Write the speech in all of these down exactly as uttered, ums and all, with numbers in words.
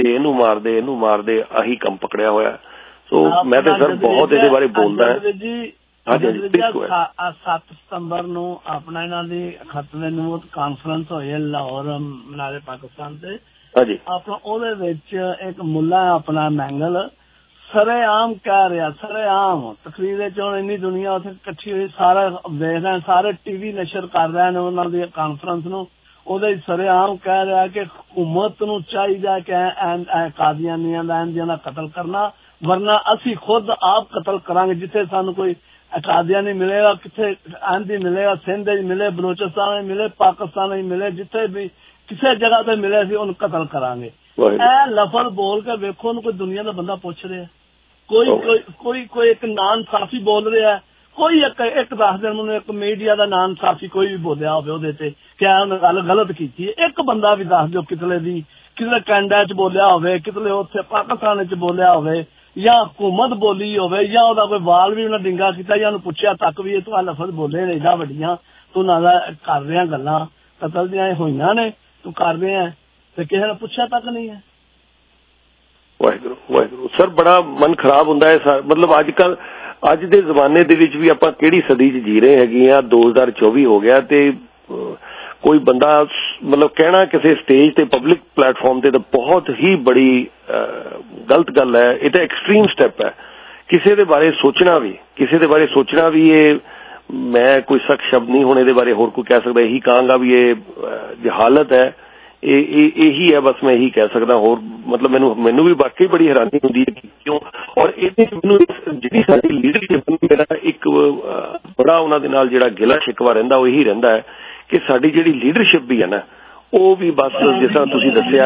ਇਹਨੂੰ ਮਾਰਦੇ ਇਹਨੂੰ ਮਾਰਦੇ ਆਹੀ ਕੰਮ ਪਕੜਿਆ ਹੋਇਆ। ਸੋ ਮੈਂ ਤਾਂ ਸਰ ਬਹੁਤ ਇਹਦੇ ਬਾਰੇ ਬੋਲਦਾ ਹਾਂ। ਸੱਤ ਸਤੰਬਰ ਨੂੰ ਆਪਣਾ ਇਹਨਾਂ ਦੀ ਖਤਰੇ ਨੂੰ ਕਾਨਫਰੰਸ ਹੋਈ ਹੈ ਲਾਹੌਰ ਨਾਲੇ ਪਾਕਿਸਤਾਨ ਤੇ। ਹਾਂਜੀ ਆਪਣਾ ਉਹਦੇ ਵਿੱਚ ਇੱਕ ਮੁੱਲਾ ਆਪਣਾ ਮੈਂਗਲ ਸਰੇਆਮ ਕਹਿ ਰਿਹਾ, ਸਰੇਆਮ ਤਕਰੀਰ ਚ ਹੁਣ ਇੰਨੀ ਦੁਨੀਆ ਉੱਥੇ ਇਕੱਠੀ ਹੋਈ, ਸਾਰਾ ਵੇਖ ਰਹੇ, ਸਾਰੇ ਟੀਵੀ ਨਸ਼ਰ ਕਰ ਰਹੇ ਨੇ ਉਹਨਾਂ ਦੀ ਕਾਨਫਰੰਸ ਨੂੰ। ਉਹਦੇ ਸਰੇਆਮ ਕਹਿ ਰਿਹਾ ਕਿ ਹਕੂਮਤ ਨੂੰ ਚਾਹੀਦਾ ਕਿ ਕਾਦੀਆਨੀਆਂ ਦਾ ਇੰਜਿਆਂ ਦਾ ਕਤਲ ਕਰਨਾ, ਵਰਨਾ ਅਸੀਂ ਖੁਦ ਆਪ ਕਤਲ ਕਰਾਂਗੇ। ਜਿੱਥੇ ਸਾਨੂੰ ਕੋਈ ਕਾਦੀਆਨੀ ਮਿਲੇਗਾ, ਕਿੱਥੇ ਆਂਦੀ ਮਿਲੇਗਾ, ਸਿੰਧ ਚ ਮਿਲੇ, ਬਲੋਚਿਸਤਾਨ ਮਿਲੇ, ਪਾਕਿਸਤਾਨ ਚ ਮਿਲੇ, ਜਿੱਥੇ ਵੀ ਕਿਸੇ ਜਗ੍ਹਾ ਤੇ ਮਿਲੇ ਅਸੀਂ ਉਹਨੂੰ ਕਤਲ ਕਰਾਂਗੇ। ਇਹ ਲਫ਼ਜ਼ ਬੋਲ ਕੇ ਵੇਖੋ, ਉਹਨੂੰ ਕੋਈ ਦੁਨੀਆ ਦਾ ਬੰਦਾ ਪੁੱਛ ਰਿਹਾ, ਕੋਈ ਕੋਈ ਕੋਈ ਕੋਈ ਇੱਕ ਨਾਨ ਸਾਫੀ ਬੋਲ ਰਿਹਾ, ਕੋਈ ਇੱਕ ਇੱਕ ਦੱਸ ਦਿਨ ਮੈਨੂੰ ਇੱਕ ਮੀਡੀਆ ਦਾ ਨਾਨ ਸਾਫੀ ਕੋਈ ਵੀ ਬੋਲਿਆ ਹੋਵੇ ਉਹਦੇ ਤੇ ਕਿ ਉਹਨੇ ਗੱਲ ਗਲਤ ਕੀਤੀ ਹੈ, ਇੱਕ ਬੰਦਾ ਵੀ ਦੱਸ ਦਿਓ ਕਿਤਲੇ ਦੀ, ਕਿਤਲੇ ਕੈਨੇਡਾ ਚ ਬੋਲਿਆ ਹੋਵੇ, ਕਿਤਲੇ ਉੱਥੇ ਪਾਕਿਸਤਾਨ ਚ ਬੋਲਿਆ ਹੋਵੇ, ਜਾਂ ਹਕੂਮਤ ਬੋਲੀ ਹੋਵੇ, ਜਾਂ ਉਹਦਾ ਕੋਈ ਵਾਲ ਵੀ ਉਹਨਾਂ ਡਿੰਗਾ ਕੀਤਾ, ਜਾਂ ਉਹਨੂੰ ਪੁੱਛਿਆ ਤੱਕ ਵੀ ਇਹ ਤੂੰ ਲਫ਼ਜ਼ ਬੋਲੇ ਨੇ ਏਡਾ ਵੱਡੀਆਂ, ਤੂੰ ਉਹਨਾਂ ਦਾ ਕਰ ਰਿਹਾ ਗੱਲਾਂ ਕਤਲ ਦੀਆਂ ਹੋਈਆਂ ਨੇ, ਤੂੰ ਕਰ ਰਿਹਾ ਤੇ ਕਿਸੇ ਨੇ ਪੁੱਛਿਆ ਤੱਕ ਨਹੀਂ ਹੈ। ਵਾਹਿਗੁਰੂ ਵਾਹਿਗੁਰੂ ਸਰ, ਬੜਾ ਮਨ ਖਰਾਬ ਹੁੰਦਾ ਹੈ ਸਰ। ਮਤਲਬ ਅੱਜ ਕੱਲ ਅੱਜ ਦੇ ਜ਼ਮਾਨੇ ਦੇ ਵਿੱਚ ਵੀ ਆਪਾਂ ਕਿਹੜੀ ਸਦੀ ਚ ਜੀ ਰਹੇ ਹੈਗੇ ਆ, ਦੋ ਹਜ਼ਾਰ ਚੌਵੀ ਹੋ ਗਿਆ ਤੇ ਕੋਈ ਬੰਦਾ ਮਤਲਬ ਕਹਿਣਾ ਕਿਸੇ ਸਟੇਜ ਤੇ ਪਬਲਿਕ ਪਲੇਟਫਾਰਮ ਤੇ ਤਾਂ ਬਹੁਤ ਹੀ ਬੜੀ ਗਲਤ ਗੱਲ ਹੈ। ਇਹ ਤਾਂ ਐਕਸਟ੍ਰੀਮ ਸਟੈਪ ਹੈ। ਕਿਸੇ ਦੇ ਬਾਰੇ ਸੋਚਣਾ ਵੀ ਕਿਸੇ ਦੇ ਬਾਰੇ ਸੋਚਣਾ ਵੀ ਇਹ ਮੈਂ ਕੋਈ ਸਖਤ ਸ਼ਬਦ ਨਹੀਂ ਹੁਣ ਇਹਦੇ ਬਾਰੇ ਹੋਰ ਕੋਈ ਕਹਿ ਸਕਦਾ। ਇਹੀ ਕਹਾਂਗਾ ਵੀ ਇਹ ਜਹਾਲਤ ਹੈ, ਇਹ ਇਹੀ ਹੈ ਬਸ, ਮੈਂ ਇਹੀ ਕਹਿ ਸਕਦਾ। ਹੋਰ ਮਤਲਬ ਮੈਨੂੰ ਮੈਨੂੰ ਵੀ ਵਾਕਈ ਬੜੀ ਹੈਰਾਨੀ ਹੁੰਦੀ ਹੈ ਕਿਉਂ, ਔਰ ਇਹਦੇ ਮੈਨੂੰ ਜਿਹੜੀ ਸਾਡੀ ਲੀਡਰਸ਼ਿਪ, ਮੇਰਾ ਇੱਕ ਬੜਾ ਉਹਨਾਂ ਦੇ ਨਾਲ ਜਿਹੜਾ ਗਿਲਾ ਸ਼ਿਕਵਾ ਰਹਿੰਦਾ ਉਹ ਇਹੀ ਰਹਿੰਦਾ ਹੈ ਕਿ ਸਾਡੀ ਜਿਹੜੀ ਲੀਡਰਸ਼ਿਪ ਵੀ ਹੈ ਨਾ ਉਹ ਵੀ ਬਸ ਜਿਸ ਤਰ੍ਹਾਂ ਤੁਸੀਂ ਦੱਸਿਆ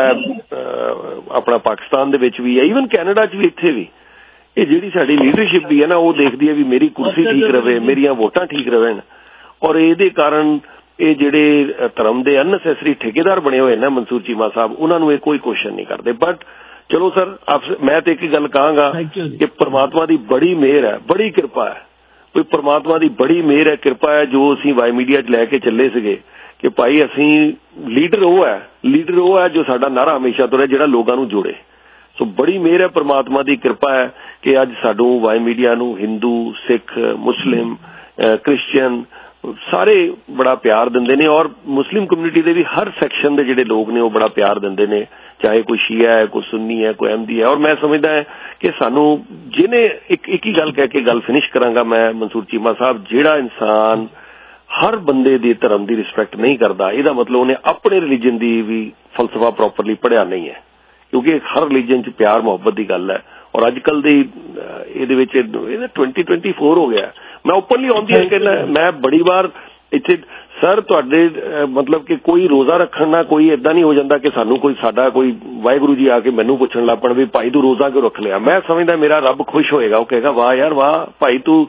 ਆਪਣਾ ਪਾਕਿਸਤਾਨ ਦੇ ਵਿੱਚ ਵੀ ਹੈ, ਈਵਨ ਕੈਨੇਡਾ ਚ ਵੀ, ਇੱਥੇ ਵੀ ਇਹ ਜਿਹੜੀ ਸਾਡੀ ਲੀਡਰਸ਼ਿਪ ਵੀ ਹੈ ਨਾ ਉਹ ਦੇਖਦੀ ਹੈ ਵੀ ਮੇਰੀ ਕੁਰਸੀ ਠੀਕ ਰਵੇ, ਮੇਰੀਆਂ ਵੋਟਾਂ ਠੀਕ ਰਹਿਣ। ਔਰ ਇਹਦੇ ਕਾਰਨ ਇਹ ਜਿਹੜੇ ਧਰਮ ਦੇ ਅਨਨੈਸੈਸਰੀ ਠੇਕੇਦਾਰ ਬਣੇ ਹੋਏ ਨਾ ਮਨਸੂਰ ਚੀਮਾ ਸਾਹਿਬ, ਉਹਨਾਂ ਨੂੰ ਇਹ ਕੋਈ ਕੁਐਸਚਨ ਨਹੀਂ ਕਰਦੇ। ਬਟ ਚਲੋ ਸਰ, ਮੈਂ ਤੇ ਇੱਕ ਗੱਲ ਕਹਾਂਗਾ ਕਿ ਪ੍ਰਮਾਤਮਾ ਦੀ ਬੜੀ ਮਿਹਰ ਹੈ, ਬੜੀ ਕਿਰਪਾ ਹੈ, ਕੋਈ ਪ੍ਰਮਾਤਮਾ ਦੀ ਬੜੀ ਮਿਹਰ ਹੈ, ਕਿਰਪਾ ਹੈ ਜੋ ਅਸੀਂ ਵਾਈ ਮੀਡੀਆ ਚ ਲੈ ਕੇ ਚੱਲੇ ਸੀਗੇ ਕਿ ਭਾਈ ਅਸੀਂ ਲੀਡਰ ਉਹ ਹੈ ਲੀਡਰ ਉਹ ਹੈ ਜੋ ਸਾਡਾ ਨਾਰਾ ਹਮੇਸ਼ਾ ਤੋਂ ਰਿਹਾ, ਜਿਹੜਾ ਲੋਕਾਂ ਨੂੰ ਜੋੜੇ। ਸੋ ਬੜੀ ਮਿਹਰ ਹੈ, ਪ੍ਰਮਾਤਮਾ ਦੀ ਕਿਰਪਾ ਹੈ ਕਿ ਅੱਜ ਸਾਨੂੰ ਵਾਈ ਮੀਡੀਆ ਨੂੰ ਹਿੰਦੂ, ਸਿੱਖ, ਮੁਸਲਿਮ, ਕ੍ਰਿਸਚੀਅਨ ਸਾਰੇ ਬੜਾ ਪਿਆਰ ਦਿੰਦੇ ਨੇ, ਔਰ ਮੁਸਲਿਮ ਕਮਿਊਨਿਟੀ ਦੇ ਵੀ ਹਰ ਸੈਕਸ਼ਨ ਦੇ ਜਿਹੜੇ ਲੋਕ ਨੇ ਉਹ ਬੜਾ ਪਿਆਰ ਦਿੰਦੇ ਨੇ, ਚਾਹੇ ਕੋਈ ਸ਼ੀਆ ਹੈ, ਕੋਈ ਸੁੰਨੀ ਹੈ, ਕੋਈ ਅਹਿਮਦੀ ਹੈ। ਔਰ ਮੈਂ ਸਮਝਦਾ ਹੈ ਕਿ ਸਾਨੂੰ ਜਿਹਨੇ ਇੱਕ ਇੱਕ ਹੀ ਗੱਲ ਕਹਿ ਕੇ ਗੱਲ ਫਿਨਿਸ਼ ਕਰਾਂਗਾ ਮੈਂ, ਮਨਸੂਰ ਚੀਮਾ ਸਾਹਿਬ, ਜਿਹੜਾ ਇਨਸਾਨ ਹਰ ਬੰਦੇ ਦੀ ਧਰਮ ਦੀ ਰਿਸਪੈਕਟ ਨਹੀਂ ਕਰਦਾ, ਇਹਦਾ ਮਤਲਬ ਉਹਨੇ ਆਪਣੇ ਰਿਲੀਜਨ ਦੀ ਵੀ ਫਲਸਫਾ ਪ੍ਰੋਪਰਲੀ ਪੜ੍ਹਿਆ ਨਹੀਂ ਹੈ, ਕਿਉਂਕਿ ਹਰ ਰਿਲੀਜਨ ਚ ਪਿਆਰ ਮੁਹੱਬਤ ਦੀ ਗੱਲ ਹੈ। ਔਰ ਅੱਜ ਕੱਲ ਦੀ ਇਹਦੇ ਵਿੱਚ ਇਹਦਾ ਟਵੈਂਟੀ ਟਵੈਂਟੀ ਫੋਰ ਹੋ ਗਿਆ। ਮੈਂ ਓਪਨਲੀ ਆਉਂਦੀ ਹੈ ਕਹਿੰਦਾ, ਮੈਂ ਬੜੀ ਵਾਰ ਇੱਥੇ ਸਰ ਤੁਹਾਡੇ ਮਤਲਬ ਕਿ ਕੋਈ ਰੋਜ਼ਾ ਰੱਖਣ ਨਾਲ ਕੋਈ ਏਦਾਂ ਨਹੀਂ ਹੋ ਜਾਂਦਾ ਕਿ ਸਾਨੂੰ ਕੋਈ ਸਾਡਾ ਕੋਈ ਵਾਹਿਗੁਰੂ ਜੀ ਆ ਕੇ ਮੈਨੂੰ ਪੁੱਛਣ ਲੱਗ ਪਣ ਵੀ ਭਾਈ ਤੂੰ ਰੋਜ਼ਾ ਕਿਉਂ ਰੱਖ ਲਿਆ। ਮੈਂ ਸਮਝਦਾ ਮੇਰਾ ਰੱਬ ਖੁਸ਼ ਹੋਏਗਾ, ਉਹ ਕਹੇਗਾ ਵਾਹ ਯਾਰ ਵਾਹ ਭਾਈ ਤੂੰ,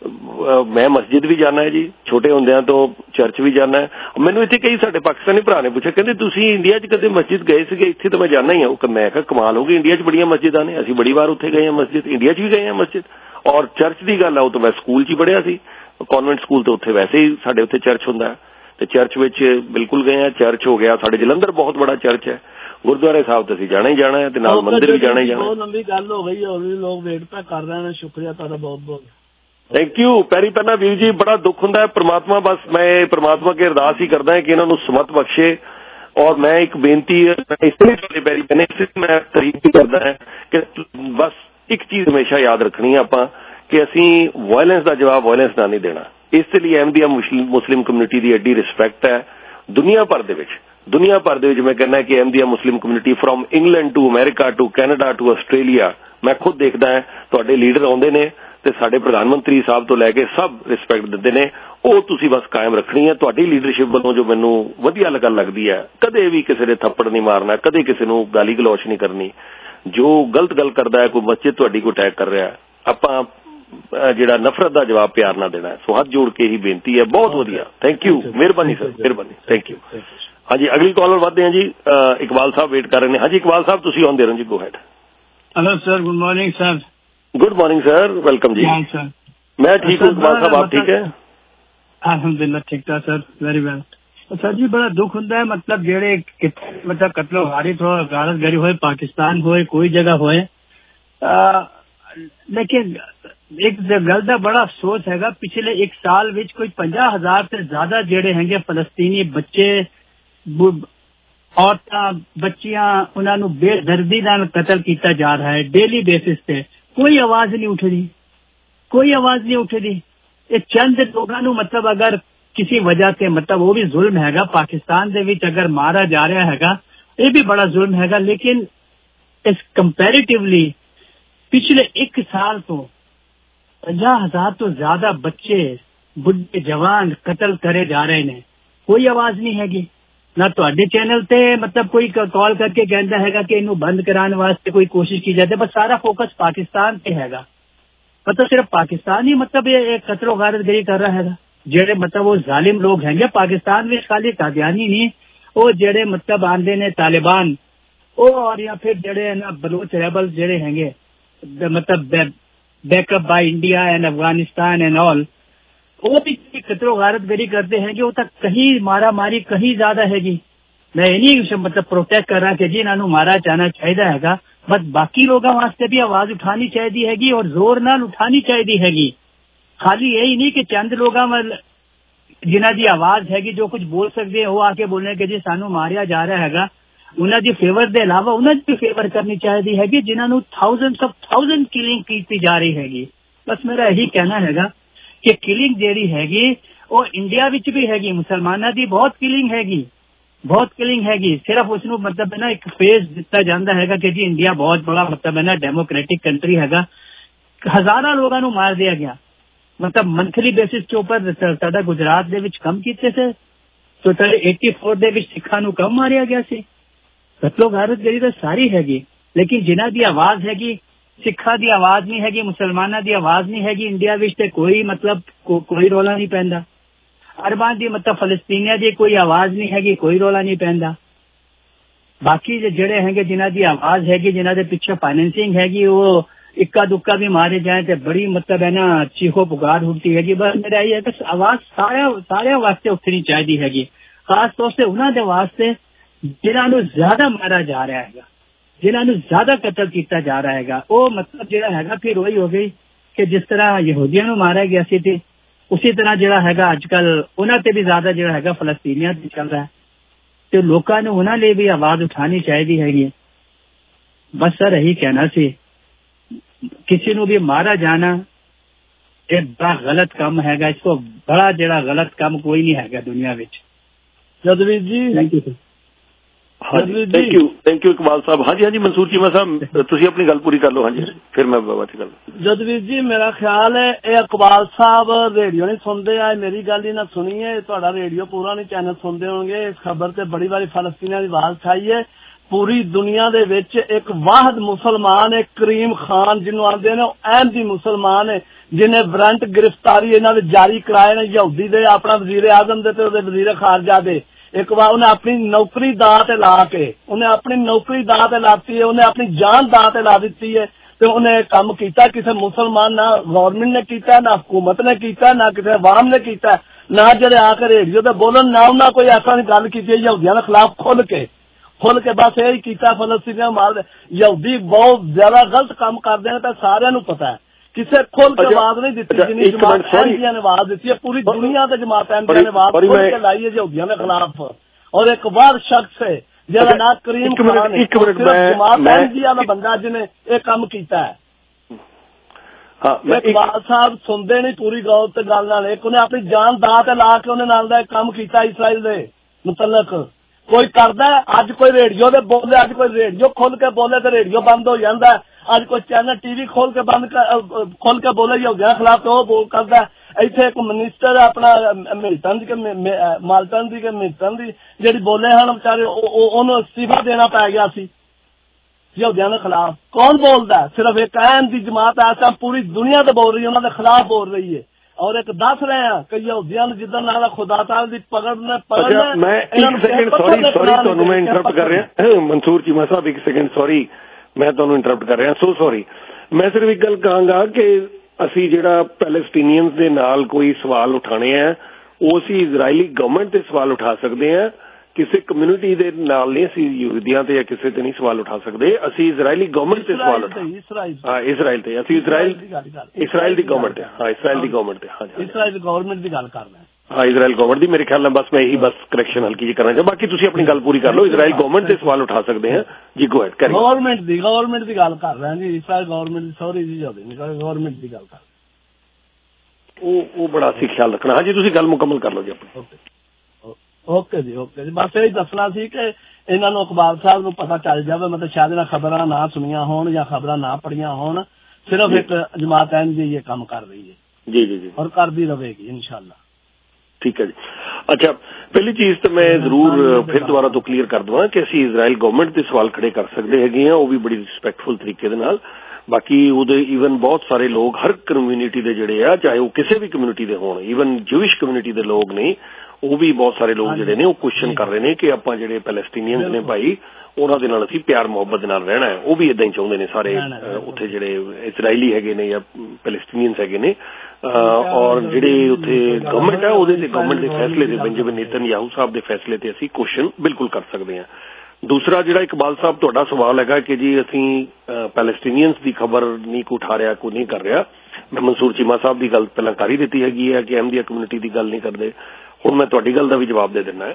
ਮੈਂ ਮਸਜਿਦ ਵੀ ਜਾਣਾ ਹੈ ਜੀ, ਛੋਟੇ ਹੁੰਦਿਆਂ ਤੋਂ ਚਰਚ ਵੀ ਜਾਣਾ ਹੈ। ਮੈਨੂੰ ਇੱਥੇ ਕਈ ਸਾਡੇ ਪਾਕਿਸਤਾਨੀ ਭਰਾ ਨੇ ਪੁੱਛਿਆ, ਕਹਿੰਦੇ ਤੁਸੀਂ ਇੰਡੀਆ 'ਚ ਕਦੇ ਮਸਜਿਦ ਗਏ ਸੀਗੇ? ਇੱਥੇ ਤਾਂ ਮੈਂ ਜਾਣਾ ਹੀ ਹਾਂ। ਮੈਂ ਕਿਹਾ ਕਮਾਲ ਹੋ ਗਈ, ਇੰਡੀਆ 'ਚ ਬੜੀਆਂ ਮਸਜਿਦਾਂ ਨੇ, ਅਸੀਂ ਬੜੀ ਵਾਰ ਉੱਥੇ ਗਏ ਹਾਂ ਮਸਜਿਦ, ਇੰਡੀਆ 'ਚ ਵੀ ਗਏ ਹਾਂ ਮਸਜਿਦ। ਔਰ ਚਰਚ ਦੀ ਗੱਲ ਆ, ਉਹ ਤਾਂ ਮੈਂ ਸਕੂਲ 'ਚ ਹੀ ਪੜ੍ਹਿਆ ਸੀ, ਕਨਵੈਂਟ ਸਕੂਲ, ਤੋਂ ਉੱਥੇ ਵੈਸੇ ਹੀ ਸਾਡੇ ਉੱਥੇ ਚਰਚ ਹੁੰਦਾ ਤੇ ਚਰਚ ਵਿੱਚ ਬਿਲਕੁਲ ਗਏ ਆ। ਚਰਚ ਹੋ ਗਿਆ, ਸਾਡੇ ਜਲੰਧਰ ਬਹੁਤ ਬੜਾ ਚਰਚ ਹੈ, ਗੁਰਦੁਆਰੇ ਸਾਹਿਬ ਤੇ ਅਸੀਂ ਜਾਣਾ ਹੀ ਜਾਣਾ ਹੈ ਤੇ ਨਾਲ ਮੰਦਿਰ ਵੀ ਜਾਣਾ ਹੀ ਜਾਣਾ। ਬਹੁਤ ਲੰਬੀ ਗੱਲ ਹੋ ਗਈ, ਹੋਰ ਵੀ ਲੋਕ ਵੇਟ ਪੈ ਕਰ ਰਹੇ ਨੇ। ਸ਼ੁਕਰੀਆ ਤੁਹਾਡਾ ਬਹੁਤ ਬਹੁਤ, ਥੈਂਕ ਯੂ। ਪੈਰੀ ਪੈਣਾ ਵੀਰ ਜੀ, ਬੜਾ ਦੁੱਖ ਹੁੰਦਾ ਹੈ। ਪ੍ਰਮਾਤਮਾ ਬਸ ਮੈਂ ਪ੍ਰਮਾਤਮਾ ਕੇ ਅਰਦਾਸ ਹੀ ਕਰਦਾ ਹੈ ਕਿ ਇਹਨਾਂ ਨੂੰ ਸਮਤ ਬਖਸ਼ੇ। ਔਰ ਮੈਂ ਇੱਕ ਬੇਨਤੀ ਇਸ ਲਈ ਤੁਹਾਡੇ ਪੈਰੀ ਪੈਣੇ, ਮੈਂ ਤਾਰੀਫ ਵੀ ਕਰਦਾ ਹੈ ਕਿ ਬਸ ਇੱਕ ਚੀਜ਼ ਹਮੇਸ਼ਾ ਯਾਦ ਰੱਖਣੀ ਹੈ ਆਪਾਂ ਕਿ ਅਸੀਂ ਵਾਇਲੈਂਸ ਦਾ ਜਵਾਬ ਵਾਇਲੈਂਸ ਨਾਲ ਨਹੀਂ ਦੇਣਾ। ਇਸ ਲਈ ਅਹਿਮਦੀਆ ਮੁਸਲਿਮ ਕਮਿਊਨਿਟੀ ਦੀ ਐਡੀ ਰਿਸਪੈਕਟ ਹੈ ਦੁਨੀਆ ਭਰ ਦੇ ਵਿੱਚ। ਦੁਨੀਆ ਭਰ ਦੇ ਵਿੱਚ ਮੈਂ ਕਹਿੰਦਾ ਕਿ Ahmadiyya Muslim community from England to America to Canada to Australia, ਮੈਂ ਖੁਦ ਦੇਖਦਾ ਹੈ ਤੁਹਾਡੇ ਲੀਡਰ ਆਉਂਦੇ ਨੇ ਤੇ ਸਾਡੇ ਪ੍ਰਧਾਨ ਮੰਤਰੀ ਸਾਹਿਬ ਤੋਂ ਲੈ ਕੇ ਸਭ ਰਿਸਪੈਕਟ ਦਿੰਦੇ ਨੇ। ਉਹ ਤੁਸੀਂ ਬਸ ਕਾਇਮ ਰੱਖਣੀ ਹੈ। ਤੁਹਾਡੀ ਲੀਡਰਸ਼ਿਪ ਵੱਲੋਂ ਜੋ ਮੈਨੂੰ ਵਧੀਆ ਲੱਗਣ ਲੱਗਦੀ ਹੈ, ਕਦੇ ਵੀ ਕਿਸੇ ਦੇ ਥੱਪੜ ਨਹੀਂ ਮਾਰਨਾ, ਕਦੇ ਕਿਸੇ ਨੂੰ ਗਾਲੀ ਗਲੋਚ ਨਹੀਂ ਕਰਨੀ। ਜੋ ਗਲਤ ਗੱਲ ਕਰਦਾ ਹੈ, ਕੋਈ ਮਸਜਿਦ ਤੁਹਾਡੀ ਕੋਈ ਅਟੈਕ ਕਰ ਰਿਹਾ, ਆਪਾਂ ਜਿਹੜਾ ਨਫ਼ਰਤ ਦਾ ਜਵਾਬ ਪਿਆਰ ਨਾਲ ਦੇਣਾ। ਸੋ ਹੱਥ ਜੋੜ ਕੇ ਹੀ ਬੇਨਤੀ ਹੈ। ਬਹੁਤ ਵਧੀਆ, ਥੈਂਕ ਯੂ, ਮਿਹਰਬਾਨੀ ਸਰ, ਮਿਹਰਬਾਨੀ, ਥੈਂਕ ਯੂ। ਹਾਂਜੀ, ਅਗਲੀ ਕਾਲਰ ਵੱਧਦੇ ਹਾਂ ਜੀ। ਇਕਬਾਲ ਸਾਹਿਬ ਵੇਟ ਕਰ ਰਹੇ ਨੇ। ਹਾਂਜੀ ਇਕਬਾਲ ਸਾਹਿਬ, ਤੁਸੀਂ ਆਉਂਦੇ ਰਹੋ ਜੀ, go ahead. Hello sir, good morning sir. Good morning sir, welcome जी। सर मैं ठीक हूँ इकबाल साहब, आप ठीक है? अल्हम्दुलिल्लाह ठीक था सर, वेरी वेल। सर जी बड़ा दुख होता है, मतलब जेड़े मतलब कतलो गारित हो गारत गरी होए पाकिस्तान होए कोई जगह होए, लेकिन एक गल का बड़ा अफसोस हैगा पिछले एक साल विच कोई पंजा हजार से ज्यादा जेड़े हैंगे फलस्तीनी बच्चे औरतां बच्चियां उन्होंने बेदर्दी नाल कतल किया जा रहा है डेली बेसिस पे। कोई आवाज नहीं उठ रही, कोई आवाज नहीं उठ रही। ये चंद लोगों मतलब अगर किसी वजह से मतलब वो भी जुल्म हैगा पाकिस्तान दे विच अगर मारा जा रहा हैगा, ये भी बड़ा जुल्म हैगा। लेकिन इस कंपैरेटिवली पिछले एक साल तो पंजाह हजार तो ज्यादा बच्चे बुढ़े जवान कतल करे जा रहे ने, कोई आवाज नहीं हैगी। ना तुहाडे चैनल ते मतलब कोई कॉल करके कहता हैगा कि इनू बंद कराने वास्ते कोई कोशिश की जाती, बस सारा फोकस पाकिस्तान पे हैगा। मतलब सिर्फ पाकिस्तान ही मतलब ये कतलो गारतगिरी कर रहा है। जेड़े मतलब वो जालिम लोग हैंगे पाकिस्तान में खाली कादियानी नहीं, वो जेड़े मतलब आंदे ने तालिबान ओ और या फिर जेड़े ना बलूच रेबल्स जेड़े हैंगे मतलब backup by India and Afghanistan and all, वो भी कतलो गारतगिरी करते हैं कि वो तक कहीं मारा मारी कहीं ज्यादा हैगी। मैं ये नहीं मतलब प्रोटेक्ट कर रहा कि जी इन्हों मारा जाना चाहिए हैगा, बस बाकी लोगों वास्ते भी आवाज उठानी चाहिए हैगी और जोर नाल उठानी चाहिए हैगी। खाली यही नहीं कि चंद लोगों जिन्हों की आवाज हैगी जो कुछ बोल सकते हैं वो आके बोलने के जी सानू मारिया जा रहा हैगा, उन्हों की फेवर के अलावा उन्होंने भी फेवर करनी चाहिए हैगी जिन्होंने थाउजेंड्स ऑफ थाउजेंड किलिंग की जा रही हैगी। बस मेरा यही कहना हैगा कि किलिंग जेड़ी हैगी वो इंडिया विच भी हैगी, मुसलमाना की बहुत किलिंग हैगी, बहुत किलिंग हैगी। सिर्फ उसनू मतलब है ना एक फेस दिता जाता हैगा कि जी इंडिया बहुत बड़ा मतलब है ना डेमोक्रेटिक कंट्री हैगा। हजारों लोगों को मार दिया गया, मतलब मंथली बेसिस के ऊपर साडा गुजरात दे विच कम कीते थे तो चौरासी दे विच सिखां नू कम मारिया गया सी। कतलो गारतगिरी तो सारी हैगी, लेकिन जिन्हां दी आवाज हैगी सिखा दी आवाज नहीं हैगी, मुसलमाना दी आवाज नहीं हैगी इंडिया विच ते कोई मतलब को, कोई रोला नहीं पैंदा। अरबां दी मतलब फलस्तीनिया दी कोई आवाज नहीं हैगी, कोई रोला नहीं पैंदा। बाकी जेड़े हैंगे जिन्हां दी आवाज हैगी, जिन्हां दे पिछे फाइनेंसिंग हैगी, वो इक्का दुक्का भी मारे जाए तो बड़ी मतलब है ना चीखो पुकार उठती हैगी। बस मेरा ये है कि आवाज सारे सारे वास्ते उठनी चाहिए हैगी, खास तौर से उन्होंने वास्ते जिन्होंने ज्यादा मारा जा रहा है, जिन्होंने ज्यादा कतल किया जा रहा है। वो मतलब जो है फिर वही हो गई कि जिस तरह यहूदियों को मारा गया सी थी उसी तरह जो है अजकल उन्होंने भी ज्यादा जो है फलस्तीनिया चल रहा है, तो लोगों ने उन्होंने भी आवाज उठानी चाहिए हैगी। बस सर यही कहना सी, किसी को भी मारा जाना एक बड़ा गलत काम हैगा, इसको बड़ा जड़ा गलत काम कोई नहीं हैगा दुनिया विच। Jadvir ji thank you sir. हाँ जी thank you thank you Iqbal Sahab. हाँ जी हाँ जी मंसूर चीमा साहब तुसी अपनी गल पूरी कर लो। हाँ जी फिर मैं बात कर। जदवीर जी मेरा ख्याल है ये इकबाल साहब रेडियो नहीं सुनते आए, मेरी गल ही ना सुनी है, तुहाडा रेडियो पूरा नहीं चैनल सुनते होंगे। इस खबर से बड़ी बारी फलस्तीनिया की आवाज उठाई है। पूरी दुनिया दे विच एक वाहद मुसलमान है करीम खान जिन्हों आंदे ने अहमदी मुसलमान है जिन्हें वारंट गिरफ्तारी इन्हां दे जारी कराए ने यहूदी दे अपना वजीर आजम दे ते ओदे वजीर खारजा दे। एक बार उन्हें अपनी नौकरी दां ते ला के उन्हें अपनी नौकरी दां ते लाती है, उन्हें अपनी जान दां ते ला दी है तो उन्हें काम किया किसी मुसलमान ना गवर्नमेंट ने किया ना हुकूमत ने किया ना किसी अवाम ने किया ना जेडे आकर रेडियो ते बोलन ना उन्हें कोई ऐसा गल की यहूदियों के खिलाफ खुल के खुल के बस यही किया फलस्तीनियां मार। यहूदी बहुत ज्यादा गलत काम करते हैं तो सारे नू पता है, किसी खुल के आवाज नहीं दी जिन्नी जमात अहमदिया ने आवाज दी है। पूरी दुनिया के जमात अहमदिया ने आवाज खुल के लाई है यहूदियों के खिलाफ। और एक बार शख्स है जरा ना करीम खान है जमात अहमदिया का बंदा जिन्हें यह काम किया है। इकबाल साहब सुनते नहीं पूरी गल गल नाल, एक उन्हें अपनी जान दां ते ला के उन्हें काम किया इसराइल के मुतलक कोई करदा है। अज कोई रेडियो दे बोले, अज कोई रेडियो खोल के बोले तो रेडियो बंद हो जाता है, अज कोई चैनल टीवी खोल के बंद खोल के बोले यहूदियों के खिलाफ तो वो बोल करता है। इत्थे एक मिनिस्टर अपना मिल्टन के माल्टन दी के मिल्टन दी जेडी बोले हैं बेचारे ओनू इस्तीफा देना पै गया सी यहूदियों के खिलाफ। कौन बोलता है? सिर्फ एक अहम दी जमात ऐसा पूरी दुनिया तो बोल रही है, उन्होंने खिलाफ बोल रही है। और एक दस रहे हैं कि यहूदियों जिदन नाल खुदा ताला दी पकड़ने पकड़ने। मैं एक सेकंड सॉरी सॉरी तुहानू मैं इंटरप्ट कर रहा मंसूर चीमा साहब, एक सेकंड सॉरी मैं तुहानू इंटरप्ट कर रहा सो सॉरी। मैं सिर्फ एक गल कहांगा कि असी जिहड़ा पैलेस्टीनियंस दे नाल कोई सवाल उठाने हैं ਉਹ ਅਸੀਂ ਇਜ਼ਰਾਈਲੀ ਗਵਰਨਮੈਂਟ ਤੇ ਸਵਾਲ ਉਠਾ ਸਕਦੇ ਹਾਂ, ਕਿਸੇ ਕਮਿਊਨਿਟੀ ਦੇ ਨਾਲ ਨਹੀਂ ਅਸੀਂ ਯਹੂਦੀਆਂ ਤੇ ਜਾਂ ਕਿਸੇ ਤੇ ਨਹੀਂ ਸਵਾਲ ਉਠਾ ਸਕਦੇ। ਅਸੀਂ ਇਜ਼ਰਾਈਲੀ ਗਵਰਨਮੈਂਟ ਤੇ ਸਵਾਲ ਉਠਾ ਹਾਂ ਇਜ਼ਰਾਈਲ ਤੇ ਅਸੀਂ ਇਜ਼ਰਾਈਲ ਇਜ਼ਰਾਈਲ ਦੀ ਗਵਰਨਮੈਂਟ ਤੇ ਹਾਂ ਇਜ਼ਰਾਈਲ ਦੀ ਗਵਰਨਮੈਂਟ ਤੇ ਹਾਂ ਇਜ਼ਰਾਈਲ ਗਵਰਨਮੈਂਟ ਦੀ ਗੱਲ ਕਰਦਾ ਹਾਂ ਇਜ਼ਰਾਈਲ ਗਵਰਨਮੈਂਟ ਦੀ। ਮੇਰੇ ਖਿਆਲ ਨਾਲ ਬਸ ਮੈਂ ਇਹੀ ਬਸ ਕਰੈਕਸ਼ਨ ਹਲਕੀ ਜਿਹੀ ਕਰਨਾ ਚਾਹਾਂ, ਬਾਕੀ ਤੁਸੀਂ ਆਪਣੀ ਗੱਲ ਪੂਰੀ ਕਰ ਲਓ। ਇਜ਼ਰਾਈਲ ਗਵਰਨਮੈਂਟ ਤੇ ਸਵਾਲ ਉਠਾ ਸਕਦੇ ਹਾਂ ਜੀ। ਗੋ ਹੈਡ ਕਰੀਏ। ਗਵਰਨਮੈਂਟ ਦੀ ਗਵਰਨਮੈਂਟ ਦੀ ਗੱਲ ਕਰ ਰਹੇ ਹਾਂ ਜੀ। ਇਜ਼ਰਾਈਲ ਗਵਰਨਮੈਂਟ ਦੀ ਸੌਰੀ ਜੀ ਜਾਂਦੇ ਗਵਰਨਮੈਂਟ ਦੀ ਗੱਲ ਕਰ ਉਹ ਉਹ ਬੜਾ ਅਸੀਂ ਖਿਆਲ ਰੱਖਣਾ। ਹਾਂਜੀ ਤੁਸੀਂ ਗੱਲ ਮੁਕੰਮਲ ਕਰ ਲਓ ਜੀ ਆਪਣੀ। ਓਕੇ ਜੀ ਓਕੇ ਜੀ। ਬਸ ਇਹ ਦੱਸਣਾ ਸੀ ਕਿ ਇਹਨਾਂ ਨੂੰ ਇਕਬਾਲ ਸਾਹਿਬ ਨੂੰ ਪਤਾ ਚੱਲ ਜਾਵੇ, ਮਤਲਬ ਸ਼ਾਇਦ ਇਹਨਾਂ ਖਬਰਾਂ ਨਾ ਸੁਣੀਆਂ ਹੋਣ ਜਾਂ ਖਬਰਾਂ ਨਾ ਪੜੀਆਂ ਹੋਣ। ਸਿਰਫ ਇੱਕ ਜਮਾਤ ਐਨ ਜੀ ਇਹ ਕੰਮ ਕਰ ਰਹੀ ਹੈ ਜੀ ਜੀ ਜੀ ਔਰ ਕਰਦੀ ਰਹੇਗੀ ਇਨਸ਼ਾਅੱਲਾ। ਠੀਕ ਹੈ ਜੀ। ਅੱਛਾ ਪਹਿਲੀ ਚੀਜ਼ ਤਾਂ ਮੈਂ ਜ਼ਰੂਰ ਫਿਰ ਦੁਬਾਰਾ ਤੋਂ ਕਲੀਅਰ ਕਰ ਦਵਾਂ ਕਿ ਅਸੀਂ ਇਜ਼ਰਾਈਲ ਗਵਰਨਮੈਂਟ ਦੇ ਸਵਾਲ ਖੜੇ ਕਰ ਸਕਦੇ ਹੈਗੇ ਹਾਂ, ਉਹ ਵੀ ਬੜੀ ਰਿਸਪੈਕਟਫੁਲ ਤਰੀਕੇ ਦੇ ਨਾਲ। ਬਾਕੀ ਉਹਦੇ ਈਵਨ ਬਹੁਤ ਸਾਰੇ ਲੋਕ ਹਰ ਕਮਿਊਨਿਟੀ ਦੇ ਜਿਹੜੇ ਆ, ਚਾਹੇ ਉਹ ਕਿਸੇ ਵੀ ਕਮਿਊਨਿਟੀ ਦੇ ਹੋਣ, ਈਵਨ ਜੂਇਸ਼ ਕਮਿਊਨਿਟੀ ਦੇ ਲੋਕ ਨੇ, ਉਹ ਵੀ ਬਹੁਤ ਸਾਰੇ ਲੋਕ ਜਿਹੜੇ ਨੇ ਉਹ ਕੁਐਸਚਨ ਕਰ ਰਹੇ ਨੇ ਕਿ ਆਪਾਂ ਜਿਹੜੇ ਪੈਲਸਟੀਨੀਅਨਸ ਨੇ ਭਾਈ ਉਹਨਾਂ ਦੇ ਨਾਲ ਅਸੀਂ ਪਿਆਰ ਮੁਹੱਬਤ ਦੇ ਨਾਲ ਰਹਿਣਾ ਹੈ। ਉਹ ਵੀ ਇਦਾਂ ਹੀ ਚਾਹੁੰਦੇ ਨੇ ਸਾਰੇ ਉੱਥੇ ਜਿਹੜੇ ਇਜ਼ਰਾਈਲੀ ਹੈਗੇ ਨੇ ਜਾਂ ਪੈਲਸਟੀਨੀਅਨਸ ਹੈਗੇ ਨੇ। ਔਰ ਜਿਹੜੇ ਉੱਥੇ ਗਵਰਨਮੈਂਟ ਹੈ ਉਹਦੇ ਤੇ ਗਵਰਨਮੈਂਟ ਦੇ ਫੈਸਲੇ ਤੇ ਬੈਂਜਾਮਿਨ ਨੇਤਨਯਾਹੂ ਸਾਹਿਬ ਦੇ ਫੈਸਲੇ ਤੇ ਅਸੀਂ ਕੁਐਸਚਨ ਬਿਲਕੁਲ ਕਰ ਸਕਦੇ ਹਾਂ। ਦੂਸਰਾ ਜਿਹੜਾ ਇਕਬਾਲ ਸਾਹਿਬ ਤੁਹਾਡਾ ਸਵਾਲ ਹੈਗਾ ਕਿ ਜੀ ਅਸੀਂ ਪੈਲਸਟੀਨੀਅਨਸ ਦੀ ਖਬਰ ਨਹੀਂ ਕੋ ਉਠਾ ਰਿਹਾ, ਕੋਈ ਨਹੀਂ ਕਰ ਰਿਹਾ। ਮੈਂ ਮਨਸੂਰ ਚੀਮਾ ਸਾਹਿਬ ਦੀ ਗੱਲ ਪਹਿਲਾਂ ਕਰ ਹੀ ਦਿੱਤੀ ਹੈਗੀ ਹੈ ਕਿ ਅਹਿਮਦੀਆ ਕਮਿਊਨਿਟੀ ਦੀ ਗੱਲ ਨਹੀਂ ਕਰਦੇ। ਹੁਣ ਮੈਂ ਤੁਹਾਡੀ ਗੱਲ ਦਾ ਵੀ ਜਵਾਬ ਦੇ ਦਿੰਦਾ ਹੈ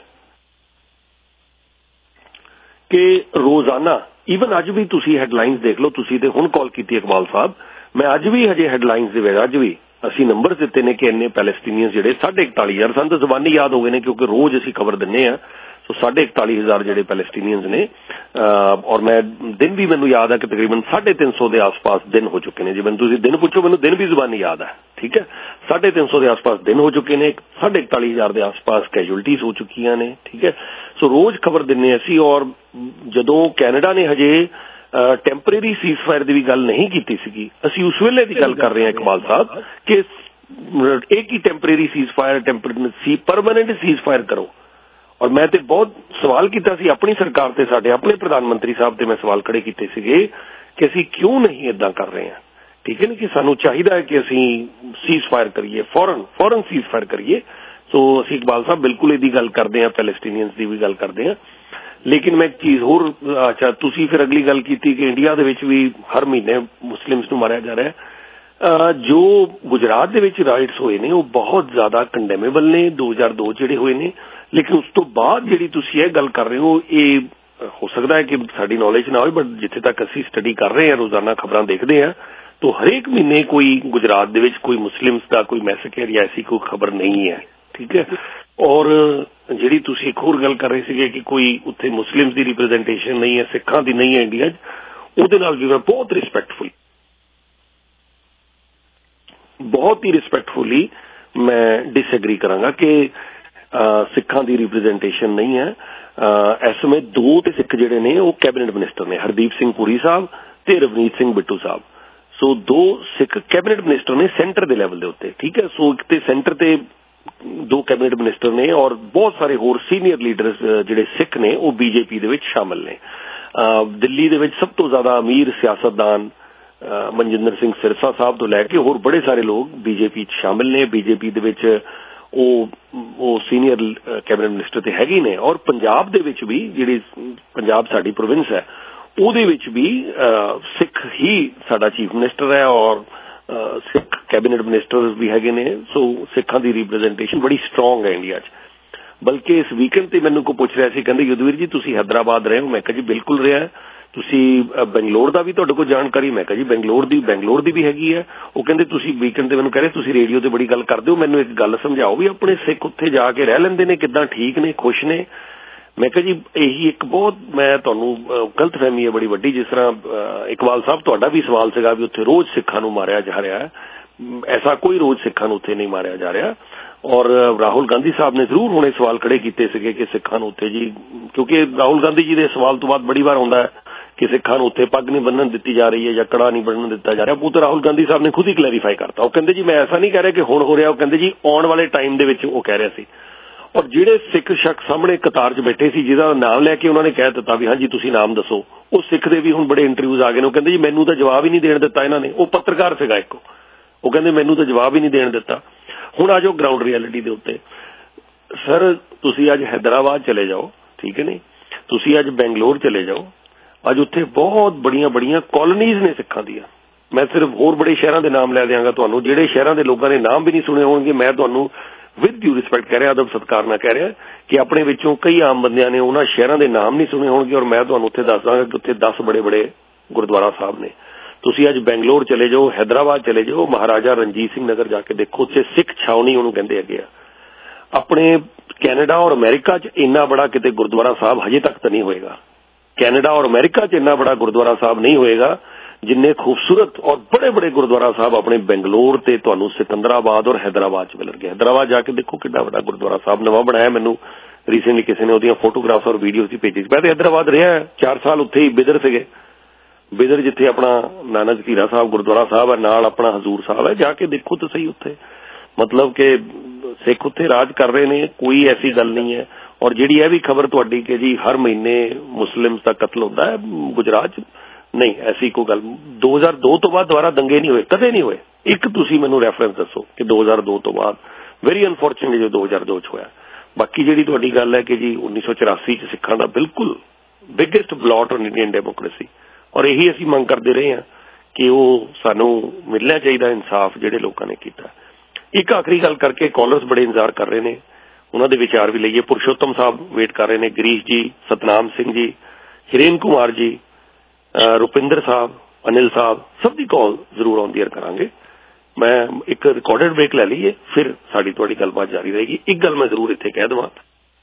ਕਿ ਰੋਜ਼ਾਨਾ ਈਵਨ ਅੱਜ ਵੀ ਤੁਸੀਂ ਹੈਡਲਾਈਨਸ ਦੇਖ ਲਓ। ਤੁਸੀਂ ਤੇ ਹੁਣ ਕਾਲ ਕੀਤੀ ਇਕਬਾਲ ਸਾਹਿਬ, ਮੈਂ ਅੱਜ ਵੀ ਹਜੇ ਹੈਡਲਾਈਨਸ ਦੇ ਵਿੱਚ ਅੱਜ ਵੀ ਅਸੀਂ ਨੰਬਰ ਦਿੱਤੇ ਨੇ ਕਿ ਇੰਨੇ ਪੈਲਸਟੀਨੀਅਨ ਜਿਹੜੇ ਸਾਢੇ ਇਕਤਾਲੀ ਹਜ਼ਾਰ ਸਾਨੂੰ ਤਾਂ ਜ਼ਬਾਨੀ ਯਾਦ ਹੋ ਗਏ ਨੇ ਕਿਉਂਕਿ ਰੋਜ਼ ਅਸੀਂ ਖਬਰ ਦਿੰਦੇ ਹਾਂ। ਸੋ ਸਾਢੇ ਇਕਤਾਲੀ ਹਜ਼ਾਰ ਜਿਹੜੇ ਪੈਲਸਟੀਨੀਅਨਸ ਨੇ ਔਰ ਮੈਂ ਦਿਨ ਵੀ ਮੈਨੂੰ ਯਾਦ ਹੈ ਕਿ ਤਕਰੀਬਨ ਸਾਢੇ ਤਿੰਨ ਸੌ ਦੇ ਆਸ-ਪਾਸ ਦਿਨ ਹੋ ਚੁੱਕੇ ਨੇ। ਜੇ ਮੈਨੂੰ ਤੁਸੀਂ ਦਿਨ ਪੁੱਛੋ ਮੈਨੂੰ ਦਿਨ ਵੀ ਜ਼ਬਾਨੀ ਯਾਦ ਹੈ। ਠੀਕ ਹੈ ਸਾਢੇ ਤਿੰਨ ਸੌ ਦੇ ਆਸ-ਪਾਸ ਦਿਨ ਹੋ ਚੁੱਕੇ ਨੇ, ਸਾਢੇ ਇਕਤਾਲੀ ਹਜ਼ਾਰ ਦੇ ਆਸ-ਪਾਸ ਕੈਜੁਅਲਟੀਜ਼ ਹੋ ਚੁੱਕੀਆਂ ਨੇ। ਠੀਕ ਹੈ ਸੋ ਰੋਜ਼ ਖਬਰ ਦਿੰਦੇ ਅਸੀਂ। ਔਰ ਜਦੋਂ ਕੈਨੇਡਾ ਨੇ ਹਜੇ ਟੈਂਪਰੇਰੀ ਸੀਜ਼ਫਾਇਰ ਦੀ ਵੀ ਗੱਲ ਨਹੀਂ ਕੀਤੀ ਸੀਗੀ, ਅਸੀਂ ਉਸ ਵੇਲੇ ਦੀ ਗੱਲ ਕਰ ਰਹੇ ਹਾਂ ਇਕਬਾਲ ਸਾਹਿਬ ਕਿ ਇੱਕ ਹੀ temporary ceasefire temporary permanent ceasefire ਕਰੋ। ਔਰ ਮੈਂ ਤੇ ਬਹੁਤ ਸਵਾਲ ਕੀਤਾ ਸੀ ਆਪਣੀ ਸਰਕਾਰ ਤੇ, ਸਾਡੇ ਆਪਣੇ ਪ੍ਰਧਾਨ ਮੰਤਰੀ ਸਾਹਿਬ ਤੇ ਮੈਂ ਸਵਾਲ ਖੜੇ ਕੀਤੇ ਸੀਗੇ ਕਿ ਅਸੀਂ ਕਿਉਂ ਨਹੀਂ ਏਦਾਂ ਕਰ ਰਹੇ ਹਾਂ। ਠੀਕ ਹੈ ਨਾ ਕਿ ਸਾਨੂੰ ਚਾਹੀਦਾ ਹੈ ਕਿ ਅਸੀਂ ਸੀਜ਼ ਫਾਇਰ ਕਰੀਏ, ਫੌਰਨ ਫੌਰਨ ਸੀਜ਼ ਫਾਇਰ ਕਰੀਏ। ਸੋ ਅਸੀਂ ਇਕਬਾਲ ਸਾਹਿਬ ਬਿਲਕੁਲ ਇਹਦੀ ਗੱਲ ਕਰਦੇ ਹਾਂ, ਪੈਲਸਟੀਨੀਅਨਸ ਦੀ ਵੀ ਗੱਲ ਕਰਦੇ ਹਾਂ। ਲੇਕਿਨ ਮੈਂ ਇੱਕ ਚੀਜ਼ ਹੋਰ, ਅੱਛਾ ਤੁਸੀਂ ਫਿਰ ਅਗਲੀ ਗੱਲ ਕੀਤੀ ਕਿ ਇੰਡੀਆ ਦੇ ਵਿੱਚ ਵੀ ਹਰ ਮਹੀਨੇ ਮੁਸਲਿਮਸ ਨੂੰ ਮਾਰਿਆ ਜਾ ਰਿਹਾ। ਜੋ ਗੁਜਰਾਤ ਦੇ ਵਿੱਚ ਰਾਈਟਸ ਹੋਏ ਨੇ ਉਹ ਬਹੁਤ ਜ਼ਿਆਦਾ ਕੰਡੈਮੇਬਲ ਨੇ ਦੋ ਹਜ਼ਾਰ ਦੋ ਜਿਹੜੇ ਹੋਏ ਨੇ। ਲੇਕਿਨ ਉਸ ਤੋਂ ਬਾਅਦ ਜਿਹੜੀ ਤੁਸੀਂ ਇਹ ਗੱਲ ਕਰ ਰਹੇ ਹੋ, ਇਹ ਹੋ ਸਕਦਾ ਹੈ ਕਿ ਸਾਡੀ ਨੌਲੇਜ ਨਾ ਹੋਵੇ, ਬਟ ਜਿੱਥੇ ਤੱਕ ਅਸੀਂ ਸਟੱਡੀ ਕਰ ਰਹੇ ਹਾਂ, ਰੋਜ਼ਾਨਾ ਖਬਰਾਂ ਦੇਖਦੇ ਹਾਂ, ਤਾਂ ਹਰੇਕ ਮਹੀਨੇ ਕੋਈ ਗੁਜਰਾਤ ਦੇ ਵਿੱਚ ਕੋਈ ਮੁਸਲਿਮਸ ਦਾ ਕੋਈ ਮੈਸੇਕਰ ਜਾਂ ਐਸੀ ਕੋਈ ਖਬਰ ਨਹੀਂ ਹੈ। ਠੀਕ ਹੈ ਔਰ ਜਿਹੜੀ ਤੁਸੀਂ ਇੱਕ ਹੋਰ ਗੱਲ ਕਰ ਰਹੇ ਸੀਗੇ ਕਿ ਕੋਈ ਉੱਥੇ ਮੁਸਲਿਮਸ ਦੀ ਰਿਪਰੈਜ਼ੈਂਟੇਸ਼ਨ ਨਹੀਂ ਹੈ, ਸਿੱਖਾਂ ਦੀ ਨਹੀਂ ਹੈ ਇੰਡੀਆ 'ਚ, ਉਹਦੇ ਨਾਲ ਵੀ ਮੈਂ ਬਹੁਤ ਰਿਸਪੈਕਟਫੁਲ ਬਹੁਤ ਹੀ ਰਿਸਪੈਕਟਫੁਲੀ ਮੈਂ ਡਿਸਐਗਰੀ ਕਰਾਂਗਾ ਕਿ ਸਿੱਖਾਂ ਦੀ ਰਿਪਰੈਜ਼ੈਂਟੇਸ਼ਨ ਨਹੀਂ ਹੈ। ਇਸ ਸਮੇਂ ਦੋ ਤੇ ਸਿੱਖ ਜਿਹੜੇ ਨੇ ਉਹ ਕੈਬਨਿਟ ਮਿਨਿਸਟਰ ਨੇ, ਹਰਦੀਪ ਸਿੰਘ ਪੁਰੀ ਸਾਹਿਬ ਤੇ ਰਵਨੀਤ ਸਿੰਘ ਬਿੱਟੂ ਸਾਹਿਬ। ਸੋ ਦੋ ਸਿੱਖ ਕੈਬਨਿਟ ਮਿਨਿਸਟਰ ਨੇ ਸੈਂਟਰ ਦੇ ਲੈਵਲ ਦੇ ਉੱਤੇ। ਠੀਕ ਹੈ ਸੋ ਇੱਕ ਤੇ ਸੈਂਟਰ ਤੇ ਦੋ ਕੈਬਨਿਟ ਮਿਨਿਸਟਰ ਨੇ ਔਰ ਬਹੁਤ ਸਾਰੇ ਹੋਰ ਸੀਨੀਅਰ ਲੀਡਰਸ ਜਿਹੜੇ ਸਿੱਖ ਨੇ ਉਹ ਬੀਜੇਪੀ ਦੇ ਵਿੱਚ ਸ਼ਾਮਲ ਨੇ। ਦਿੱਲੀ ਦੇ ਵਿੱਚ ਸਭ ਤੋਂ ਜ਼ਿਆਦਾ ਅਮੀਰ ਸਿਆਸਤਦਾਨ ਮਨਜਿੰਦਰ ਸਿੰਘ ਸਿਰਸਾ ਸਾਹਿਬ ਤੋਂ ਲੈ ਕੇ ਹੋਰ ਬੜੇ ਸਾਰੇ ਲੋਕ ਬੀਜੇਪੀ 'ਚ ਸ਼ਾਮਿਲ ਨੇ। ਬੀਜੇਪੀ ਦੇ ਵਿੱਚ ਉਹ ਉਹ ਸੀਨੀਅਰ ਕੈਬਨਿਟ ਮਿਨਿਸਟਰ ਤੇ ਹੈਗੇ ਨੇ। ਔਰ ਪੰਜਾਬ ਦੇ ਵਿੱਚ ਵੀ ਜਿਹੜੀ ਪੰਜਾਬ ਸਾਡੀ ਪ੍ਰੋਵਿੰਸ ਹੈ ਉਹਦੇ ਵਿੱਚ ਵੀ ਸਿੱਖ ਹੀ ਸਾਡਾ ਚੀਫ ਮਿਨਿਸਟਰ ਹੈ ਔਰ ਸਿੱਖ ਕੈਬਨਿਟ ਮਿਨਿਸਟਰ ਵੀ ਹੈਗੇ ਨੇ। ਸੋ ਸਿੱਖਾਂ ਦੀ ਰਿਪਰੈਜ਼ੈਂਟੇਸ਼ਨ ਬੜੀ ਸਟਰੋਂਗ ਹੈ ਇੰਡੀਆ 'ਚ। ਬਲਕਿ ਇਸ ਵੀਕਐਂਡ ਤੇ ਮੈਨੂੰ ਕੋਈ ਪੁੱਛ ਰਿਹਾ ਸੀ, ਕਹਿੰਦੇ ਯੁੱਧਵੀਰ ਜੀ ਤੁਸੀਂ ਹੈਦਰਾਬਾਦ ਰਹੇ ਹੋ? ਮੈਂ ਕਿਹਾ ਜੀ ਬਿਲਕੁਲ ਰਿਹਾ। ਤੁਸੀਂ ਬੰਗਲੌਰ ਦਾ ਵੀ ਤੁਹਾਡੇ ਕੋਲ ਜਾਣਕਾਰੀ? ਮੈਂ ਕਿਹਾ ਜੀ ਬੰਗਲੌਰ ਦੀ ਬੰਗਲੌਰ ਦੀ ਵੀ ਹੈਗੀ ਹੈ। ਉਹ ਕਹਿੰਦੇ ਤੁਸੀਂ ਵੀਕਐਂਡ ਤੇ ਮੈਨੂੰ ਕਹਿ ਰਹੇ ਤੁਸੀਂ ਰੇਡੀਓ ਤੇ ਬੜੀ ਗੱਲ ਕਰਦੇ ਹੋ, ਮੈਨੂੰ ਇੱਕ ਗੱਲ ਸਮਝਾਓ ਵੀ ਆਪਣੇ ਸਿੱਖ ਉੱਥੇ ਜਾ ਕੇ ਰਹਿ ਲੈਂਦੇ ਨੇ ਕਿੱਦਾਂ, ਠੀਕ ਨੇ, ਖੁਸ਼ ਨੇ? ਮੈਂ ਕਿਹਾ ਜੀ ਇਹੀ ਇੱਕ ਬਹੁਤ ਮੈਂ ਤੁਹਾਨੂੰ ਗਲਤਫਹਿਮੀ ਹੈ ਬੜੀ ਵੱਡੀ। ਜਿਸ ਤਰ੍ਹਾਂ ਇਕਬਾਲ ਸਾਹਿਬ ਤੁਹਾਡਾ ਵੀ ਸਵਾਲ ਸੀਗਾ ਵੀ ਉੱਥੇ ਰੋਜ਼ ਸਿੱਖਾਂ ਨੂੰ ਮਾਰਿਆ ਜਾ ਰਿਹਾ ਹੈ, ਐਸਾ ਕੋਈ ਰੋਜ਼ ਸਿੱਖਾਂ ਨੂੰ ਉੱਥੇ ਨਹੀਂ ਮਾਰਿਆ ਜਾ ਰਿਹਾ। ਔਰ ਰਾਹੁਲ ਗਾਂਧੀ ਸਾਹਿਬ ਨੇ ਜ਼ਰੂਰ ਹੁਣੇ ਸਵਾਲ ਖੜੇ ਕੀਤੇ ਸੀਗੇ ਕਿ ਸਿੱਖਾਂ ਨੂੰ ਉੱਥੇ ਜੀ, ਕਿਉਂਕਿ ਰਾਹੁਲ ਗਾਂਧੀ ਜੀ ਦੇ ਸਵਾਲ ਤੋਂ ਬਾਅਦ ਬੜੀ ਵਾਰ ਆਉਂਦਾ ਹੈ ਕਿ ਸਿੱਖਾਂ ਨੂੰ ਉੱਥੇ ਪੱਗ ਨਹੀਂ ਬੰਨਣ ਦਿੱਤੀ ਜਾ ਰਹੀ ਹੈ ਜਾਂ ਕੜਾ ਨਹੀਂ ਬੰਨਣ ਦਿੱਤਾ ਜਾ ਰਿਹਾ। ਉਹ ਤਾਂ ਰਾਹੁਲ ਗਾਂਧੀ ਸਾਹਿਬ ਨੇ ਖੁਦ ਹੀ ਕਲੈਰੀਫਾਈ ਕਰਤਾ। ਉਹ ਕਹਿੰਦੇ ਜੀ ਮੈਂ ਐਸਾ ਨਹੀਂ ਕਹਿ ਰਿਹਾ ਕਿ ਹੁਣ ਹੋ ਰਿਹਾ, ਉਹ ਕਹਿੰਦੇ ਜੀ ਆਉਣ ਵਾਲੇ ਟਾਈਮ ਦੇ ਵਿੱਚ ਉਹ ਕਹਿ ਰਿਹਾ ਸੀ। ਔਰ ਜਿਹੜੇ ਸਿੱਖ ਸ਼ਖਸ ਸਾਹਮਣੇ ਕਤਾਰ 'ਚ ਬੈਠੇ ਸੀ ਜਿਹਦਾ ਨਾਮ ਲੈ ਕੇ ਉਹਨਾਂ ਨੇ ਕਹਿ ਦਿੱਤਾ ਵੀ ਹਾਂਜੀ ਤੁਸੀਂ ਨਾਮ ਦੱਸੋ, ਉਹ ਸਿੱਖ ਦੇ ਵੀ ਹੁਣ ਬੜੇ ਇੰਟਰਵਿਊਜ਼ ਆ ਗਏ ਨੇ। ਉਹ ਕਹਿੰਦੇ ਜੀ ਮੈਨੂੰ ਤਾਂ ਜਵਾਬ ਹੀ ਨਹੀਂ ਦੇਣ ਦਿੱਤਾ ਇਹਨਾਂ ਨੇ। ਉਹ ਪੱਤਰਕਾਰ ਸੀਗਾ ਇੱਕ, ਉਹ ਕਹਿੰਦੇ ਮੈਨੂੰ ਤਾਂ ਜਵਾਬ ਹੀ ਨਹੀਂ ਦੇਣ ਦਿੱਤਾ। ਹੁਣ ਆ ਜਾਓ ਗਰਾਊਂਡ ਰਿਐਲਿਟੀ ਦੇ ਉੱਤੇ। सर तुसी अज हैदराबाद चले जाओ, ठीक है नहीं, तुसी अज बेंगलोर चले जाओ, अज उत्थे बहुत बड़िया बड़िया कॉलोनीज ने सिखां दियां। मैं सिर्फ होर बड़े शहरों के नाम लै देंगा तुहानूं, जिहड़े शहरों के लोगों ने नाम भी नहीं सुने होणगे। मैं तुहानूं विद ड्यू रिस्पैक्ट कह रहा, अदब सत्कार ना कह रहा कि अपने विचों कई आम बंदियां ने उन्हां शहरों के नाम नहीं सुने होणगे, और मैं तुहानूं उत्थे दस दांगा कि उत्थे दस बड़े बड़े गुरुद्वारा साहब ने। तुसी अज बेंगलोर चले जाओ, हैदराबाद चले जाओ, महाराजा रणजीत सिंह नगर जाके देखो, उत्थे सिख छावनी उहनूं कहंदे हैगे आ। अपने कैनेडा और अमेरिका च इन्ना बड़ा किते गुरुद्वारा साहब हजे तक तो नहीं होएगा। कैनेडा और अमेरिका च इन्ना बड़ा गुरुद्वारा साहब नहीं होएगा जिन्ने खूबसूरत और बड़े बड़े गुरुद्वारा साहब अपने बेंगलोर ते तुहानूं सिकंदराबाद और हैदराबाद च मिलणगे। हैदराबाद जाके देखो कितना बड़ा गुरुद्वारा साहब नवां बनाया। मैनूं रीसेंटली किसी ने ओहदियां फोटोग्राफ्स और वीडियोज भी भेजी। मैं तो हैदराबाद रहा चार साल, उत्थे ही बिदर सीगे, बिदर जिथे अपना नानक झीरा साहब गुरुद्वारा साहब है, नाल अपना हजूर साहब है, जाके देखो तो सही उत्थे। मतलब कि सिख उत्थे राज कर रहे ने, कोई ऐसी गल नहीं है। और जिहड़ी यह भी खबर तुहाडी कि जी हर महीने मुस्लिम का कत्ल होता है गुजरात, नहीं ऐसी कोई गल। दो हज़ार दो तो बाद दोबारा दंगे नहीं हुए, कदे नहीं हुए। एक तुसीं मैनूं रैफरेंस दसो कि दो हज़ार दो तो बाद, वेरी अनफॉर्चुनेट जो दो हज़ार दो च होया। बाकी जिहड़ी तुहाडी गल है कि जी उन्नीस सौ चौरासी च सिखां दा बिल्कुल biggest blot on Indian democracy, और यही असीं मंग करते रहे हैं कि वो सानू मिलना चाहिए इंसाफ जिहड़े लोगों ने किया। एक आखिरी गल करके कॉलर्स बड़े इंतजार कर रहे हैं, उन्होंने विचार भी लईए। पुरुषोत्तम साहब वेट कर रहे हैं, गिरीश जी, सतनाम सिंह जी, हिरेन कुमार जी, रुपिंदर साहब, अनिल साहब, सब दी कॉल जरूर ऑन द एयर करांगे। मैं एक रिकॉर्डेड ब्रेक लै लीए, फिर साडी तुहाडी गलबात जारी रहेगी। एक गल मैं जरूर इत्थे कह देवां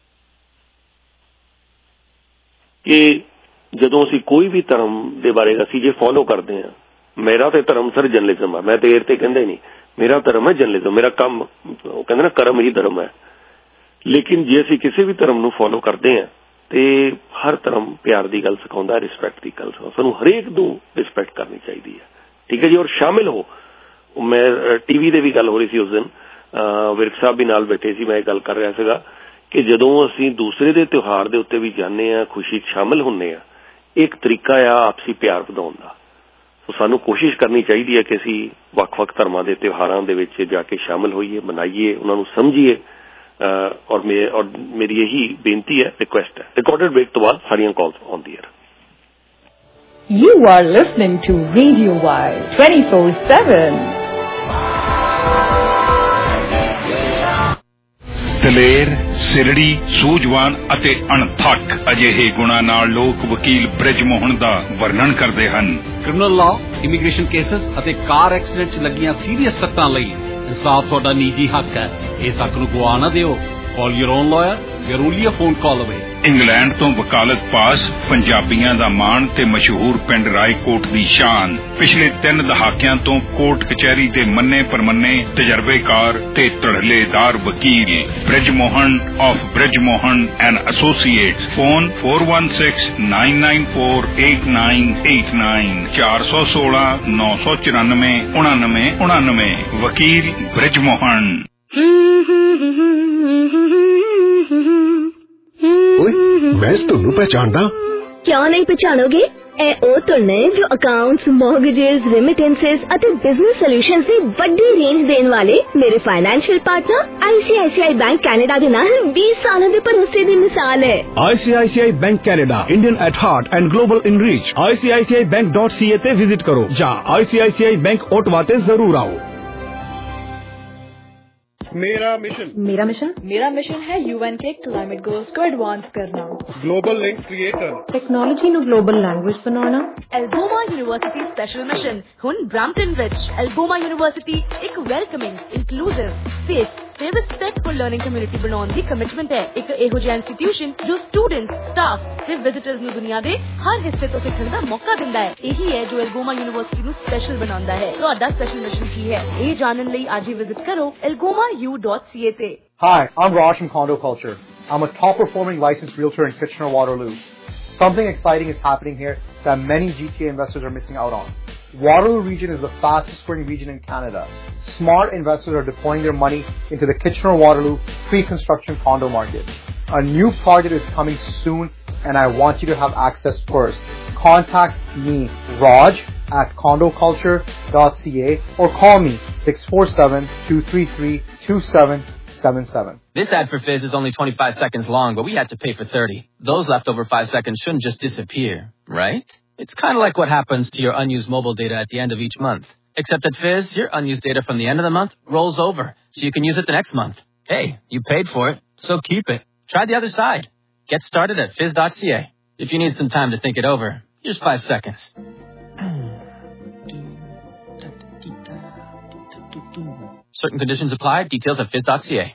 कि ਜਦੋਂ ਅਸੀਂ ਕੋਈ ਵੀ ਧਰਮ ਦੇ ਬਾਰੇ ਅਸੀਂ ਜੇ ਫੋਲੋ ਕਰਦੇ ਹਾਂ, ਮੇਰਾ ਤੇ ਧਰਮ ਸਰ ਜਰਨਲਿਜ਼ਮ ਹੈ, ਮੈਂ ਤੇ ਇਹ ਤੇ ਕਹਿੰਦਾ ਹੀ ਨਹੀਂ, ਮੇਰਾ ਧਰਮ ਹੈ ਜਰਨਲਿਜ਼ਮ, ਮੇਰਾ ਕੰਮ ਉਹ ਕਹਿੰਦੇ ਨਾ ਕਰਮ ਹੀ ਧਰਮ ਹੈ। ਲੇਕਿਨ ਜੇ ਅਸੀਂ ਕਿਸੇ ਵੀ ਧਰਮ ਨੂੰ ਫੋਲੋ ਕਰਦੇ ਹਾਂ ਤੇ ਹਰ ਧਰਮ ਪਿਆਰ ਦੀ ਗੱਲ ਸਿਖਾਉਂਦਾ, ਰਿਸਪੈਕਟ ਦੀ ਗੱਲ ਸਿਖਾਉਂਦਾ, ਸਾਨੂੰ ਹਰੇਕ ਨੂੰ ਰਿਸਪੈਕਟ ਕਰਨੀ ਚਾਹੀਦੀ ਹੈ, ਠੀਕ ਹੈ ਜੀ। ਔਰ ਸ਼ਾਮਿਲ ਹੋ, ਮੈਂ ਟੀਵੀ ਤੇ ਵੀ ਗੱਲ ਹੋ ਰਹੀ ਸੀ ਉਸ ਦਿਨ, ਵਿਰਕ ਸਾਹਿਬ ਵੀ ਨਾਲ ਬੈਠੇ ਸੀ, ਮੈਂ ਇਹ ਗੱਲ ਕਰ ਰਿਹਾ ਸੀਗਾ ਕਿ ਜਦੋਂ ਅਸੀਂ ਦੂਸਰੇ ਦੇ ਤਿਉਹਾਰ ਦੇ ਉੱਤੇ ਵੀ ਜਾਂਦੇ ਹਾਂ, ਖੁਸ਼ੀ 'ਚ ਸ਼ਾਮਿਲ ਹੁੰਦੇ ਹਾਂ, एक तरीका आ आपसी प्यार ਵਧਾਉਣ ਦਾ। ਸੋ ਸਾਨੂੰ ਕੋਸ਼ਿਸ਼ ਕਰਨੀ ਚਾਹੀਦੀ ਹੈ ਕਿ ਅਸੀਂ ਵੱਖ-ਵੱਖ ਧਰਮਾਂ ਦੇ ਤਿਉਹਾਰਾਂ ਦੇ ਵਿੱਚ ਜਾ ਕੇ ਸ਼ਾਮਿਲ ਹੋਈਏ, ਮਨਾਈਏ, ਉਹਨਾਂ ਨੂੰ ਸਮਝੀਏ। ਔਰ ਮੈਂ ਔਰ ਮੇਰੀ ਇਹੀ ਬੇਨਤੀ ਹੈ, ਰਿਕੁਐਸਟ ਹੈ। ਰਿਕਾਰਡਡ ਬ੍ਰੇਕ ਤੋਂ ਬਾਅਦ ਸਾਰੀਆਂ calls on the air. You are listening to Radio Wire twenty-four seven. ਦਲੇਰ, ਸਿਰੜੀ, ਸੂਝਵਾਨ ਅਤੇ ਅਣਥੱਕ ਅਜਿਹੇ ਗੁਣਾਂ ਨਾਲ ਲੋਕ ਵਕੀਲ ਬ੍ਰਿਜ ਮੋਹਨ ਦਾ ਵਰਣਨ ਕਰਦੇ ਹਨ। ਕ੍ਰਿਮੀਨਲ ਲਾਅ, ਇਮੀਗ੍ਰੇਸ਼ਨ ਕੇਸਸ ਅਤੇ ਕਾਰ ਐਕਸੀਡੈਂਟ 'ਚ ਲੱਗੀਆਂ ਸੀਰੀਅਸ ਸੱਟਾਂ ਲਈ ਇਨਸਾਫ ਤੁਹਾਡਾ ਨਿੱਜੀ ਹੱਕ ਹੈ। ਇਸ ਹੱਕ ਨੂੰ ਗਵਾ ਨਾ ਦਿਓ। Call your own lawyer. You're only a phone call away. England ਤੋਂ ਵਕਾਲਤ ਪਾਸ, ਪੰਜਾਬੀਆਂ ਦਾ ਮਾਣ ਤੇ ਮਸ਼ਹੂਰ ਪਿੰਡ ਰਾਏਕੋਟ ਦੀ ਸ਼ਾਨ। ਪਿਛਲੇ ਤਿੰਨ ਦਹਾਕਿਆਂ ਤੋਂ ਕੋਰਟ ਕਚਹਿਰੀ ਦੇ ਮੰਨੇ ਪਰਮੰਨੇ ਤਜਰਬੇਕਾਰ ਤੇ ਧੜਲੇਦਾਰ ਵਕੀਲ Brij Mohan of Brij Mohan and associates. Phone four one six nine nine four eight nine eight nine ਚਾਰ ਸੌ ਸੋਲਾਂ ਨੌ ਸੌ ਚੁਰਾਨਵੇਂ ਉਣਾਨਵੇਂ ਉਣਾਨਵੇਂ। ਵਕੀਲ ਬ੍ਰਿਜ ਮੋਹਨ। मैं ਤੁਹਾਨੂੰ पहचानदा। क्यों नहीं पहचानोगे? ए ओ तुरने जो अकाउंट्स, मॉर्गेजेस, रेमिटेंसेस ਅਤੇ बिजनेस सॉल्यूशंस ਦੀ ਵੱਡੀ ਰੇਂਜ ਦੇਣ ਵਾਲੇ ਮੇਰੇ financial partner I C I C I bank Canada ਦੇ ਨਾਲ twenty ਸਾਲਾਂ ਦੇ ਭਰੋਸੇ ਦੀ ਮਿਸਾਲ ਹੈ। I C I C I bank Canada, Indian at heart and global in reach. I C I C I bank dot c a ਤੇ visit ਕਰੋ ਜਾਂ I C I C I bank Ottawa ਤੇ ਜ਼ਰੂਰ ਆਓ। मेरा mission मेरा mission मेरा mission है यूएन के क्लाइमेट गोल्स को एडवांस करना, ग्लोबल लिंक्स क्रिएट करना, टेक्नोलॉजी नु ग्लोबल लैंग्वेज बनाना। एल्गोमा यूनिवर्सिटी स्पेशल मिशन हुन ब्रैम्पटन विच। एल्गोमा यूनिवर्सिटी एक वेलकमिंग, इंक्लूसिव, सेफ ਤੇ ਰਿਸਪੈਕਟਫੁਲ ਲਰਨਿੰਗ ਕਮਿਊਨਿਟੀ ਬਣਾਉਣ ਦੀ ਕਮਿਟਮੈਂਟ ਹੈ। ਇੱਕ ਇਹੋ ਜਿਹਾ ਇੰਸਟੀਟਿਊਸ਼ਨ ਜੋ ਸਟੂਡੈਂਟਸ, ਸਟਾਫ ਤੇ ਵਿਜ਼ਿਟਰਸ ਨੂੰ ਦੁਨੀਆ ਦੇ ਹਰ ਹਿੱਸੇ ਤੋਂ ਸਿੱਖਣ ਦਾ ਮੌਕਾ ਦਿੰਦਾ ਹੈ। ਇਹੀ ਹੈ ਜੋ ਐਲਗੋਮਾ ਯੂਨੀਵਰਸਿਟੀ ਨੂੰ ਸਪੈਸ਼ਲ ਬਣਾਉਂਦਾ ਹੈ। ਤੁਹਾਡਾ ਸਪੈਸ਼ਲ ਮਿਸ਼ਨ ਕੀ ਹੈ, ਇਹ ਜਾਣਨ ਲਈ ਅੱਜ ਹੀ ਵਿਜ਼ਿਟ ਕਰੋ algoma u dot c a ਤੇ। Hi, I'm Raj from Condo Culture. I'm a top performing licensed realtor in Kitchener-Waterloo. Something exciting is happening here that many G T A investors are missing out on. Waterloo region is the fastest growing region in Canada. Smart investors are deploying their money into the Kitchener-Waterloo pre-construction condo market. A new project is coming soon and I want you to have access first. Contact me, Raj, at condo culture dot c a or call me six four seven, two three three, two seven seven seven. This ad for Fizz is only twenty-five seconds long, but we had to pay for thirty. Those leftover five seconds shouldn't just disappear, right? It's kind of like what happens to your unused mobile data at the end of each month. Except at Fizz, your unused data from the end of the month rolls over, so you can use it the next month. Hey, you paid for it, so keep it. Try the other side. Get started at fizz dot c a. If you need some time to think it over, here's five seconds. Certain conditions apply. Details at fizz dot c a.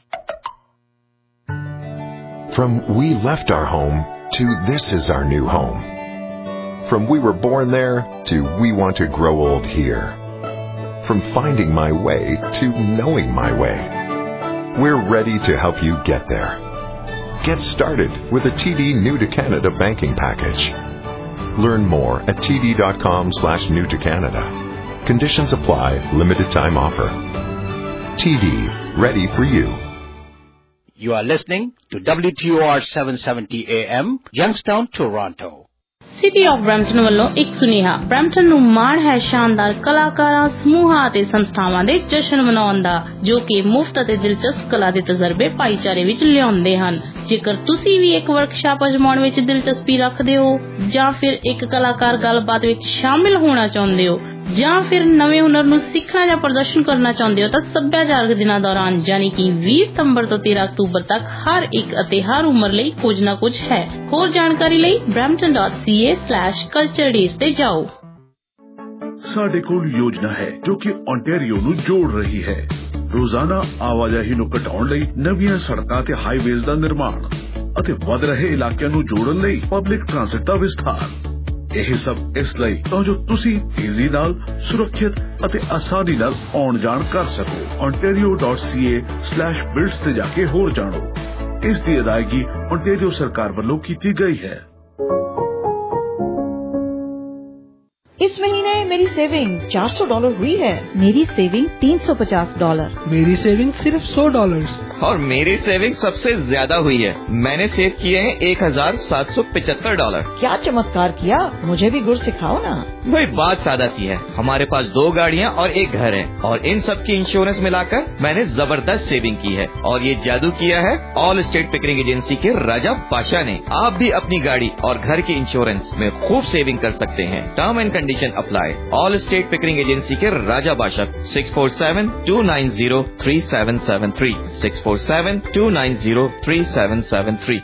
From we left our home to this is our new home. From we were born there to we want to grow old here. From finding my way to knowing my way. We're ready to help you get there. Get started with a T D New to Canada banking package. Learn more at t d dot com slash new to Canada. Conditions apply. Limited time offer. T D, ready for you. You are listening to W T O R seven seventy A M, Youngstown, Toronto. City of Brampton ਵੱਲੋਂ ਇੱਕ ਸੁਨੇਹਾ। Brampton ਨੂੰ ਮਾਣ ਹੈ ਸ਼ਾਨਦਾਰ ਕਲਾਕਾਰਾਂ, ਸਮੂਹਾਂ ਅਤੇ ਸੰਸਥਾਵਾਂ ਦੇ ਜਸ਼ਨ ਮਨਾਉਣ ਦਾ, ਜੋ ਕਿ ਮੁਫਤ ਅਤੇ ਦਿਲਚਸਪ ਕਲਾ ਦੇ ਤਜਰਬੇ ਭਾਈਚਾਰੇ ਵਿੱਚ ਲਿਆਉਂਦੇ ਹਨ। ਜੇਕਰ ਤੁਸੀਂ ਵੀ ਇੱਕ ਵਰਕਸ਼ਾਪ ਅਜਮਾਉਣ ਵਿੱਚ ਦਿਲਚਸਪੀ ਰੱਖਦੇ ਹੋ, ਜਾਂ ਫਿਰ ਇੱਕ ਕਲਾਕਾਰ ਗੱਲਬਾਤ ਵਿੱਚ ਸ਼ਾਮਿਲ ਹੋਣਾ ਚਾਹੁੰਦੇ ਹੋ, ਜਾਂ ਫਿਰ ਨਵੇਂ ਹੁਨਰ ਨੂੰ ਸਿੱਖਣਾ ਜਾਂ ਪ੍ਰਦਰਸ਼ਨ ਕਰਨਾ ਚਾਹੁੰਦੇ ਹੋ, ਤਾਂ ਸੱਭਿਆਚਾਰਕ ਦਿਨਾਂ ਦੌਰਾਨ ਯਾਨੀ ਕਿ ਵੀਹ ਸਤੰਬਰ ਤੋਂ ਤੇਰਾਂ ਅਕਤੂਬਰ ਤੱਕ ਹਰ ਇੱਕ ਅਤੇ ਹਰ ਉਮਰ ਲਈ ਕੁਝ ਨਾ ਕੁਝ ਹੈ। ਹੋਰ ਜਾਣਕਾਰੀ ਲਈ Brampton dot C A slash culture days ਤੇ ਜਾਓ। ਸਾਡੇ ਕੋਲ ਯੋਜਨਾ ਹੈ ਜੋ ਕਿ ਓਨਟਾਰੀਓ ਨੂੰ ਜੋੜ ਰਹੀ ਹੈ। ਰੋਜ਼ਾਨਾ ਆਵਾਜਾਈ ਨੂੰ ਘਟਾਉਣ ਲਈ ਨਵੀਆਂ ਸੜਕਾਂ ਤੇ ਹਾਈਵੇਜ਼ ਦਾ ਨਿਰਮਾਣ ਅਤੇ ਵੱਧ ਰਹੇ ਇਲਾਕਿਆਂ ਨੂੰ ਜੋੜਨ ਲਈ ਪਬਲਿਕ ਟ੍ਰਾਂਸਿਟ ਦਾ ਵਿਸਥਾਰ। ਇਹ ਸਭ ਇਸ ਲਈ ਤਾਂ ਜੋ ਤੁਸੀਂ ਤੇਜ਼ੀ ਨਾਲ, ਸੁਰੱਖਿਅਤ ਅਤੇ ਆਸਾਨੀ ਨਾਲ ਆਉਣ ਜਾਣ ਕਰ ਸਕੋ। ontario dot c a slash builds ਤੇ ਜਾ ਕੇ ਹੋਰ ਜਾਣੋ। ਇਸ ਦੀ ਅਦਾਇਗੀ ontario ਸਰਕਾਰ ਵੱਲੋਂ ਕੀਤੀ ਗਈ ਹੈ। इस महीने मेरी सेविंग चार सौ डॉलर हुई है। मेरी सेविंग तीन सौ पचास डॉलर। मेरी सेविंग सिर्फ सौ डॉलर। और मेरी सेविंग सबसे ज्यादा हुई है। मैंने सेव किए हैं एक हजार सात सौ पिछहत्तर डॉलर। क्या चमत्कार किया, मुझे भी गुर सिखाओ ना। भाई बात सादा सी है, हमारे पास दो गाड़ियाँ और एक घर है और इन सब की इंश्योरेंस मिलाकर मैंने जबरदस्त सेविंग की है। और ये जादू किया है ऑल स्टेट पिकरिंग एजेंसी के राजा बादशाह ने। आप भी अपनी गाड़ी और घर के इंश्योरेंस में खूब सेविंग कर सकते हैं। Term and condition apply. Allstate Pickering agency के Raja Badshah six four seven two nine zero three seven seven three six four seven two nine zero three seven seven three.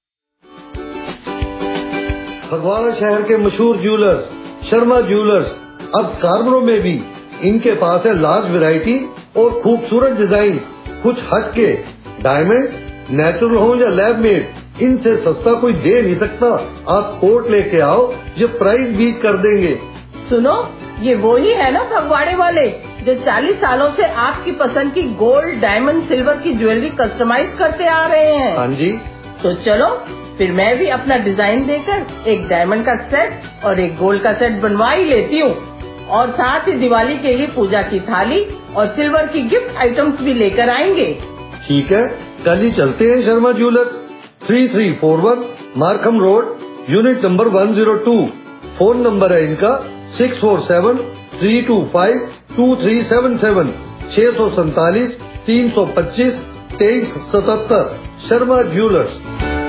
Phagwara शहर के मशहूर ज्वेलर्स शर्मा ज्वेलर्स अब स्कार्बरो में भी। इनके पास है लार्ज वैरायटी और खूबसूरत डिजाइन। कुछ हट के डायमंड्स नेचुरल हो या लैब मेड, इनसे सस्ता कोई दे नहीं सकता। आप कोट लेके आओ, ये प्राइस बीट कर देंगे। सुनो, ये वो ही है ना फगवाड़े वाले जो चालीस सालों से आपकी पसंद की गोल्ड, डायमंड, सिल्वर की ज्वेलरी कस्टमाइज करते आ रहे हैं। हाँ जी। तो चलो फिर मैं भी अपना डिजाइन देकर एक डायमंड का सेट और एक गोल्ड का सेट बनवा ही लेती हूँ। और साथ ही दिवाली के लिए पूजा की थाली और सिल्वर की गिफ्ट आइटम्स भी लेकर आएंगे। ठीक है, कल ही चलते हैं Sharma jewellers, three three four one Markham road, unit number one zero two. Phone number है इनका six four seven three two five two three seven seven, छह सौ सैतालीस तीन सौ पच्चीस तेईस सतहत्तर। शर्मा ज्वेलर्स।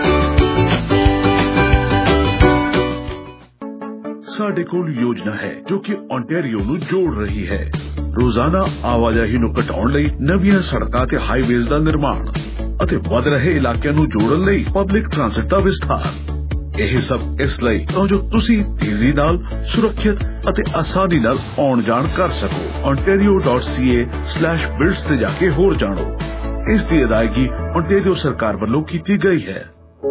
ਸਾਡੇ ਕੋਲ ਯੋਜਨਾ ਹੈ ਜੋ ਕਿ ਓਨਟਾਰੀਓ ਨੂੰ ਜੋੜ ਰਹੀ ਹੈ। ਰੋਜ਼ਾਨਾ ਆਵਾਜਾਈ ਨੂੰ ਘਟਾਉਣ ਲਈ ਨਵੀਆਂ ਸੜਕਾਂ ਤੇ ਹਾਈਵੇਜ਼ ਦਾ ਨਿਰਮਾਣ ਅਤੇ ਵੱਧ ਰਹੇ ਇਲਾਕਿਆਂ ਨੂੰ ਜੋੜਨ ਲਈ ਪਬਲਿਕ ਟ੍ਰਾਂਸਿਟ ਦਾ ਵਿਸਥਾਰ। ਇਹ ਸਭ ਇਸ ਲਈ ਤਾਂ ਜੋ ਤੁਸੀਂ ਤੇਜ਼ੀ ਨਾਲ, ਸੁਰੱਖਿਅਤ ਅਤੇ ਆਸਾਨੀ ਨਾਲ ਆਉਣ ਜਾਣ ਕਰ ਸਕੋ। ontario dot c a slash builds ਤੇ ਜਾ ਕੇ ਹੋਰ ਜਾਣੋ। ਇਸ ਦੀ ਅਦਾਇਗੀ ontario ਸਰਕਾਰ ਵੱਲੋਂ ਕੀਤੀ ਗਈ ਹੈ।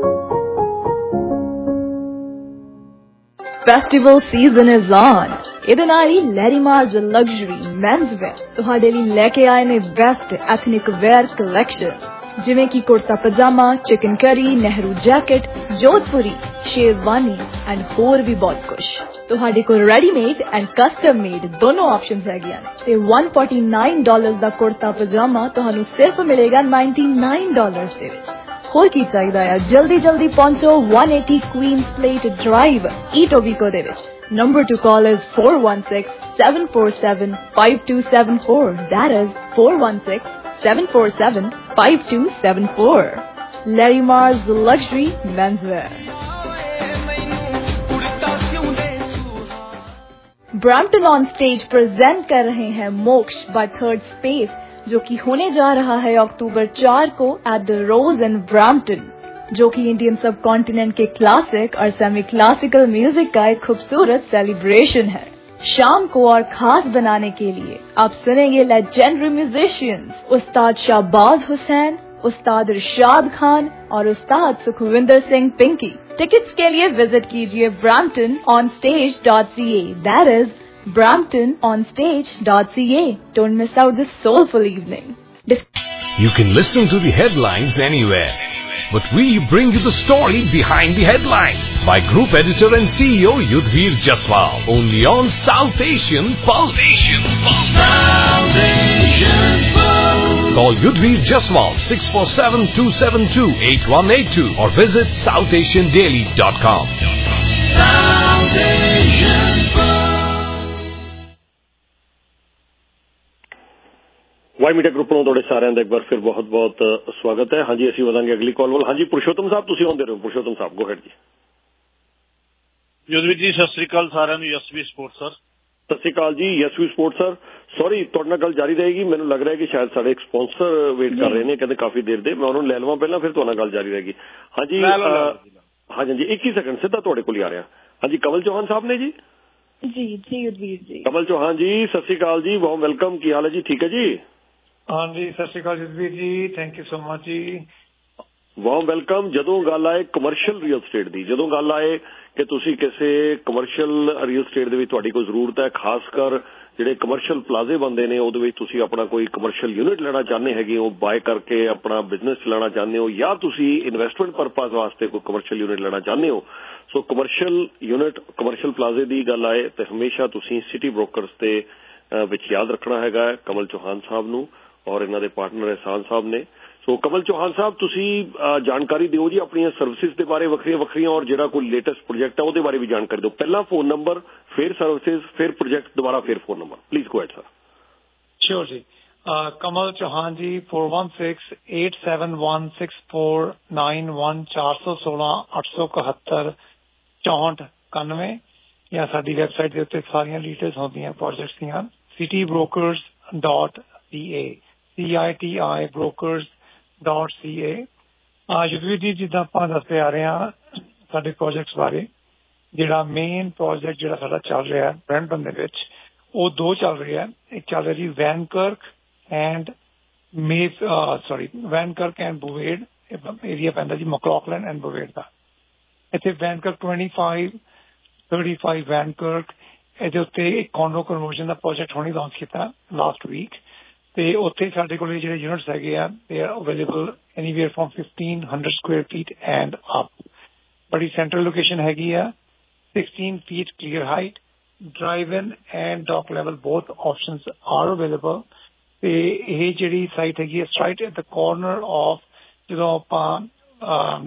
Festival season is on. ਇਹਦੇ ਨਾਲ ਹੀ ਲੈਰੀਮਾਰਜ਼ ਲਗਜ਼ਰੀ ਮੈਨਸ ਵੇਅਰ ਤੁਹਾਡੇ ਲਈ ਲੈ ਕੇ ਆਏ ਨੇ ਬੈਸਟ ਐਥਨਿਕ ਵੇਅਰ ਕਲੈਕਸ਼ਨ, ਜਿਵੇਂ ਕਿ ਕੁੜਤਾ pajama, chikankari, Nehru jacket, Jodhpuri, sherwani and ਹੋਰ ਵੀ ਬਹੁਤ ਕੁਝ। ਤੁਹਾਡੇ ਕੋਲ ਰੈਡੀਮੇਡ ਐਂਡ ਕਸਟਮ ਮੇਡ ਦੋਨੋਂ ਆਪਸ਼ਨਸ ਹੈਗੀਆਂ ਨੇ ਤੇ ਇੱਕ ਸੌ ਉਨਤਾਲੀ ਡਾਲਰ ਦਾ ਕੁੜਤਾ ਪਜਾਮਾ ਤੁਹਾਨੂੰ ਸਿਰਫ ਮਿਲੇਗਾ ਨਿਨਆਨਵੇ ਡਾਲਰ ਦੇ ਵਿੱਚ। ਹੋਰ ਕੀ ਚਾਹੀਦਾ ਹੈ, ਜਲਦੀ ਜਲਦੀ ਪਹੁੰਚੋ one eighty Queens Plate Drive, Etobicoke ਦੇ ਵਿੱਚ। Number to call is four one six seven four seven five two seven four. That is four one six seven four seven, five two seven four. Larimar's Luxury Menswear. Brampton on stage present कर रहे हैं मोक्ष by third space, जो कि होने जा रहा है अक्टूबर चार को at the Rose in Brampton, जो कि इंडियन सब कॉन्टिनेंट के क्लासिक और सेमी क्लासिकल म्यूजिक का एक खूबसूरत सेलिब्रेशन है। शाम को और खास बनाने के लिए आप सुनेंगे लेजेंडरी म्यूजिशियंस उस्ताद शाहबाज हुसैन, उस्ताद इरशाद खान और उस्ताद सुखविंदर सिंह पिंकी। टिकट्स के लिए विजिट कीजिए brampton on stage dot c a. That is brampton on stage dot c a. Don't miss out this soulful evening. Dis- You can listen to the headlines anywhere, but we bring you the story behind the headlines by Group Editor and C E O Yudhvir Jaswal, only on South Asian Pulse. South Asian Pulse. South Asian Pulse. Call Yudhvir Jaswal six four seven, two seven two, eight one eight two or visit south asian daily dot com. South Asian Y media group ਨੂੰ ਤੁਹਾਡੇ ਸਾਰਿਆਂ ਦਾ ਇੱਕ ਵਾਰ ਫਿਰ ਬਹੁਤ ਬਹੁਤ ਸਵਾਗਤ ਹੈ। ਹਾਂਜੀ, ਅਸੀਂ ਵਧਾਂਗੇ ਅਗਲੀ ਕਾਲ ਵੱਲ। ਹਾਂਜੀ ਪੁਰਸ਼ੋਤਮ ਸਾਹਿਬ, ਤੁਸੀਂ ਆਉਂਦੇ ਰਹੋ। ਪੁਰਸ਼ੋਤਮ ਸਾਹਿਬ, ਗੋ ਹੈਡ ਜੀ। ਯੁਧਵੀਰ ਜੀ ਸਤਿ ਸ੍ਰੀ ਅਕਾਲ ਸਾਰਿਆਂ ਨੂੰ। ਯਸ਼ਵੀ ਸਪੋਰਟ ਸਰ। ਸਤਿ ਸ੍ਰੀ ਅਕਾਲ ਜੀ, ਯਸ਼ਵੀ ਸਪੋਰਟ ਸਰ। ਸੌਰੀ, ਤੁਹਾਡੇ ਨਾਲ ਗੱਲ ਜਾਰੀ ਰਹੇਗੀ। ਮੈਨੂੰ ਲੱਗ ਰਿਹਾ ਕਿ ਸ਼ਾਇਦ ਸਾਡੇ ਇੱਕ ਸਪਾਂਸਰ ਵੇਟ ਕਰ ਰਹੇ ਨੇ, ਕਹਿੰਦੇ ਕਾਫੀ ਦੇਰ ਦੇ। ਮੈਂ ਉਹਨਾਂ ਨੂੰ ਲੈ ਲਵਾਂ ਪਹਿਲਾਂ, ਫਿਰ ਤੁਹਾਡੇ ਨਾਲ ਗੱਲ ਜਾਰੀ ਰਹੇਗੀ। ਹਾਂਜੀ ਹਾਂਜੀ ਹਾਂਜੀ, ਇੱਕ ਹੀ ਸੈਕਿੰਡ, ਸਿੱਧਾ ਤੁਹਾਡੇ ਕੋਲ ਹੀ ਆ ਰਿਹਾ। ਹਾਂਜੀ, ਕਮਲ ਚੌਹਾਨ ਸਾਹਿਬ ਨੇ ਜੀ। ਜੀ ਜੀ ਯੁਧਵੀਰ ਜੀ। ਕਮਲ ਚੌਹਾਨ ਜੀ, ਸਤਿ ਸ੍ਰੀ ਅਕਾਲ ਜੀ, ਬਹੁਤ ਵੈਲਕਮ। ਕੀ ਹਾਲ ਹੈ ਜੀ? ਠੀਕ ਹੈ ਜੀ? ਹਾਂਜੀ, ਸਤਿ ਸ਼੍ਰੀ ਅਕਾਲ ਜਸਵੀਰ ਜੀ, ਥੈਂਕ ਯੂ ਸੋ ਮਚ ਜੀ। ਵਾਹ ਵੈਲਕਮ। ਜਦੋਂ ਗੱਲ ਆਏ ਕਮਰਸ਼ੀਅਲ ਰੀਅਲ ਸਟੇਟ ਦੀ, ਜਦੋਂ ਗੱਲ ਆਏ ਕਿ ਤੁਸੀਂ ਕਿਸੇ ਕਮਰਸ਼ੀਅਲ ਰੀਅਲ ਸਟੇਟ ਦੇ ਵਿੱਚ ਤੁਹਾਡੀ ਕੋਈ ਜ਼ਰੂਰਤ ਹੈ, ਖਾਸ ਕਰ ਜਿਹੜੇ ਕਮਰਸ਼ੀਅਲ ਪਲਾਜ਼ੇ ਬਣਦੇ ਨੇ ਉਹਦੇ ਵਿੱਚ ਤੁਸੀਂ ਆਪਣਾ ਕੋਈ ਕਮਰਸ਼ੀਅਲ ਯੂਨਿਟ ਲੈਣਾ ਚਾਹੁੰਦੇ ਹੈਗੇ ਹੋ, ਬਾਏ ਕਰਕੇ ਆਪਣਾ ਬਿਜ਼ਨਸ ਚਲਾਉਣਾ ਚਾਹੁੰਦੇ ਹੋ, ਜਾਂ ਤੁਸੀਂ ਇਨਵੈਸਟਮੈਂਟ ਪਰਪਸ ਵਾਸਤੇ ਕੋਈ ਕਮਰਸ਼ੀਅਲ ਯੂਨਿਟ ਲੈਣਾ ਚਾਹੁੰਦੇ ਹੋ, ਸੋ ਕਮਰਸ਼ੀਅਲ ਯੂਨਿਟ ਕਮਰਸ਼ੀਅਲ ਪਲਾਜ਼ੇ ਦੀ ਗੱਲ ਆਏ ਤੇ ਹਮੇਸ਼ਾ ਤੁਸੀਂ ਸਿਟੀ ਬ੍ਰੋਕਰਸ ਦੇ ਵਿੱਚ ਯਾਦ ਰੱਖਣਾ ਹੈਗਾ ਕਮਲ ਚੌਹਾਨ ਸਾਹਿਬ ਨੂੰ ਔਰ ਇਹਨਾਂ ਦੇ ਪਾਰਟਨਰ ਇਹਸਾਨ ਸਾਹਿਬ ਨੇ। ਸੋ ਕਮਲ ਚੌਹਾਨ ਸਾਹਿਬ, ਤੁਸੀਂ ਜਾਣਕਾਰੀ ਦਿਓ ਜੀ ਆਪਣੀਆਂ ਸਰਵਿਸਿਜ਼ ਦੇ ਬਾਰੇ ਵੱਖਰੀਆਂ ਵੱਖਰੀਆਂ, ਔਰ ਜਿਹੜਾ ਕੋਈ ਲੇਟੈਸਟ ਪ੍ਰੋਜੈਕਟ ਹੈ ਉਹਦੇ ਬਾਰੇ ਵੀ ਜਾਣਕਾਰੀ ਦਿਓ। ਪਹਿਲਾਂ ਫੋਨ ਨੰਬਰ, ਫਿਰ ਸਰਵਿਸਿਜ਼, ਫਿਰ ਪ੍ਰੋਜੈਕਟ, ਦੁਬਾਰਾ ਫਿਰ phone number, please go ahead sir. Sure ਜੀ। ਕਮਲ ਚੌਹਾਨ ਜੀ, four one six, eight seven one, six four nine one, ਚਾਰ ਸੌ ਸੋਲਾਂ, ਅੱਠ ਸੌ ਇਕਹੱਤਰ, ਚੌਂਹਠ ਇਕਾਨਵੇਂ, ਜਾਂ ਸਾਡੀ ਵੈਬਸਾਈਟ ਦੇ ਉੱਤੇ ਸਾਰੀਆਂ ਡਿਟੇਲਸ ਹੁੰਦੀਆਂ ਪ੍ਰੋਜੈਕਟਸ ਦੀਆਂ, city brokers dot C A, C I T I brokers dot C A. Yudhvir ji, ਜਿੱਦਾਂ ਆਪਾਂ ਦੱਸਦੇ ਆ ਰਹੇ ਹਾਂ ਸਾਡੇ ਪ੍ਰੋਜੈਕਟਸ ਬਾਰੇ, ਜਿਹੜਾ ਮੇਨ ਪ੍ਰੋਜੈਕਟ ਜਿਹੜਾ ਸਾਡਾ ਚੱਲ ਰਿਹਾ ਬ੍ਰੈਂਪਟਨ ਦੇ ਵਿੱਚ, ਉਹ ਦੋ ਚੱਲ ਰਿਹਾ। ਇੱਕ ਚੱਲ ਰਿਹਾ ਜੀ ਵੈਨਕਰਕ ਐਂਡ ਮੇਸ ਸੌਰੀ ਵੈਨਕਰਕ ਐਂਡ ਬੁਵੇਡ ਏਰੀਆ ਪੈਂਦਾ ਜੀ, ਮਕਲੌਕਲੈਂਡ ਐਂਡ ਬੁਵੇਡ ਦਾ। ਇੱਥੇ ਵੈਨਕਰਕ ਟਵੈਂਟੀ ਫਾਈਵ ਥਰਟੀ ਫਾਈਵ ਵੈਨਕਰਕ, ਇਹਦੇ ਉੱਤੇ ਇੱਕ ਕੌਂਡੋ ਕਨਵਰਜਨ ਦਾ ਪ੍ਰੋਜੈਕਟ ਹੁਣੇ ਲਾਂਚ ਕੀਤਾ ਲਾਸਟ ਵੀਕ, ਤੇ ਉੱਥੇ ਸਾਡੇ ਕੋਲ ਜਿਹੜੇ ਯੂਨਿਟਸ ਹੈਗੇ ਆ they are available anywhere from fifteen hundred square feet and up. ਬੜੀ ਸੈਂਟਰਲ ਲੋਕੇਸ਼ਨ ਹੈਗੀ ਆ, sixteen feet clear height, drive-in and dock level both options are available. ਤੇ ਇਹ ਜਿਹੜੀ ਸਾਈਟ ਹੈਗੀ ਹੈ straight at the corner of, ਜਦੋਂ ਆਪਾਂ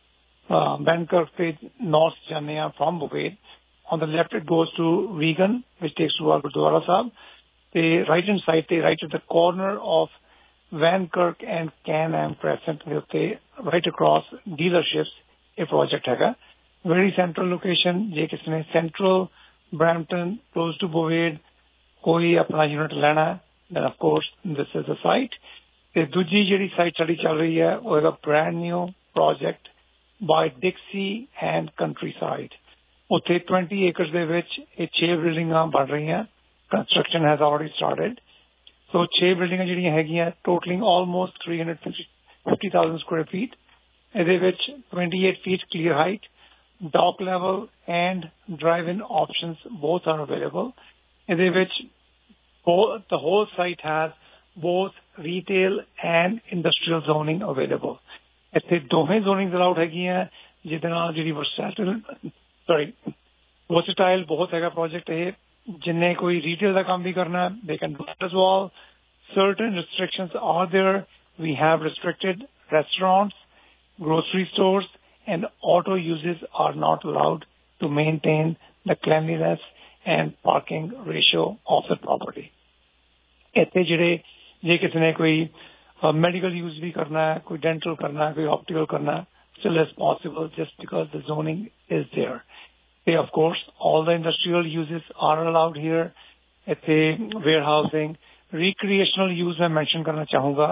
ਬੈਂਕਰ ਤੇ ਨਾਰਥ ਜਾਂਦੇ ਹਾਂ from Bovaird, on the left it goes to Regan, which takes to our Gurdwara Sahib. The right hand side, the right at the corner of Vankirk and Can-Am Crescent, right across dealerships, a project hai. Very central location. Je kisne central Brampton, close to Bovade, koi apna unit lena, then of course this is the site. The dooji jehdi site sadi chal rahi hai, wo hai a brand new project by Dixie and Countryside. ਉੱਥੇ twenty acres ਦੇ ਵਿੱਚ ਇਹ ਛੇ ਬਿਲਡਿੰਗਾਂ ਬਣ ਰਹੀਆਂ। Construction has already started. So ਛੇ ਬਿਲਡਿੰਗਾਂ ਜਿਹੜੀਆਂ ਹੈਗੀਆਂ totalling almost three hundred fifty thousand square feet. ਇਹਦੇ ਵਿੱਚ twenty-eight feet clear height, dock level and drive-in options both are available. ਇਹਦੇ ਵਿੱਚ the whole site has both retail and industrial zoning available. ਇੱਥੇ ਦੋਵੇਂ zonings allowed ਹੈਗੀਆਂ, ਜਿਹਦੇ ਨਾਲ ਜਿਹੜੀ versatile ਸੌਰੀ versatile ਬਹੁਤ ਹੈਗਾ ਪ੍ਰੋਜੈਕਟ ਇਹ। ਜਿੰਨੇ ਕੋਈ ਰੀਟੇਲ ਦਾ ਕੰਮ ਵੀ ਕਰਨਾ, they can do that as well. Certain restrictions are there. We have restricted restaurants, grocery stores and auto uses are not allowed to maintain the cleanliness and parking ratio of the property. ਇੱਥੇ ਜਿਹੜੇ ਜੇ ਕਿਸੇ ਨੇ ਕੋਈ medical use भी करना है, कोई डेंटल करना है, कोई ऑप्टिकल करना है, still is possible just because the zoning is there. Okay, of course, all the industrial uses are allowed here. It's a warehousing. Recreational use मैं mention करना चाहूँगा.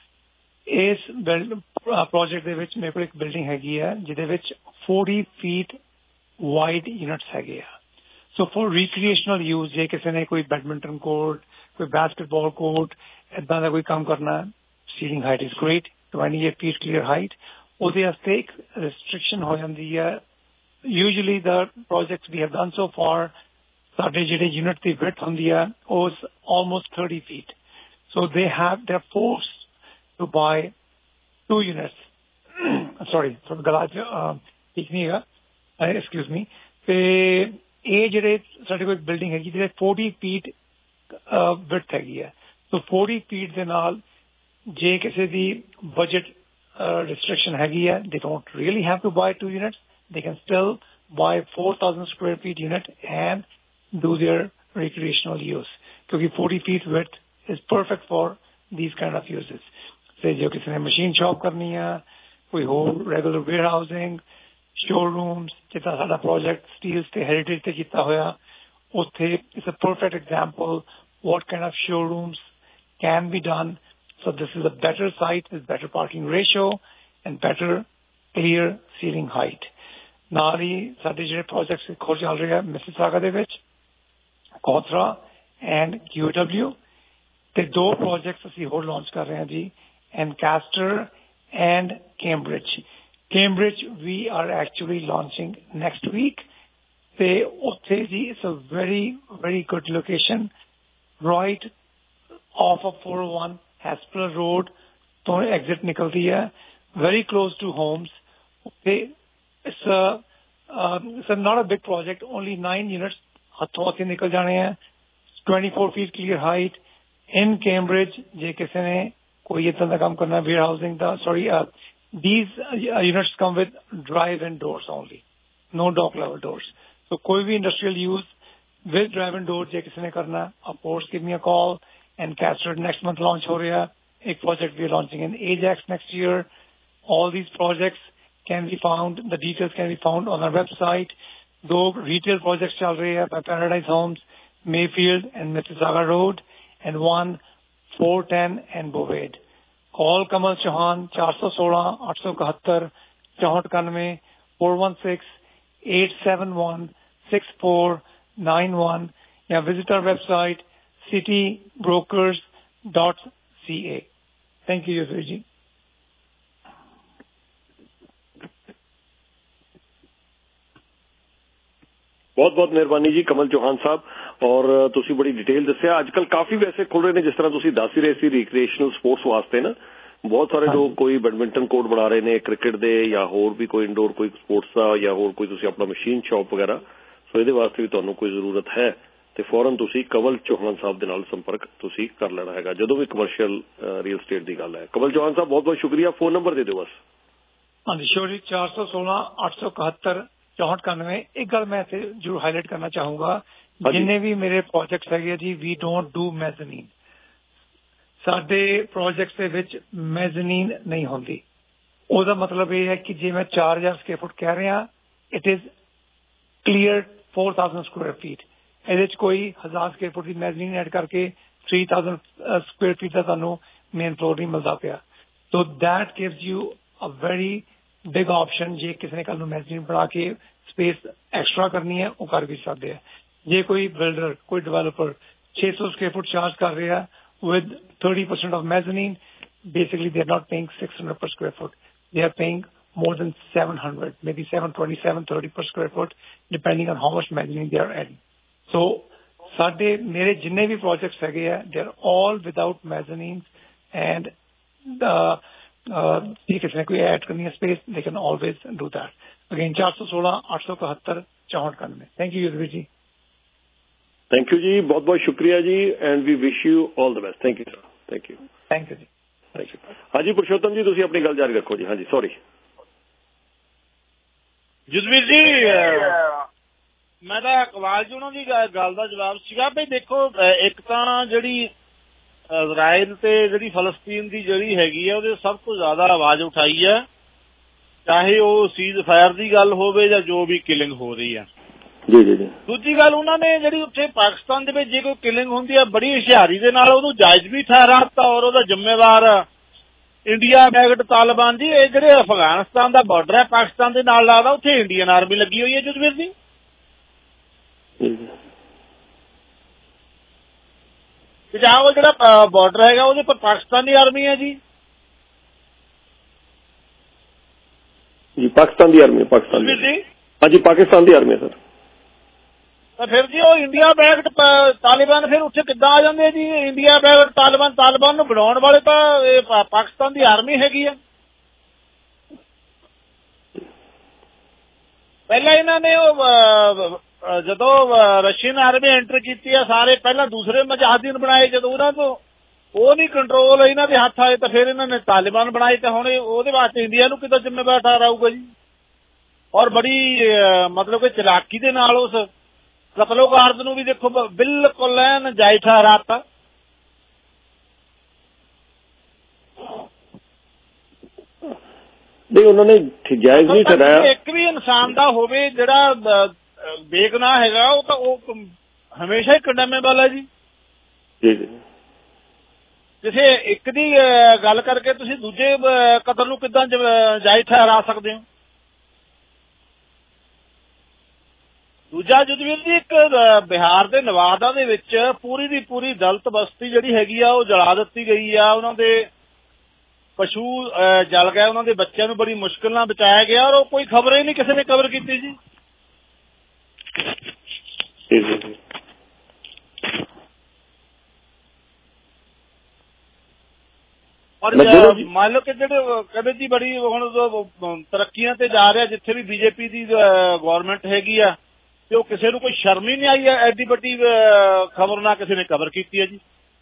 इस project ਦੇ ਵਿੱਚ ਮੇਰੇ ਕੋਲ ਇੱਕ building ਹੈਗੀ ਹੈ ਜਿਹਦੇ ਵਿੱਚ forty feet wide units ਹੈਗੇ ਆ. So for recreational use, ਜੇ ਕਿਸੇ ਨੇ ਕੋਈ badminton court, ਕੋਈ basketball court, ਏਦਾਂ ਦਾ ਕੋਈ ਕੰਮ ਕਰਨਾ ਹੈ, ceiling height is great, twenty-eight feet clear height. ਉਹਦੇ ਵਾਸਤੇ ਇੱਕ restriction ਹੋ ਜਾਂਦੀ ਹੈ. Usually the projects we have done so far, ਸਾਡੇ ਜਿਹੜੇ unit ਦੀ width ਹੁੰਦੀ ਹੈ ਉਹ is almost thirty feet. So they have, they're forced to buy two units. Sorry, from garage, ਠੀਕ ਨਹੀਂ ਹੈਗਾ, excuse me. ਤੇ ਇਹ ਜਿਹੜੇ ਸਾਡੇ ਕੋਲ ਬਿਲਡਿੰਗ ਹੈਗੀ ਜਿਹੜੇ forty feet width ਹੈਗੀ ਹੈ. So forty feet ਦੇ ਨਾਲ ਜੇ ਕਿਸੇ ਦੀ budget restriction ਹੈਗੀ ਹੈ, they don't really have to buy two units. They can still buy four thousand square feet unit and do their recreational use. क्योंकि forty feet width is perfect for these kind of uses. Say जो किसी ने machine shop करनी है, कोई हो regular warehousing, showrooms, जितना सारा project steel से heritage से कितना होया, उत्थे is a perfect example what kind of showrooms can be done. So this is a better site with better parking ratio and better clear ceiling height. ਨਾਲ ਹੀ ਸਾਡੇ ਜਿਹੜੇ projects ਇੱਕ ਹੋਰ ਚੱਲ ਰਹੇ ਆ ਮਿਸਿਸਾਗਾ ਦੇ ਵਿੱਚ, ਕੋਥਰਾ and Q W, ਤੇ ਦੋ projects ਅਸੀਂ ਹੋਰ launch ਕਰ ਰਹੇ ਹਾਂ ਜੀ, Ancaster and Cambridge. Cambridge we are actually launching next week. ਤੇ ਉੱਥੇ ਜੀ it's a very very good location right off of four oh one Hasper Road ਤੋਂ exit ਨਿਕਲਦੀ ਹੈ, very close to homes. Okay, it's a uh, it's a not a big project, only nine units ਹੱਥੋਂ ਹੱਥੀ ਨਿਕਲ ਜਾਣੇ ਹੈ, twenty-four feet clear height in Cambridge. ਜੇ ਕਿਸੇ ਨੇ ਕੋਈ ਇਦਾਂ ਦਾ ਕੰਮ ਕਰਨਾ warehousing ਹਾਊਸਿੰਗ ਦਾ, sorry, uh, these uh, units come with drive-in doors only, no dock level doors. So ਕੋਈ ਵੀ industrial use with drive-in door ਜੇ ਕਿਸੇ ਨੇ ਕਰਨਾ, of course give me a call. And Castor next month launch ho raha hai. A project we are launching in Ajax next year. All these projects can be found, the details can be found on our website. Do retail projects chal rahe hai by Paradise Homes, Mayfield and Mississauga Road, and one four ten and Bovade. Call Kamal Chauhan four one six, eight seven seven, four four nine nine, four one six, eight seven one, six four nine one. या visit our website city brokers dot c a. Thank you, Yusuf ji. ਬਹੁਤ ਬਹੁਤ ਮਿਹਰਬਾਨੀ ਜੀ ਕਮਲ ਚੌਹਾਨ ਸਾਹਿਬ, ਔਰ ਤੁਸੀਂ ਬੜੀ detail ਦੱਸਿਆ. ਅੱਜ ਕੱਲ ਕਾਫੀ ਵੈਸੇ ਖੁੱਲ ਰਹੇ ਨੇ, ਜਿਸ ਤਰ੍ਹਾਂ ਤੁਸੀਂ ਦੱਸ ਹੀ ਰਹੇ ਸੀ ਰੀਕ੍ਰੀਏਸ਼ਨਲ ਸਪੋਰਟਸ ਵਾਸਤੇ ਨਾ, ਬਹੁਤ ਸਾਰੇ ਲੋਕ ਕੋਈ ਬੈਡਮਿੰਟਨ ਕੋਰਟ ਬਣਾ ਰਹੇ ਨੇ ਕ੍ਰਿਕਟ ਦੇ, ਜਾਂ ਹੋਰ ਵੀ ਕੋਈ ਇੰਡੋਰ ਕੋਈ ਸਪੋਰਟਸ ਦਾ, ਜਾਂ ਹੋਰ ਕੋਈ ਤੁਸੀਂ ਆਪਣਾ ਮਸ਼ੀਨ ਸ਼ਾਪ ਵਗੈਰਾ. ਸੋ ਇਹਦੇ ਵਾਸਤੇ ਵੀ ਤੁਹਾਨੂੰ ਕੋਈ ਜ਼ਰੂਰਤ ਹੈ ਤੇ ਫੌਰਨ ਤੁਸੀਂ ਕਮਲ ਚੌਹਾਨ ਸਾਹਿਬ ਦੇ ਨਾਲ ਸੰਪਰਕ ਤੁਸੀਂ ਕਰ ਲੈਣਾ ਹੈਗਾ ਜਦੋਂ ਵੀ ਕਮਰਸ਼ੀਅਲ ਰੀਅਲ ਸਟੇਟ ਦੀ ਗੱਲ ਹੈ. ਕਮਲ ਚੌਹਾਨ ਸਾਹਿਬ ਬਹੁਤ ਬਹੁਤ ਸ਼ੁਕਰੀਆ. ਫੋਨ ਨੰਬਰ ਦੇ ਦਿਓ ਬਸ. ਹਾਂਜੀ ਸ਼ੋਰੀ ਚਾਰ ਸੌ ਸੋਲਾਂ ਅੱਠ ਸੌ ਇਕਹੱਤਰ ਚੌਂਹਠ ਇਕਾਨਵੇਂ. ਇੱਕ ਗੱਲ ਮੈਂ ਇੱਥੇ ਜ਼ਰੂਰ ਹਾਈਲਾਈਟ ਕਰਨਾ ਚਾਹੂੰਗਾ, ਜਿੰਨੇ ਵੀ ਮੇਰੇ ਪ੍ਰੋਜੈਕਟਸ ਹੈਗੇ ਜੀ, ਵੀ ਡੋਂਟ ਡੂ ਮੈਜ਼ਨੀਨ. ਸਾਡੇ ਪ੍ਰੋਜੈਕਟਸ ਦੇ ਵਿੱਚ ਮੈਜ਼ਨੀਨ ਨਹੀਂ ਹੁੰਦੀ. ਉਹਦਾ ਮਤਲਬ ਇਹ ਹੈ ਕਿ ਜੇ ਮੈਂ ਚਾਰ ਹਜ਼ਾਰ ਸਕੁਅਰ ਫੁੱਟ ਕਹਿ ਰਿਹਾ, it is clear four thousand square feet. ਇਹਦੇ ਚ ਕੋਈ ਹਜ਼ਾਰ ਸਕੁਅਰ ਫੁੱਟ ਦੀ ਮੈਜ਼ਨੀਨ ਐਡ ਕਰਕੇ three thousand ਸਕੁਅਰ ਫੀਟ ਦਾ ਤੁਹਾਨੂੰ ਮੇਨ ਫਲੋਰ ਨਹੀਂ ਮਿਲਦਾ ਪਿਆ. So that gives you a very big option. ਜੇ ਕਿਸੇ ਨੇ ਕੱਲ ਨੂੰ ਮੈਜ਼ਨੀਨ ਬਣਾ ਕੇ ਸਪੇਸ ਐਕਸਟਰਾ ਕਰਨੀ ਹੈ, ਉਹ ਕਰ ਵੀ ਸਕਦੇ ਆ. ਜੇ ਕੋਈ ਬਿਲਡਰ, ਕੋਈ ਡਿਵੈਲਪਰ ਛੇ ਸੌ ਸਕੁਅਰ ਫੁੱਟ ਚਾਰਜ ਕਰ ਰਿਹਾ with thirty percent of mezzanine, basically they're not paying six hundred per square foot. They are paying more than seven hundred, maybe seven twenty, seven thirty per square foot, depending on how much mezzanine they are adding. So, ਸਾਡੇ ਮੇਰੇ ਜਿੰਨੇ ਵੀ projects ਹੈਗੇ ਆ, they are all without mezzanines, and ਜੇ ਕਿਸੇ ਨੇ ਕੋਈ add ਕਰਨੀ ਹੈ space, they can always do that. Again, ਚਾਰ ਸੌ ਸੋਲਾਂ ਅੱਠ ਸੌ ਇਕਹੱਤਰ ਚੌਂਹਠ ਇਕਾਨਵੇਂ. Thank you, Yudhvir ji. Thank you ਜੀ, ਬਹੁਤ ਬਹੁਤ ਸ਼ੁਕਰੀਆ ਜੀ, and we wish you all the best. Thank you sir. Thank you. Thank you ਜੀ. Thank you. ਹਾਂਜੀ ਪੁਰਸ਼ੋਤਮ ਜੀ, ਤੁਸੀਂ ਆਪਣੀ ਗੱਲ ਜਾਰੀ ਰੱਖੋ ਜੀ. ਹਾਂਜੀ ਸੌਰੀ ਜਸਵੀਰ ਜੀ, ਮੈਂ ਤਾਂ ਇਕਬਾਲ ਜੀ ਉਹਨਾਂ ਦੀ ਗੱਲ ਦਾ ਜਵਾਬ ਸੀਗਾ ਵੀ ਦੇਖੋ, ਇੱਕ ਤਾਂ ਜਿਹੜੀ ਇਜ਼ਰਾਈਲ ਤੇ ਜਿਹੜੀ ਫਲਸਤੀਨ ਦੀ ਜਿਹੜੀ ਹੈਗੀ ਆ ਉਹਦੇ ਸਭ ਤੋਂ ਜ਼ਿਆਦਾ ਆਵਾਜ਼ ਉਠਾਈ ਹੈ, ਚਾਹੇ ਉਹ ਸੀਜ਼ ਫਾਇਰ ਦੀ ਗੱਲ ਹੋਵੇ ਜਾਂ ਜੋ ਵੀ ਕਿਲਿੰਗ ਹੋ ਰਹੀ ਆ। ਜੀ ਜੀ ਜੀ ਦੂਜੀ ਗੱਲ, ਉਹਨਾਂ ਨੇ ਜਿਹੜੀ ਉੱਥੇ ਪਾਕਿਸਤਾਨ ਦੇ ਵਿੱਚ ਜੇ ਕੋਈ ਕਿਲਿੰਗ ਹੁੰਦੀ ਹੈ ਬੜੀ ਹੁਸ਼ਿਆਰੀ ਦੇ ਨਾਲ ਉਹਨੂੰ ਜਾਇਜ਼ ਵੀ ਠਹਿਰਾਤਾ ਔਰ ਉਹਦਾ ਜ਼ਿੰਮੇਵਾਰ ਇੰਡੀਆ ਬੈਕਡ ਤਾਲਿਬਾਨ ਜੀ। ਇਹ ਜਿਹੜੇ ਅਫਗਾਨਿਸਤਾਨ ਦਾ ਬਾਰਡਰ ਹੈ ਪਾਕਿਸਤਾਨ ਦੇ ਨਾਲ ਲੱਗਦਾ, ਉੱਥੇ ਇੰਡੀਅਨ ਆਰਮੀ ਲੱਗੀ ਹੋਈ ਹੈ ਜੁਝਵੀਰ ਜੀ। ਜਾਂ ਉਹ ਜਿਹੜਾ ਬਾਰਡਰ ਹੈਗਾ ਉਹਦੇ ਪਰ ਪਾਕਿਸਤਾਨੀ ਆਰਮੀ ਹੈ ਜੀ। ਜੀ ਪਾਕਿਸਤਾਨ ਦੀ ਆਰਮੀ, ਪਾਕਿਸਤਾਨ ਦੀ ਜੀ ਹਾਂਜੀ ਪਾਕਿਸਤਾਨ ਦੀ ਆਰਮੀ ਸਰ। ਤਾਂ ਫਿਰ ਜੀ ਉਹ ਇੰਡੀਆ ਬੈਕਡ ਤਾਲਿਬਾਨ ਫਿਰ ਉੱਥੇ ਕਿੱਦਾਂ ਆ ਜਾਂਦੇ ਜੀ? ਇੰਡੀਆ ਬੈਕਡ ਤਾਲਿਬਾਨ, ਤਾਲਿਬਾਨ ਨੂੰ ਬਣਾਉਣ ਵਾਲੇ ਤਾਂ ਇਹ ਪਾਕਿਸਤਾਨ ਦੀ ਆਰਮੀ ਹੈਗੀ ਆ। ਪਹਿਲਾਂ ਇਹਨਾਂ ਨੇ ਉਹ ਜਦੋਂ ਰਸ਼ੀਅਨ ਆਰਮੀ ਐਂਟਰ ਕੀਤੀ ਆ, ਸਾਰੇ ਪਹਿਲਾਂ ਦੂਸਰੇ ਮੁਜਾਹਿਦੀਨ ਬਣਾਏ, ਜਦੋਂ ਉਹਨਾਂ ਤੋਂ ਉਹ ਨਹੀਂ ਕੰਟਰੋਲ ਇਹਨਾਂ ਦੇ ਹੱਥ ਆਏ ਤਾਂ ਫਿਰ ਇਹਨਾਂ ਨੇ ਤਾਲਿਬਾਨ ਬਣਾਏ। ਤੇ ਹੁਣ ਉਹਦੇ ਵਾਸਤੇ ਇੰਡੀਆ ਨੂੰ ਕਿੱਦਾਂ ਜ਼ਿੰਮੇਵਾਰ ਠਹਿਰਾਊਗਾ ਜੀ? ਔਰ ਬੜੀ ਮਤਲਬ ਕਿ ਚਲਾਕੀ ਦੇ ਨਾਲ ਉਸ ਕਤਲੋਗਾਰਦ ਨੂੰ ਵੀ ਦੇਖੋ ਬਿਲਕੁਲ ਐਨ ਜਾਇਜ਼ ਠਹਿਰਾਤਾ। ਨਹੀਂ ਉਹਨਾਂ ਨੇ ਜਾਇਜ਼ ਨਹੀਂ ਠਹਿਰਾਇਆ। ਇੱਕ ਵੀ ਇਨਸਾਨ ਦਾ ਹੋਵੇ ਜਿਹੜਾ ਬੇਗੁਨਾਹ ਹੈਗਾ ਉਹ ਤਾਂ ਉਹ ਹਮੇਸ਼ਾ ਹੀ ਕੰਡੈਮੇਬਲ ਹੈ ਜੀ। ਜੀ ਜੀ ਕਿਸੇ ਇੱਕ ਦੀ ਗੱਲ ਕਰਕੇ ਤੁਸੀਂ ਦੂਜੇ ਕਤਲ ਨੂੰ ਕਿੱਦਾਂ ਜਾਇਜ਼ ਠਹਿਰਾ ਸਕਦੇ ਹੋ? ਦੂਜਾ ਜੁਝਵੀਰ ਜੀ, ਇੱਕ ਬਿਹਾਰ ਦੇ ਨਵਾਦਾ ਦੇ ਵਿੱਚ ਪੂਰੀ ਦੀ ਪੂਰੀ ਦਲਿਤ ਬਸਤੀ ਜਿਹੜੀ ਹੈਗੀ ਆ ਉਹ ਜਲਾ ਦਿੱਤੀ ਗਈ ਆ। ਉਹਨਾਂ ਦੇ ਪਸ਼ੂ ਜਲ ਗਏ, ਉਹਨਾਂ ਦੇ ਬੱਚਿਆਂ ਨੂੰ ਬੜੀ ਮੁਸ਼ਕਿਲ ਨਾਲ ਬਚਾਇਆ ਗਿਆ ਔਰ ਉਹ ਕੋਈ ਖਬਰ ਹੀ ਨਹੀਂ ਕਿਸੇ ਨੇ ਕਵਰ ਕੀਤੀ ਜੀ। ਔਰ ਮੰਨ ਲਓ ਕਿ ਜਿਹੜੇ ਕਹਿੰਦੇ ਜੀ ਬੜੀ ਹੁਣ ਤਰੱਕੀਆਂ ਤੇ ਜਾ ਰਿਹਾ, ਜਿੱਥੇ ਵੀ ਬੀਜੇਪੀ ਦੀ ਗੌਰਮੈਂਟ ਹੈਗੀ ਆ ਤੇ ਉਹ ਕਿਸੇ ਨੂੰ ਕੋਈ ਸ਼ਰਮ ਹੀ ਨਹੀਂ ਆਈ ਹੈ, ਐਡੀ ਵੱਡੀ ਖਬਰ ਨਾ ਕਿਸੇ ਨੇ ਕਵਰ ਕੀਤੀ ਹੈ ਜੀ।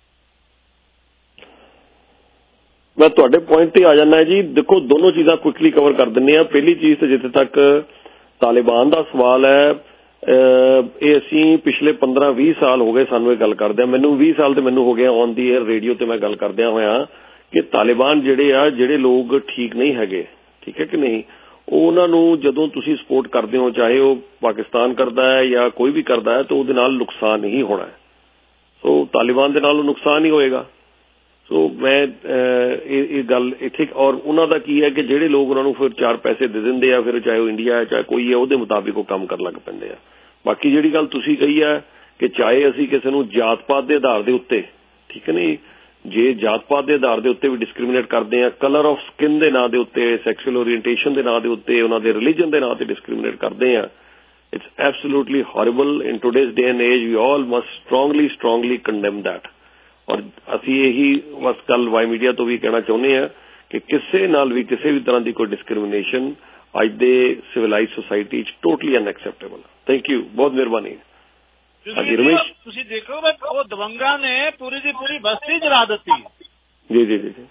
ਮੈਂ ਤੁਹਾਡੇ ਪੁਆਇੰਟ ਤੇ ਆ ਜਾਣਾ ਜੀ। ਦੇਖੋ ਦੋਨੋਂ ਚੀਜ਼ਾਂ ਕੁਇਕਲੀ ਕਵਰ ਕਰ ਦਿੰਦੇ ਆ। ਪਹਿਲੀ ਚੀਜ਼ ਤੇ ਜਿੱਥੇ ਤੱਕ ਤਾਲਿਬਾਨ ਦਾ ਸਵਾਲ ਹੈ, ਇਹ ਅਸੀਂ ਪਿਛਲੇ ਪੰਦਰਾਂ ਵੀਹ ਸਾਲ ਹੋ ਗਏ ਸਾਨੂੰ ਇਹ ਗੱਲ ਕਰਦੇ ਆ। ਮੈਨੂੰ ਵੀਹ ਸਾਲ ਤੇ ਮੈਨੂੰ ਹੋ ਗਿਆ ਔਨ ਦੀ ਏਅਰ ਰੇਡੀਓ ਤੇ ਮੈਂ ਗੱਲ ਕਰਦਿਆਂ ਹੋਇਆ ਕਿ ਤਾਲਿਬਾਨ ਜਿਹੜੇ ਆ, ਜਿਹੜੇ ਲੋਕ ਠੀਕ ਨਹੀਂ ਹੈਗੇ, ਠੀਕ ਹੈ ਕਿ ਨਹੀਂ, ਉਹ ਉਹਨਾਂ ਨੂੰ ਜਦੋਂ ਤੁਸੀਂ ਸਪੋਰਟ ਕਰਦੇ ਹੋ, ਚਾਹੇ ਉਹ ਪਾਕਿਸਤਾਨ ਕਰਦਾ ਹੈ ਜਾਂ ਕੋਈ ਵੀ ਕਰਦਾ ਹੈ, ਤਾਂ ਉਹਦੇ ਨਾਲ ਨੁਕਸਾਨ ਹੀ ਹੋਣਾ ਹੈ। ਸੋ ਤਾਲਿਬਾਨ ਦੇ ਨਾਲ ਨੁਕਸਾਨ ਹੀ ਹੋਏਗਾ। ਸੋ ਮੈਂ ਇਹ ਗੱਲ ਇੱਥੇ, ਔਰ ਉਹਨਾਂ ਦਾ ਕੀ ਹੈ ਕਿ ਜਿਹੜੇ ਲੋਕ ਉਹਨਾਂ ਨੂੰ ਫਿਰ ਚਾਰ ਪੈਸੇ ਦੇ ਦਿੰਦੇ ਆ, ਫਿਰ ਚਾਹੇ ਉਹ ਇੰਡੀਆ ਹੈ ਚਾਹੇ ਕੋਈ ਹੈ, ਉਹਦੇ ਮੁਤਾਬਿਕ ਉਹ ਕੰਮ ਕਰਨ ਲੱਗ ਪੈਂਦੇ ਆ। ਬਾਕੀ ਜਿਹੜੀ ਗੱਲ ਤੁਸੀਂ ਕਹੀ ਹੈ ਕਿ ਚਾਹੇ ਅਸੀਂ ਕਿਸੇ ਨੂੰ ਜਾਤ ਪਾਤ ਦੇ ਆਧਾਰ ਦੇ ਉੱਤੇ, ਠੀਕ ਹੈ ਨਹੀਂ, ਜੇ ਜਾਤ ਪਾਤ ਦੇ ਆਧਾਰ ਦੇ ਉੱਤੇ ਵੀ ਡਿਸਕ੍ਰਿਮੀਨੇਟ ਕਰਦੇ ਆ, ਕਲਰ ਆਫ ਸਕਿਨ ਦੇ ਨਾਂ ਦੇ ਉੱਤੇ, ਸੈਕਸ਼ੂਅਲ ਓਰੀਐਂਟੇਸ਼ਨ ਦੇ ਨਾਂ ਦੇ ਉੱਤੇ, ਉਹਨਾਂ ਦੇ ਰਿਲੀਜਨ ਦੇ ਨਾਂ ਤੇ ਡਿਸਕ੍ਰਿਮੀਨੇਟ ਕਰਦੇ ਆ, it's absolutely horrible. In today's day and age we all must strongly strongly condemn that. ਔਰ ਅਸੀਂ ਇਹੀ ਬਸ ਕੱਲ ਵਾਈ ਮੀਡੀਆ ਤੋਂ ਵੀ ਕਹਿਣਾ ਚਾਹੁੰਦੇ ਹਾਂ ਕਿ ਕਿਸੇ ਨਾਲ ਵੀ ਕਿਸੇ ਵੀ ਤਰ੍ਹਾਂ ਦੀ ਕੋਈ ਡਿਸਕ੍ਰਿਮੀਨੇਸ਼ਨ ਅੱਜ ਦੇ ਸਿਵਲਾਈਜ਼ ਸੋਸਾਇਟੀ 'ਚ ਟੋਟਲੀ ਅਨਐਕਸੈਪਟੇਬਲ। ਥੈਂਕ ਯੂ, ਬਹੁਤ ਮਿਹਰਬਾਨੀ। ਹਾਂਜੀ ਰਮੇਸ਼, ਤੁਸੀਂ ਦੇਖੋ ਉਹ ਦਬੰਗਾਂ ਨੇ ਪੂਰੀ ਦੀ ਪੂਰੀ ਬਸਤੀ ਜਲਾ ਦਿੱਤੀ। ਜੀ ਜੀ ਜੀ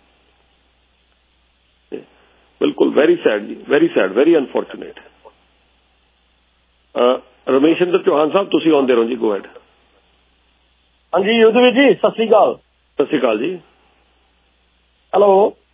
ਬਿਲਕੁਲ, ਵੈਰੀ ਸੈਡ ਜੀ, very sad, very unfortunate. Rameshinder Chauhan ਸਾਹਿਬ ਤੁਸੀਂ ਆਉਂਦੇ ਰਹੋ ਜੀ, ਗੋ ਹੈਡ। ਹਾਂਜੀ ਯੁੱਧਵੀਰ ਜੀ, ਸਤਿ ਸ੍ਰੀ ਅਕਾਲ। ਸਤਿ ਸ੍ਰੀ ਅਕਾਲ ਜੀ। ਹੈਲੋ।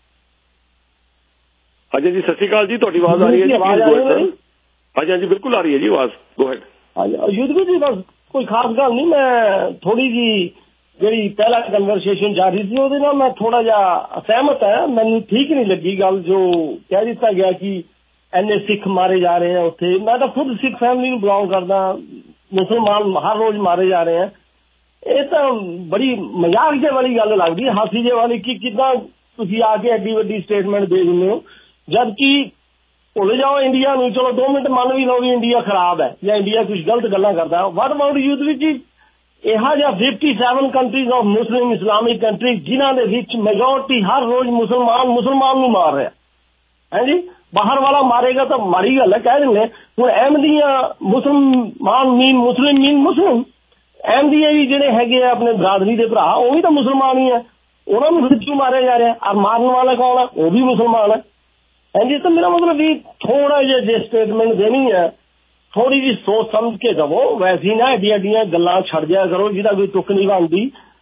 ਹਾਂਜੀ ਜੀ ਸਤਿ ਸ੍ਰੀ ਅਕਾਲ ਜੀ, ਤੁਹਾਡੀ ਆਵਾਜ਼ ਆ ਰਹੀ ਹੈ ਜੀ। ਹਾਂਜੀ ਹਾਂਜੀ ਬਿਲਕੁਲ ਆ ਰਹੀ ਹੈ ਜੀ ਆਵਾਜ਼, ਗੋ ਹੈਡ। ਹਾਂਜੀ ਯੁੱਧਵੀਰ ਜੀ, ਬਸ ਕੋਈ ਖਾਸ ਗੱਲ ਨਹੀਂ, ਮੈਂ ਥੋੜੀ ਜੀ ਜਿਹੜੀ ਪਹਿਲਾ ਕਨਵਰਸੇਸ਼ਨ ਜਾਰੀ ਸੀ ਉਹਦੇ ਨਾਲ ਮੈਂ ਥੋੜਾ ਜਿਹਾ ਅਸਹਿਮਤ ਹੈ। ਮੈਨੂੰ ਠੀਕ ਨਹੀਂ ਲੱਗੀ ਗੱਲ ਜੋ ਕਹਿ ਦਿੱਤਾ ਗਿਆ ਕਿ ਇੰਨੇ ਸਿੱਖ ਮਾਰੇ ਜਾ ਰਹੇ ਆ ਉੱਥੇ। ਮੈਂ ਤਾਂ ਖੁਦ ਸਿੱਖ ਫੈਮਿਲੀ ਨੂੰ ਬਿਲੋਂਗ ਕਰਦਾ, ਮੁਸਲਮਾਨ ਹਰ ਰੋਜ਼ ਮਾਰੇ ਜਾ ਰਹੇ ਆ। ਇਹ ਤਾਂ ਬੜੀ ਮਜ਼ਾਕ ਜੇ ਵਾਲੀ ਗੱਲ ਲੱਗਦੀ ਹੈ, ਹਾਸੀ ਜੇ ਵਾਲੀ, ਕਿ ਕਿੱਦਾਂ ਤੁਸੀਂ ਆ ਕੇ ਐਡੀ ਵੱਡੀ ਸਟੇਟਮੈਂਟ ਦੇ ਦਿੰਦੇ ਹੋ, ਜਦਕਿ ਭੁੱਲ ਜਾਓ ਇੰਡੀਆ ਨੂੰ। ਚਲੋ ਦੋ ਮਿੰਟ ਮੰਨ ਵੀ ਲਓ ਵੀ ਇੰਡੀਆ ਖਰਾਬ ਹੈ ਜਾਂ ਇੰਡੀਆ ਕੁਝ ਗਲਤ ਗੱਲਾਂ ਕਰਦਾ। ਵਾਟ ਅਬਾਊਟ ਯੂਥ ਵਿੱਚ ਇਹੋ ਜਿਹਾ fifty seven countries of Muslim Islamic countries ਜਿਨ੍ਹਾਂ ਦੇ ਵਿੱਚ ਮੈਜੋਰਟੀ ਹਰ ਰੋਜ਼ ਮੁਸਲਮਾਨ ਮੁਸਲਮਾਨ ਨੂੰ ਮਾਰ ਰਿਹਾ ਹੈ ਜੀ। ਬਾਹਰ ਵਾਲਾ ਮਾਰੇਗਾ ਤਾਂ ਮਾਰੀ ਗੱਲ ਹੈ, ਕਹਿ ਦਿੰਦੇ। ਹੁਣ ਅਹਿਮਦੀਆਂ ਮੁਸਲਮਾਨ ਮੀਨ ਮੁਸਲਿਮ ਮੀਨ ਮੁਸਲਿਮ, ਅਹਿਮਦੀਏ ਵੀ ਜਿਹੜੇ ਹੈਗੇ ਆ ਆਪਣੇ ਬਰਾਦਰੀ ਦੇ ਭਰਾ, ਉਹ ਵੀ ਤਾਂ ਮੁਸਲਮਾਨ ਹੀ ਹੈ, ਉਹਨਾਂ ਨੂੰ ਕਿਉਂ ਮਾਰਿਆ ਜਾ ਰਿਹਾ? ਔਰ ਮਾਰਨ ਵਾਲਾ ਕੌਣ ਹੈ? ਉਹ ਵੀ ਮੁਸਲਮਾਨ ਹੈ। ਹਾਂਜੀ, ਤਾਂ ਮੇਰਾ ਮਤਲਬ ਵੀ ਥੋੜਾ ਜਿਹਾ ਜੇ ਸਟੇਟਮੈਂਟ ਦੇਣੀ ਹੈ ਥੋੜੀ ਜਿਹੀ ਸੋਚ ਸਮਝ ਕੇ ਦਵੋ, ਵੈਸੇ ਨਾ ਐਡੀਆਂ ਐਡੀਆਂ ਗੱਲਾਂ ਛੱਡ ਜਾਇਆ ਕਰੋ ਜਿਹਦਾ ਕੋਈ ਤੁੱਕ ਨਹੀਂ ਬਣਦੀ।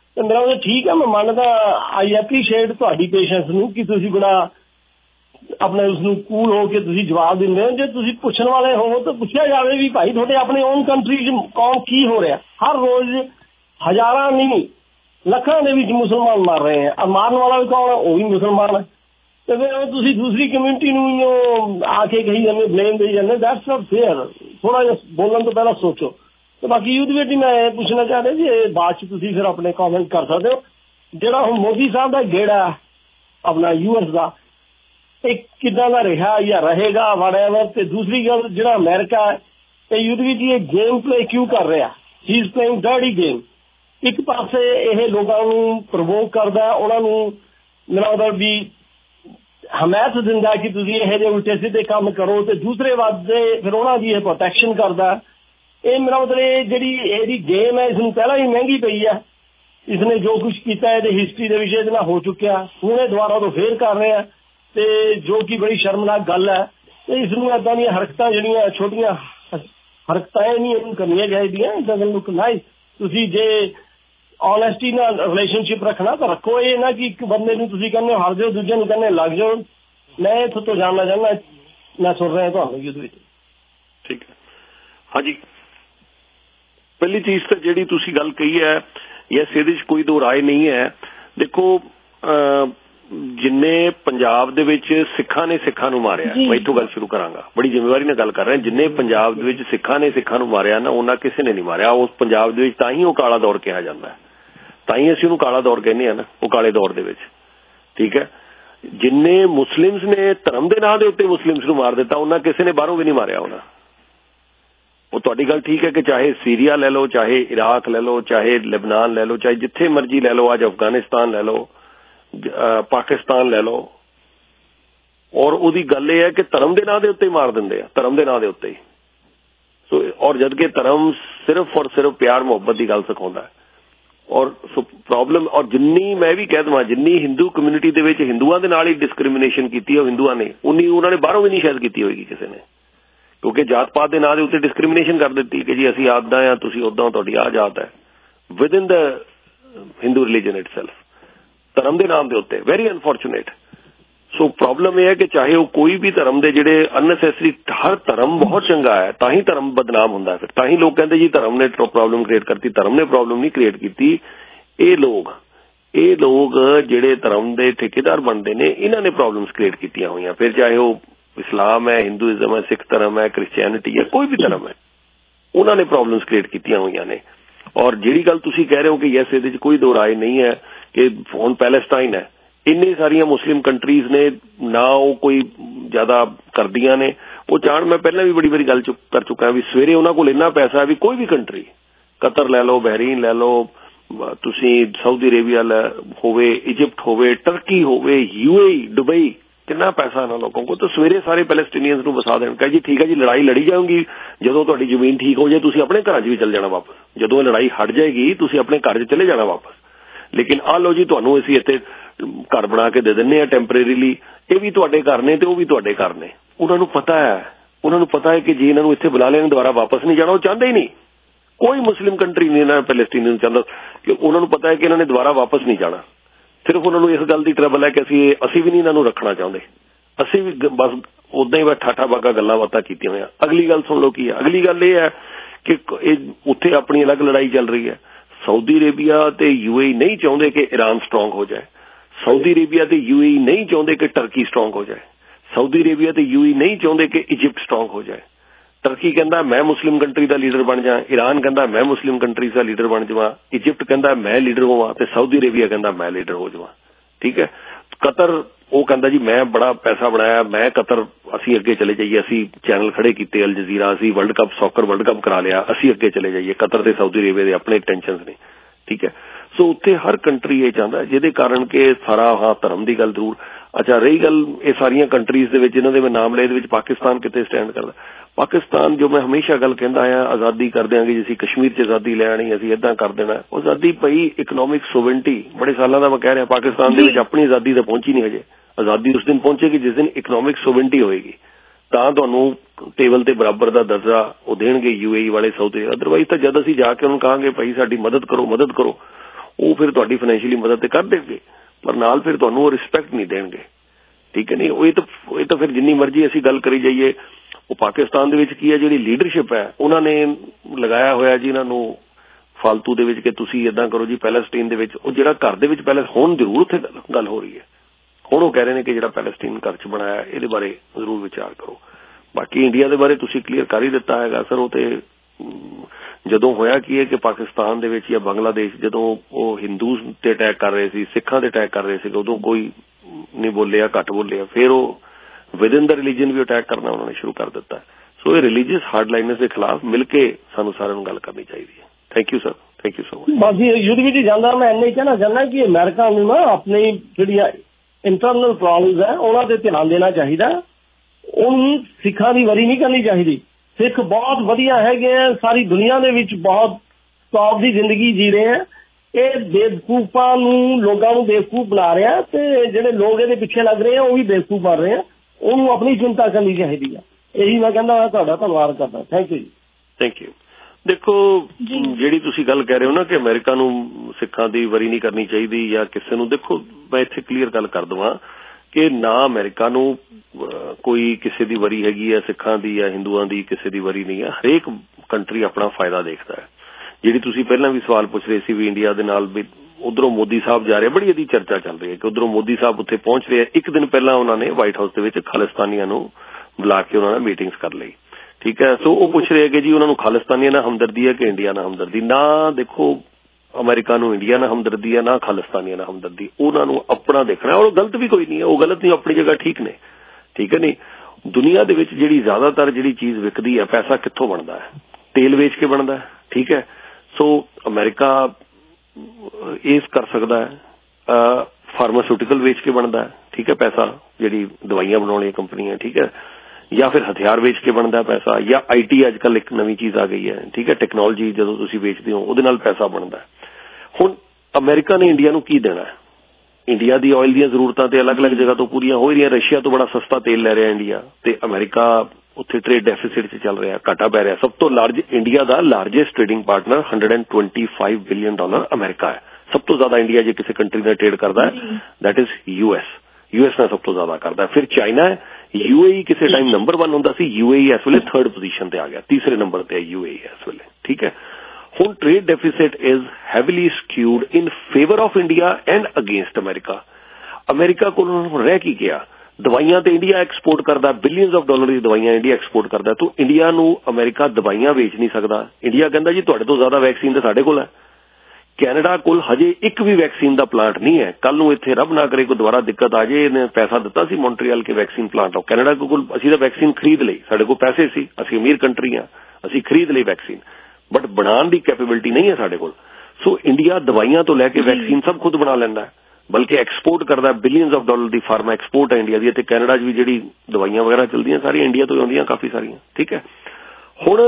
ਤੇ ਮੇਰਾ ਉਹ ਠੀਕ ਹੈ, ਮੈਂ ਮੰਨਦਾ, ਆਈ ਐਪਰੀਸ਼ੀਏਟ ਤੁਹਾਡੀ ਪੇਸ਼ੈਂਸ ਨੂੰ ਕਿ ਤੁਸੀਂ ਬੜਾ ਆਪਣੇ ਉਸਨੂੰ ਕੂਲ ਹੋ ਕੇ ਤੁਸੀਂ ਜਵਾਬ ਦਿੰਦੇ ਹੋ। ਜੇ ਤੁਸੀਂ ਪੁੱਛਣ ਵਾਲੇ ਹੋ ਤਾਂ ਪੁੱਛਿਆ ਜਾਵੇ ਵੀ ਭਾਈ ਤੁਹਾਡੇ ਆਪਣੇ ਓਨ ਕੰਟਰੀ 'ਚ ਕੌਮ ਕੀ ਹੋ ਰਿਹਾ। ਹਰ ਰੋਜ਼ ਹਜ਼ਾਰਾਂ ਨਹੀਂ ਲੱਖਾਂ ਦੇ ਵਿੱਚ ਮੁਸਲਮਾਨ ਮਰ ਰਹੇ ਹੈ, ਮਾਰਨ ਵਾਲਾ ਵੀ ਕੌਣ ਹੈ? ਉਹ ਵੀ ਮੁਸਲਮਾਨ ਹੈ। ਤੇ ਫਿਰ ਤੁਸੀਂ ਦੂਸਰੀ ਕਮਿਊਨਿਟੀ ਨੂੰ ਆ ਕੇ ਕਹੀ ਜਾਂਦੇ, ਬਲੇਮ ਦੇਈ ਜਾਂਦੇ, ਦੈਟਸ ਨਾਟ ਫੇਅਰ। ਥੋੜਾ ਜਿਹਾ ਬੋਲਣ ਤੋਂ ਪਹਿਲਾਂ ਸੋਚੋ। ਤੇ ਬਾਕੀ ਯੂਥ ਵਿੱਚ ਮੈਂ ਇਹ ਪੁੱਛਣਾ ਚਾਹ ਰਿਹਾ ਜੀ, ਇਹ ਬਾਅਦ 'ਚ ਤੁਸੀਂ ਫਿਰ ਆਪਣੇ ਕਮੈਂਟ ਕਰ ਸਕਦੇ ਹੋ। ਜਿਹੜਾ ਹੁਣ ਮੋਦੀ ਸਾਹਿਬ ਦਾ ਗੇੜਾ ਆਪਣਾ ਯੂ ਐਸ ਦਾ, ਇਹ ਕਿੱਦਾਂ ਦਾ ਰਿਹਾ ਜਾਂ ਰਹੇਗਾ ਵਟਐਵਰ। ਤੇ ਦੂਸਰੀ ਗੱਲ, ਜਿਹੜਾ ਅਮਰੀਕਾ ਹੈ ਇਹ ਯੂਥ ਵਿੱਚ ਇਹ ਗੇਮ ਪਲੇ ਕਿਉਂ ਕਰ ਰਿਹਾ? He is playing dirty game. ਇੱਕ ਪਾਸੇ ਇਹ ਲੋਕਾਂ ਨੂੰ ਪ੍ਰਵੋਕ ਕਰਦਾ, ਉਹਨਾਂ ਨੂੰ ਮੇਰਾ ਮਤਲਬ ਵੀ ਹਮਾਇਤ ਦਿੰਦਾ ਕਿ ਤੁਸੀਂ ਇਹੋ ਜਿਹੇ ਉਲਟੇ ਸਿੱਧੇ ਕੰਮ ਕਰੋ, ਤੇ ਦੂਸਰੇ ਵਾਸਤੇ ਫਿਰ ਉਹਨਾਂ ਦੀ ਇਹ ਪ੍ਰੋਟੈਕਸ਼ਨ ਕਰਦਾ। ਇਹ ਮੇਰਾ ਮਤਲਬ ਇਹ ਜਿਹੜੀ ਇਹਦੀ ਗੇਮ ਹੈ, ਇਸਨੂੰ ਪਹਿਲਾਂ ਹੀ ਮਹਿੰਗੀ ਪਈ ਹੈ। ਇਸਨੇ ਜੋ ਕੁਛ ਕੀਤਾ ਇਹਦੇ ਹਿਸਟਰੀ ਦੇ ਵਿੱਚ ਇਹਦੇ ਨਾਲ ਹੋ ਚੁੱਕਿਆ, ਹੁਣ ਇਹ ਦੁਬਾਰਾ ਤੋਂ ਫੇਰ ਕਰ ਰਿਹਾ, ਤੇ ਜੋ ਕਿ ਬੜੀ ਸ਼ਰਮਨਾਕ ਗੱਲ ਹੈ। ਤੇ ਇਸ ਨੂੰ ਏਦਾਂ ਦੀਆਂ ਹਰਕਤਾਂ ਜਿਹੜੀਆਂ ਛੋਟੀਆਂ ਹਰਕਤਾਂ ਨਹੀਂ ਇਹਨੂੰ ਕਰਨੀਆਂ ਚਾਹੀਦੀਆਂ। ਇਦਾਂ ਦਾ ਲੁੱਕ ਨਾਈਸ। ਤੁਸੀਂ ਜੇ ਓਨੈਸਟੀ ਨਾਲ ਰਿਲੇਸ਼ਨਸ਼ਿਪ ਰੱਖਣਾ ਤਾਂ ਰੱਖੋ, ਇਹ ਨਾ ਕਿ ਇੱਕ ਬੰਦੇ ਨੂੰ ਤੁਸੀਂ ਕਹਿੰਦੇ ਹਰ ਜਾਓ, ਦੂਜੇ ਨੂੰ ਕਹਿੰਦੇ ਲੱਗ ਜਾਓ। ਮੈਂ ਇੱਥੋਂ ਤੋਂ ਜਾਣਨਾ ਚਾਹੁੰਦਾ, ਮੈਂ ਸੁਣ ਰਿਹਾ ਤੁਹਾਨੂੰ ਯੁੱਧ ਵਿੱਚ। ਠੀਕ ਹੈ, ਹਾਂਜੀ। ਪਹਿਲੀ ਚੀਜ਼ ਤਾਂ ਜਿਹੜੀ ਤੁਸੀਂ ਗੱਲ ਕਹੀ ਹੈ, ਯੈਸ, ਇਹਦੇ 'ਚ ਕੋਈ ਦੋ ਰਾਏ ਨਹੀਂ ਹੈ। ਦੇਖੋ, ਜਿੰਨੇ ਪੰਜਾਬ ਦੇ ਵਿੱਚ ਸਿੱਖਾਂ ਨੇ ਸਿੱਖਾਂ ਨੂੰ ਮਾਰਿਆ, ਮੈਂ ਇੱਥੋਂ ਗੱਲ ਸ਼ੁਰੂ ਕਰਾਂਗਾ, ਬੜੀ ਜ਼ਿੰਮੇਵਾਰੀ ਨਾਲ ਗੱਲ ਕਰ ਰਿਹਾ। ਜਿੰਨੇ ਪੰਜਾਬ ਦੇ ਵਿੱਚ ਸਿੱਖਾਂ ਨੇ ਸਿੱਖਾਂ ਨੂੰ ਮਾਰਿਆ ਨਾ, ਉਹਨਾਂ ਕਿਸੇ ਨੇ ਨਹੀਂ ਮਾਰਿਆ। ਉਸ ਪੰਜਾਬ ਦੇ ਵਿੱਚ ਤਾਂ ਹੀ ਉਹ ਕਾਲਾ ਦੌਰ ਕਿਹਾ ਜਾਂਦਾ, ਤਾਂ ਹੀ ਅਸੀਂ ਉਹਨੂੰ ਕਾਲਾ ਦੌਰ ਕਹਿੰਦੇ ਹਾਂ ਨਾ, ਉਹ ਕਾਲੇ ਦੌਰ ਦੇ ਵਿੱਚ। ਠੀਕ ਹੈ, ਜਿੰਨੇ ਮੁਸਲਿਮਸ ਨੇ ਧਰਮ ਦੇ ਨਾਂ ਦੇ ਉੱਤੇ ਮੁਸਲਿਮਸ ਨੂੰ ਮਾਰ ਦਿੱਤਾ, ਉਹਨਾਂ ਕਿਸੇ ਨੇ ਬਾਹਰੋਂ ਵੀ ਨਹੀਂ ਮਾਰਿਆ ਉਹਨਾਂ। ਉਹ ਤੁਹਾਡੀ ਗੱਲ ਠੀਕ ਹੈ ਕਿ ਚਾਹੇ ਸੀਰੀਆ ਲੈ ਲਓ, ਚਾਹੇ ਇਰਾਕ ਲੈ ਲਓ, ਚਾਹੇ ਲੈਬਨਾਨ ਲੈ ਲਓ, ਚਾਹੇ ਜਿੱਥੇ ਮਰਜ਼ੀ ਲੈ ਲਓ, ਅੱਜ ਅਫਗਾਨਿਸਤਾਨ ਲੈ ਲਓ, ਪਾਕਿਸਤਾਨ ਲੈ ਲਓ, ਔਰ ਉਹਦੀ ਗੱਲ ਇਹ ਹੈ ਕਿ ਧਰਮ ਦੇ ਨਾਂ ਦੇ ਉੱਤੇ ਮਾਰ ਦਿੰਦੇ ਆ, ਧਰਮ ਦੇ ਨਾਂ ਦੇ ਉੱਤੇ। ਸੋ ਔਰ ਜਦ ਕਿ ਧਰਮ ਸਿਰਫ ਔਰ ਸਿਰਫ ਪਿਆਰ ਮੁਹੱਬਤ ਦੀ ਗੱਲ ਸਿਖਾਉਂਦਾ ਹੈ। ਔਰ ਸੋ ਪ੍ਰੋਬਲਮ, ਔਰ ਜਿੰਨੀ ਮੈਂ ਵੀ ਕਹਿ ਦੇਵਾਂ, ਜਿੰਨੀ ਹਿੰਦੂ ਕਮਿਊਨਿਟੀ ਦੇ ਵਿੱਚ ਹਿੰਦੂਆਂ ਦੇ ਨਾਲ ਹੀ ਡਿਸਕ੍ਰਿਮੀਨੇਸ਼ਨ ਕੀਤੀ ਹੈ ਹਿੰਦੂਆਂ ਨੇ, ਉਨੀ ਉਹਨਾਂ ਨੇ ਬਾਹਰੋਂ ਵੀ ਨਹੀਂ ਸ਼ਾਇਦ ਕੀਤੀ ਹੋਏਗੀ ਕਿਸੇ ਨੇ, ਕਿਉਂਕਿ ਜਾਤ ਪਾਤ ਦੇ ਨਾਂ ਦੇ ਉੱਤੇ ਡਿਸਕ੍ਰਿਮੀਨੇਸ਼ਨ ਕਰ ਦਿੱਤੀ ਕਿ ਜੀ ਅਸੀਂ ਆਦਾਂ ਆ, ਤੁਸੀਂ ਉਦਾਂ, ਤੁਹਾਡੀ ਆਹ ਜਾਤ ਹੈ, within the Hindu religion itself, ਧਰਮ ਦੇ ਨਾਮ ਦੇ ਉੱਤੇ। Very unfortunate. ਸੋ ਪ੍ਰੋਬਲਮ ਇਹ ਹੈ ਕਿ ਚਾਹੇ ਉਹ ਕੋਈ ਵੀ ਧਰਮ ਦੇ ਜਿਹੜੇ ਅਨਨੈਸੈਸਰੀ, ਹਰ ਧਰਮ ਬਹੁਤ ਚੰਗਾ ਹੈ, ਤਾਂ ਹੀ ਧਰਮ ਬਦਨਾਮ ਹੁੰਦਾ। ਫਿਰ ਤਾਂ ਹੀ ਲੋਕ ਕਹਿੰਦੇ ਜੀ ਧਰਮ ਨੇ ਪ੍ਰੋਬਲਮ ਕ੍ਰੀਏਟ ਕਰਤੀ। ਧਰਮ ਨੇ ਪ੍ਰੋਬਲਮ ਨਹੀਂ ਕ੍ਰੀਏਟ ਕੀਤੀ, ਇਹ ਲੋਕ ਇਹ ਲੋਕ ਜਿਹੜੇ ਧਰਮ ਦੇ ਠੇਕੇਦਾਰ ਬਣਦੇ ਨੇ, ਇਹਨਾਂ ਨੇ ਪ੍ਰੋਬਲਮਸ ਕ੍ਰੀਏਟ ਕੀਤੀਆਂ ਹੋਈਆਂ। ਫਿਰ ਚਾਹੇ ਉਹ ਇਸਲਾਮ ਹੈ, ਹਿੰਦੂਇਜ਼ਮ ਹੈ, ਸਿੱਖ ਧਰਮ ਹੈ, ਕ੍ਰਿਸਚੈਨਿਟੀ ਹੈ, ਕੋਈ ਵੀ ਧਰਮ ਹੈ, ਉਹਨਾਂ ਨੇ ਪ੍ਰੋਬਲਮਸ ਕ੍ਰੀਏਟ ਕੀਤੀਆਂ ਹੋਈਆਂ ਨੇ। ਔਰ ਜਿਹੜੀ ਗੱਲ ਤੁਸੀਂ ਕਹਿ ਰਹੇ ਹੋ ਕਿ ਯੈਸ, ਇਹਦੇ 'ਚ ਕੋਈ ਦੋ ਰਾਏ ਨਹੀਂ ਹੈ ਕਿ ਹੁਣ ਪੈਲੇਸਟਾਈਨ ਹੈ, ਇੰਨੀ ਸਾਰੀਆਂ ਮੁਸਲਿਮ ਕੰਟਰੀਜ਼ ਨੇ ਨਾ, ਉਹ ਕੋਈ ਜ਼ਿਆਦਾ ਕਰਦੀਆਂ ਨੇ। ਉਹ ਚਾਣ ਮੈਂ ਪਹਿਲਾਂ ਵੀ ਬੜੀ ਵਾਰੀ ਗੱਲ ਕਰ ਚੁੱਕਾ ਵੀ ਸਵੇਰੇ ਉਹਨਾਂ ਕੋਲ ਇੰਨਾ ਪੈਸਾ ਵੀ ਕੋਈ ਵੀ ਕੰਟਰੀ, ਕਤਰ ਲੈ ਲਓ, ਬਹਿਰੀਨ ਲੈ ਲਓ, ਤੁਸੀਂ ਸਾਊਦੀ ਅਰੇਬੀਆ ਹੋਵੇ, ਇਜਿਪਟ ਹੋਵੇ, ਟਰਕੀ ਹੋਵੇ, ਯੂਏਈ, ਦੁਬਈ, ਕਿੰਨਾ ਪੈਸਾ ਇਹਨਾਂ ਲੋਕਾਂ ਕੋਲ। ਤਾਂ ਸਵੇਰੇ ਸਾਰੇ ਪੈਲੇਸਟੀਨੀਅਨਸ ਨੂੰ ਵਸਾ ਦੇਣ, ਕਹੇ ਜੀ ਠੀਕ ਹੈ ਜੀ, ਲੜਾਈ ਲੜੀ ਜਾਊਗੀ, ਜਦੋਂ ਤੁਹਾਡੀ ਜ਼ਮੀਨ ਠੀਕ ਹੋ ਜਾਏ ਤੁਸੀਂ ਆਪਣੇ ਘਰਾਂ 'ਚ ਵੀ ਚਲੇ ਜਾਣਾ ਵਾਪਸ। ਜਦੋਂ ਲੜਾਈ ਹਟ ਜਾਏਗੀ ਤੁਸੀਂ ਆਪਣੇ ਘਰ 'ਚ ਚਲੇ ਜਾਣਾ ਵਾਪਸ। ਲੇਕਿਨ ਆਹ ਲਓ ਜੀ, ਤੁਹਾਨੂੰ ਅਸੀਂ ਇੱਥੇ ਘਰ ਬਣਾ ਕੇ ਦੇ ਦਿੰਦੇ ਆ ਟੈਂਪਰੇਰੀਲੀ, ਇਹ ਵੀ ਤੁਹਾਡੇ ਘਰ ਨੇ ਤੇ ਉਹ ਵੀ ਤੁਹਾਡੇ ਘਰ ਨੇ। ਉਹਨਾਂ ਨੂੰ ਪਤਾ ਹੈ, ਉਹਨਾਂ ਨੂੰ ਪਤਾ ਹੈ ਕਿ ਜੇ ਇਹਨਾਂ ਨੂੰ ਇੱਥੇ ਬੁਲਾ ਲੈਣ ਦੁਬਾਰਾ ਵਾਪਸ ਨਹੀਂ ਜਾਣਾ। ਉਹ ਚਾਹੁੰਦੇ ਹੀ ਨਹੀਂ, ਕੋਈ ਮੁਸਲਿਮ ਕੰਟਰੀ ਨਹੀਂ ਇਹਨਾਂ ਪੈਲੇਸਟੀਨ ਨੂੰ ਚਾਹੁੰਦਾ, ਕਿ ਉਹਨਾਂ ਨੂੰ ਪਤਾ ਹੈ ਕਿ ਇਹਨਾਂ ਨੇ ਦੁਬਾਰਾ ਵਾਪਸ ਨਹੀਂ ਜਾਣਾ। ਸਿਰਫ ਉਹਨਾਂ ਨੂੰ ਇਸ ਗੱਲ ਦੀ ਟਰਬਲ ਹੈ ਕਿ ਅਸੀਂ ਅਸੀਂ ਵੀ ਨਹੀਂ ਇਹਨਾਂ ਨੂੰ ਰੱਖਣਾ ਚਾਹੁੰਦੇ, ਅਸੀਂ ਵੀ ਬਸ ਉਦਾਂ ਹੀ ਬਸ ਠਾਠਾ ਬਾਗਾ ਗੱਲਾਂ ਬਾਤਾਂ ਕੀਤੀਆਂ ਹੋਈਆਂ। ਅਗਲੀ ਗੱਲ ਸੁਣ ਲਓ ਕੀ ਹੈ। ਅਗਲੀ ਗੱਲ ਇਹ ਹੈ ਕਿ ਇਹ ਉੱਥੇ ਆਪਣੀ ਅਲੱਗ ਲੜਾਈ ਚੱਲ ਰਹੀ ਹੈ। ਸਾਊਦੀ ਅਰੇਬੀਆ ਤੇ ਯੂਏਈ ਨਹੀਂ ਚਾਹੁੰਦੇ ਕਿ ਈਰਾਨ ਸਟਰੋਂਗ ਹੋ ਜਾਏ। ਸਾਊਦੀ ਅਰੇਬੀਆ ਤੇ ਯੂਏਈ ਨਹੀਂ ਚਾਹੁੰਦੇ ਕਿ ਟਰਕੀ ਸਟਰੋਂਗ ਹੋ ਜਾਏ। ਸਾਊਦੀ ਅਰੇਬੀਆ ਤੇ ਯੂਏਈ ਨਹੀਂ ਚਾਹੁੰਦੇ ਕਿ ਇਜਿਪਟ ਸਟਰੋਂਗ ਹੋ ਜਾਏ। ਟਰਕੀ ਕਹਿੰਦਾ ਮੈਂ ਮੁਸਲਿਮ ਕੰਟਰੀ ਦਾ ਲੀਡਰ ਬਣ ਜਾ, ਈਰਾਨ ਕਹਿੰਦਾ ਮੈਂ ਮੁਸਲਿਮ ਕੰਟਰੀ ਦਾ ਲੀਡਰ ਬਣ ਜਾਵਾਂ, ਇਜਿਪਟ ਕਹਿੰਦਾ ਮੈਂ ਲੀਡਰ ਹੋਵਾਂ, ਤੇ ਸਾਊਦੀ ਅਰੇਬੀਆ ਕਹਿੰਦਾ ਮੈਂ ਲੀਡਰ ਹੋ ਜਾਵਾਂ। ਠੀਕ ਹੈ, ਕਤਰ ਉਹ ਕਹਿੰਦਾ ਜੀ ਮੈਂ ਬੜਾ ਪੈਸਾ ਬਣਾਇਆ, ਮੈਂ ਕਤਰ ਅਸੀਂ ਅੱਗੇ ਚਲੇ ਜਾਈਏ, ਅਸੀਂ ਚੈਨਲ ਖੜੇ ਕੀਤੇ, ਅਲ ਜਜ਼ੀਰਾ, ਅਸੀਂ World Cup soccer World Cup ਕਰਾ ਲਿਆ, ਅਸੀਂ ਅੱਗੇ ਚਲੇ ਜਾਈਏ। ਕਤਰ ਤੇ ਸਾਊਦੀ ਅਰੇਬੀਆ ਦੇ ਆਪਣੇ ਟੈਨਸ਼ਨਸ ਨੇ। ਠੀਕ ਹੈ, ਸੋ ਉੱਥੇ ਹਰ ਕੰਟਰੀ ਇਹ ਚਾਹੁੰਦਾ, ਜਿਹਦੇ ਕਾਰਨ ਕਿ ਸਾਰਾ ਹਾਂ ਧਰਮ ਦੀ ਗੱਲ ਜ਼ਰੂਰ। ਅੱਛਾ, ਰਹੀ ਗੱਲ ਇਹ ਸਾਰੀਆਂ ਕੰਟਰੀਜ਼ ਦੇ ਵਿੱਚ ਜਿਹਨਾਂ ਦੇ ਮੈਂ ਨਾਮ ਲਏ, ਇਹਦੇ ਵਿੱਚ ਪਾਕਿਸਤਾਨ ਕਿਤੇ ਸਟੈਂਡ ਕਰਦਾ। ਪਾਕਿਸਤਾਨ ਜੋ ਮੈਂ ਹਮੇਸ਼ਾ ਗੱਲ ਕਹਿੰਦਾ ਆਇਆ, ਆਜ਼ਾਦੀ ਕਰ ਦਿਆਂਗੇ ਜੀ, ਅਸੀਂ ਕਸ਼ਮੀਰ 'ਚ ਆਜ਼ਾਦੀ ਲੈ ਆਣੀ, ਅਸੀਂ ਏਦਾਂ ਕਰ ਦੇਣਾ। ਆਜ਼ਾਦੀ ਪਈ ਇਕਨੋਮਿਕ ਸੋਵਰਨਟੀ, ਬੜੇ ਸਾਲਾਂ ਦਾ ਮੈਂ ਕਹਿ ਰਿਹਾ, ਪਾਕਿਸਤਾਨ ਦੇ ਵਿੱਚ ਆਪਣੀ ਆਜ਼ਾਦੀ ਤਾਂ ਪਹੁੰਚੀ ਨਹੀਂ ਹਜੇ। ਆਜ਼ਾਦੀ ਉਸ ਦਿਨ ਪਹੁੰਚੇਗੀ ਜਿਸ ਦਿਨ ਇਕਨੋਮਿਕ ਸੋਵਰਨਟੀ ਹੋਏਗੀ, ਤਾਂ ਤੁਹਾਨੂੰ ਟੇਬਲ ਤੇ ਬਰਾਬਰ ਦਾ ਦਰਜਾ ਉਹ ਦੇਣਗੇ ਯੂਏਈ ਵਾਲੇ, ਸਾਊਦੀ। ਅਦਰਵਾਈਜ਼ ਤਾਂ ਜਦ ਅਸੀਂ ਜਾ ਕੇ ਉਹਨੂੰ ਕਹਾਂਗੇ ਭਾਈ ਸਾਡੀ ਮਦਦ ਕਰੋ ਮਦਦ ਕਰੋ, ਉਹ ਫਿਰ ਤੁਹਾਡੀ ਫਾਈਨੈਂਸ਼ੀਅਲੀ ਮਦਦ ਤੇ ਕਰ ਦੇਣਗੇ, ਪਰ ਨਾਲ ਫਿਰ ਤੁਹਾਨੂੰ ਉਹ ਰਿਸਪੈਕਟ ਨਹੀਂ ਦੇਣਗੇ। ਠੀਕ ਹੈ ਨਹੀਂ, ਉਹ ਇਹ ਤਾਂ ਇਹ ਤਾਂ ਫਿਰ ਜਿੰਨੀ ਮਰਜ਼ੀ ਅਸੀਂ ਗੱਲ ਕਰੀ ਜਾਈਏ, ਉਹ ਪਾਕਿਸਤਾਨ ਦੇ ਵਿੱਚ ਕੀ ਹੈ, ਜਿਹੜੀ ਲੀਡਰਸ਼ਿਪ ਹੈ ਉਹਨਾਂ ਨੇ ਲਗਾਇਆ ਹੋਇਆ ਜੀ ਇਹਨਾਂ ਨੂੰ ਫਾਲਤੂ ਦੇ ਵਿੱਚ ਕਿ ਤੁਸੀਂ ਏਦਾਂ ਕਰੋ ਜੀ ਪੈਲਸਟੀਨ ਦੇ ਵਿੱਚ। ਉਹ ਜਿਹੜਾ ਘਰ ਦੇ ਵਿੱਚ ਪਹਿਲਾਂ ਹੁਣ ਜ਼ਰੂਰ ਉੱਥੇ ਗੱਲ ਹੋ ਰਹੀ ਹੈ, ਹੁਣ ਉਹ ਕਹਿ ਰਹੇ ਨੇ ਕਿ ਜਿਹੜਾ ਪੈਲਸਟੀਨ ਘਰ 'ਚ ਬਣਾਇਆ ਇਹਦੇ ਬਾਰੇ ਜ਼ਰੂਰ ਵਿਚਾਰ ਕਰੋ। ਬਾਕੀ ਇੰਡੀਆ ਦੇ ਬਾਰੇ ਤੁਸੀਂ ਕਲੀਅਰ ਕਰ ਹੀ ਦਿੱਤਾ ਹੈਗਾ ਸਰ। ਉਹ ਤੇ ਜਦੋਂ ਹੋਇਆ ਕੀ ਹੈ ਕਿ ਪਾਕਿਸਤਾਨ ਦੇ ਵਿੱਚ ਜਾਂ ਬੰਗਲਾਦੇਸ਼ ਜਦੋਂ ਉਹ ਹਿੰਦੂ ਤੇ ਅਟੈਕ ਕਰ ਰਹੇ ਸੀ, ਸਿੱਖਾਂ ਤੇ ਅਟੈਕ ਕਰ ਰਹੇ ਸੀ, ਉਦੋਂ ਕੋਈ ਨਹੀਂ ਬੋਲਿਆ, ਘੱਟ ਬੋਲਿਆ। ਫਿਰ ਉਹ ਵਿਦ ਇਨ ਦਾ ਰਿਲੀਜਨ ਵੀ ਅਟੈਕ ਕਰਨਾ ਉਹਨਾਂ ਨੇ ਸ਼ੁਰੂ ਕਰ ਦਿੱਤਾ। ਸੋ ਇਹ ਰਿਲੀਜੀਅਸ ਹਾਰਡਲਾਈਨਰਸ ਦੇ ਖਿਲਾਫ ਮਿਲ ਕੇ ਸਾਨੂੰ ਸਾਰਿਆਂ ਨੂੰ ਗੱਲ ਕਰਨੀ ਚਾਹੀਦੀ ਹੈ। Thank you sir, thank you so much. ਬਾਕੀ ਯੁੱਧ ਵਿੱਚ ਜਾਂਦਾ ਮੈਂ ਇੰਨਾ ਹੀ ਕਹਿਣਾ ਚਾਹੁੰਦਾ ਕਿ ਅਮਰੀਕਾ ਨੂੰ ਨਾ ਆਪਣੀ ਜਿਹੜੀਆਂ ਇੰਟਰਨਲ ਪ੍ਰੋਬਲਮਸ ਹੈ ਉਹਨਾਂ ਤੇ ਧਿਆਨ ਦੇਣਾ ਚਾਹੀਦਾ। ਉਹਨੂੰ ਸਿੱਖਾਂ ਦੀ ਵਰੀ ਨਹੀਂ ਕਰਨੀ ਚਾਹੀਦੀ। ਸਿੱਖ ਬਹੁਤ ਵਧੀਆ ਹੈਗੇ ਆ, ਸਾਰੀ ਦੁਨੀਆ ਦੇ ਵਿੱਚ ਬਹੁਤ ਟੌਪ ਦੀ ਜ਼ਿੰਦਗੀ ਜੀ ਰਹੇ ਆ। ਇਹ ਬੇਵਕੂਫਾਂ ਨੂੰ, ਲੋਕਾਂ ਨੂੰ ਬੇਵਕੂਫ ਬਣਾ ਰਿਹਾ ਤੇ ਜਿਹੜੇ ਲੋਕ ਇਹਦੇ ਪਿੱਛੇ ਲੱਗ ਰਹੇ ਆ ਉਹ ਵੀ ਬੇਵਕੂਫ ਬਣ ਰਹੇ ਆ। ਉਹਨੂੰ ਆਪਣੀ ਚਿੰਤਾ ਕਰਨੀ ਚਾਹੀਦੀ ਆ। ਇਹੀ ਮੈਂ ਕਹਿੰਦਾ ਮੈਂ ਤੁਹਾਡਾ ਧੰਨਵਾਦ ਕਰਦਾ। ਥੈਂਕ ਯੂ ਜੀ। Thank you. ਦੇਖੋ ਜਿਹੜੀ ਤੁਸੀਂ ਗੱਲ ਕਹਿ ਰਹੇ ਹੋ ਨਾ ਕਿ ਅਮਰੀਕਾ ਨੂੰ ਸਿੱਖਾਂ ਦੀ ਵਰੀ ਨਹੀਂ ਕਰਨੀ ਚਾਹੀਦੀ ਜਾਂ ਕਿਸੇ ਨੂੰ, ਦੇਖੋ ਮੈਂ ਇੱਥੇ ਕਲੀਅਰ ਗੱਲ ਕਰ ਦਵਾਂ ਕਿ ਨਾ ਅਮਰੀਕਾ ਨੂੰ ਕੋਈ ਕਿਸੇ ਦੀ ਵਰੀ ਹੈਗੀ ਹੈ ਸਿੱਖਾਂ ਦੀ ਜਾਂ ਹਿੰਦੂਆਂ ਦੀ, ਕਿਸੇ ਦੀ ਵਰੀ ਨਹੀਂ ਹੈ। ਹਰੇਕ ਕੰਟਰੀ ਆਪਣਾ ਫਾਇਦਾ ਦੇਖਦਾ ਹੈ। ਜਿਹੜੀ ਤੁਸੀਂ ਪਹਿਲਾਂ ਵੀ ਸਵਾਲ ਪੁੱਛ ਰਹੇ ਸੀ ਵੀ ਇੰਡੀਆ ਦੇ ਨਾਲ ਵੀ ਉਧਰੋਂ ਮੋਦੀ ਸਾਹਿਬ ਜਾ ਰਹੇ, ਬੜੀ ਇਹਦੀ ਚਰਚਾ ਚੱਲ ਰਹੀ ਹੈ ਕਿ ਉਧਰੋਂ ਮੋਦੀ ਸਾਹਿਬ ਉੱਥੇ ਪਹੁੰਚ ਰਹੇ ਆ। ਇੱਕ ਦਿਨ ਪਹਿਲਾਂ ਉਹਨਾਂ ਨੇ ਵਾਈਟ ਹਾਊਸ ਦੇ ਵਿੱਚ ਖਾਲਿਸਤਾਨੀਆਂ ਨੂੰ ਬੁਲਾ ਕੇ ਉਹਨਾਂ ਨੇ ਮੀਟਿੰਗਸ ਕਰ ਲਈ। ਠੀਕ ਹੈ, ਸੋ ਉਹ ਪੁੱਛ ਰਹੇ ਕਿ ਜੀ ਉਹਨਾਂ ਨੂੰ ਖਾਲਿਸਤਾਨੀਆਂ ਨਾਲ ਹਮਦਰਦੀ ਹੈ ਕਿ ਇੰਡੀਆ ਨਾਲ ਹਮਦਰਦੀ। ਨਾ ਦੇਖੋ ਅਮਰੀਕਾ ਨੂੰ ਇੰਡੀਆ ਨਾਲ ਹਮਦਰਦੀ ਹੈ, ਨਾ ਖਾਲਿਸਤਾਨੀਆਂ ਨਾਲ ਹਮਦਰਦੀ। ਉਹਨਾਂ ਨੂੰ ਆਪਣਾ ਦੇਖਣਾ, ਔਰ ਗਲਤ ਵੀ ਕੋਈ ਨਹੀਂ ਹੈ, ਉਹ ਗਲਤ ਨਹੀਂ, ਆਪਣੀ ਜਗ੍ਹਾ ਠੀਕ ਨੇ। ਠੀਕ ਹੈ ਨਹੀਂ, ਦੁਨੀਆ ਦੇ ਵਿੱਚ ਜਿਹੜੀ ਜ਼ਿਆਦਾਤਰ ਜਿਹੜੀ ਚੀਜ਼ ਵਿਕਦੀ ਹੈ, ਪੈਸਾ ਕਿੱਥੋਂ ਬਣਦਾ ਹੈ? ਤੇਲ ਵੇਚ ਕੇ ਬਣਦਾ ਹੈ। ਠੀਕ ਹੈ, ਸੋ ਅਮਰੀਕਾ ਇਸ ਕਰ ਸਕਦਾ ਹੈ, ਫਾਰਮਾਸਿਊਟੀਕਲ ਵੇਚ ਕੇ ਬਣਦਾ ਹੈ। ਠੀਕ ਹੈ, ਪੈਸਾ ਜਿਹੜੀ ਦਵਾਈਆਂ ਬਣਾਉਣ ਵਾਲੀਆਂ ਕੰਪਨੀਆਂ, ਠੀਕ ਹੈ, ਜਾਂ ਫਿਰ ਹਥਿਆਰ ਵੇਚ ਕੇ ਬਣਦਾ ਪੈਸਾ, ਜਾਂ ਆਈ ਟੀ ਅੱਜ ਕੱਲ੍ਹ ਇੱਕ ਨਵੀਂ ਚੀਜ਼ ਆ ਗਈ ਹੈ। ਠੀਕ ਹੈ, ਟੈਕਨੋਲੋਜੀ ਜਦੋਂ ਤੁਸੀਂ ਵੇਚਦੇ ਹੋ ਉਹਦੇ ਨਾਲ ਪੈਸਾ ਬਣਦਾ। ਹੁਣ ਅਮਰੀਕਾ ਨੇ ਇੰਡੀਆ ਨੂੰ ਕੀ ਦੇਣਾ ਹੈ? ਇੰਡੀਆ ਦੀ ਆਇਲ ਦੀਆਂ ਜ਼ਰੂਰਤਾਂ ਤੇ ਅਲੱਗ-ਅਲੱਗ ਜਗ੍ਹਾ ਤੋਂ ਪੂਰੀਆਂ ਹੋ ਰਹੀਆਂ। ਰਸ਼ੀਆ ਤੋਂ ਬੜਾ ਸਸਤਾ ਤੇਲ ਲੈ ਰਿਹਾ ਇੰਡੀਆ, ਤੇ ਅਮਰੀਕਾ ਉੱਥੇ ਟ੍ਰੇਡ ਡੈਫਿਸਿਟ 'ਚ ਚੱਲ ਰਿਹਾ, ਘਾਟਾ ਪੈ ਰਿਹਾ। ਸਭ ਤੋਂ ਲਾਰਜ ਇੰਡੀਆ ਦਾ ਲਾਰਜੈਸਟ ਟ੍ਰੇਡਿੰਗ ਪਾਰਟਨਰ ਇੱਕ ਸੌ ਪੱਚੀ ਬਿਲੀਅਨ ਡਾਲਰ ਅਮਰੀਕਾ ਹੈ। ਸਭ ਤੋਂ ਜ਼ਿਆਦਾ ਇੰਡੀਆ ਜੇ ਕਿਸੇ ਕੰਟਰੀ ਨਾਲ ਟ੍ਰੇਡ ਕਰਦਾ ਹੈ that is U S. U S ਨਾਲ ਸਭ ਤੋਂ ਜ਼ਿਆਦਾ ਕਰਦਾ। ਫਿਰ ਚਾਈਨਾ ਹੈ। ਯੂ ਏ ਈ ਕਿਸੇ ਟਾਈਮ ਨੰਬਰ ਵਨ ਹੁੰਦਾ ਸੀ, ਯੂ ਏ ਈ ਇਸ ਵੇਲੇ ਥਰਡ ਪੋਜੀਸ਼ਨ ਤੇ ਆ ਗਿਆ, ਤੀਸਰੇ ਨੰਬਰ ਤੇ ਹੈ ਯੂ ਏ ਈ ਇਸ ਵੇਲੇ। ਠੀਕ ਹੈ, ਹੁਣ trade deficit is heavily skewed in favour of India and against America. America ਕੋਲ ਹੁਣ ਰਹਿ ਕੀ ਗਿਆ? ਦਵਾਈਆਂ ਤੇ ਇੰਡੀਆ ਐਕਸਪੋਰਟ ਕਰਦਾ, ਬਿਲੀਅਨਸ ਆਫ ਡਾਲਰ ਦੀ ਦਵਾਈਆਂ ਇੰਡੀਆ ਐਕਸਪੋਰਟ ਕਰਦਾ। ਤੂੰ ਇੰਡੀਆ ਨੂੰ ਅਮਰੀਕਾ ਦਵਾਈਆਂ ਵੇਚ ਨਹੀਂ ਸਕਦਾ। ਇੰਡੀਆ ਕਹਿੰਦਾ ਜੀ ਤੁਹਾਡੇ ਤੋਂ ਜ਼ਿਆਦਾ ਵੈਕਸੀਨ ਤਾਂ ਸਾਡੇ ਕੋਲ ਹੈ। ਕੈਨੇਡਾ ਕੋਲ ਹਜੇ ਇੱਕ ਵੀ ਵੈਕਸੀਨ ਦਾ ਪਲਾਂਟ ਨਹੀਂ ਹੈ। ਕੱਲ ਨੂੰ ਇੱਥੇ ਰੱਬ ਨਾ ਕਰੇ ਕੋਈ ਦੁਬਾਰਾ ਦਿੱਕਤ ਆ ਜੇ, ਇਹਨੇ ਪੈਸਾ ਦਿੱਤਾ ਸੀ ਮੌਂਟਰੀਅਲ ਕੇ ਵੈਕਸੀਨ ਪਲਾਂਟ ਆਓ। ਕੈਨੇਡਾ ਕੋਲ ਅਸੀਂ ਤਾਂ ਵੈਕਸੀਨ ਖਰੀਦ ਲਈ, ਸਾਡੇ ਕੋਲ ਪੈਸੇ ਸੀ, ਅਸੀਂ ਅਮੀਰ ਕੰਟਰੀ ਹਾਂ, ਅਸੀਂ ਖਰੀਦ ਲਈ ਵੈਕਸੀਨ, ਬਟ ਬਣਾਉਣ ਦੀ ਕੈਪੇਬਿਲਿਟੀ ਨਹੀਂ ਹੈ ਸਾਡੇ ਕੋਲ। ਸੋ ਇੰਡੀਆ ਦਵਾਈਆਂ ਤੋਂ ਲੈ ਕੇ ਵੈਕਸੀਨ ਸਭ ਖੁਦ ਬਣਾ ਲੈਂਦਾ ਹੈ, ਬਲਕਿ ਐਕਸਪੋਰਟ ਕਰਦਾ। ਬਿਲੀਅਨਸ ਆਫ ਡਾਲਰ ਦੀ ਫਾਰਮਾ ਐਕਸਪੋਰਟ ਹੈ ਇੰਡੀਆ ਦੀ। ਅਤੇ ਕੈਨੇਡਾ 'ਚ ਵੀ ਜਿਹੜੀ ਦਵਾਈਆਂ ਵਗੈਰਾ ਚੱਲਦੀਆਂ ਸਾਰੀਆਂ ਇੰਡੀਆ ਤੋਂ ਆਉਂਦੀਆਂ ਕਾਫੀ ਸਾਰੀਆਂ। ਠੀਕ ਹੈ, ਹੁਣ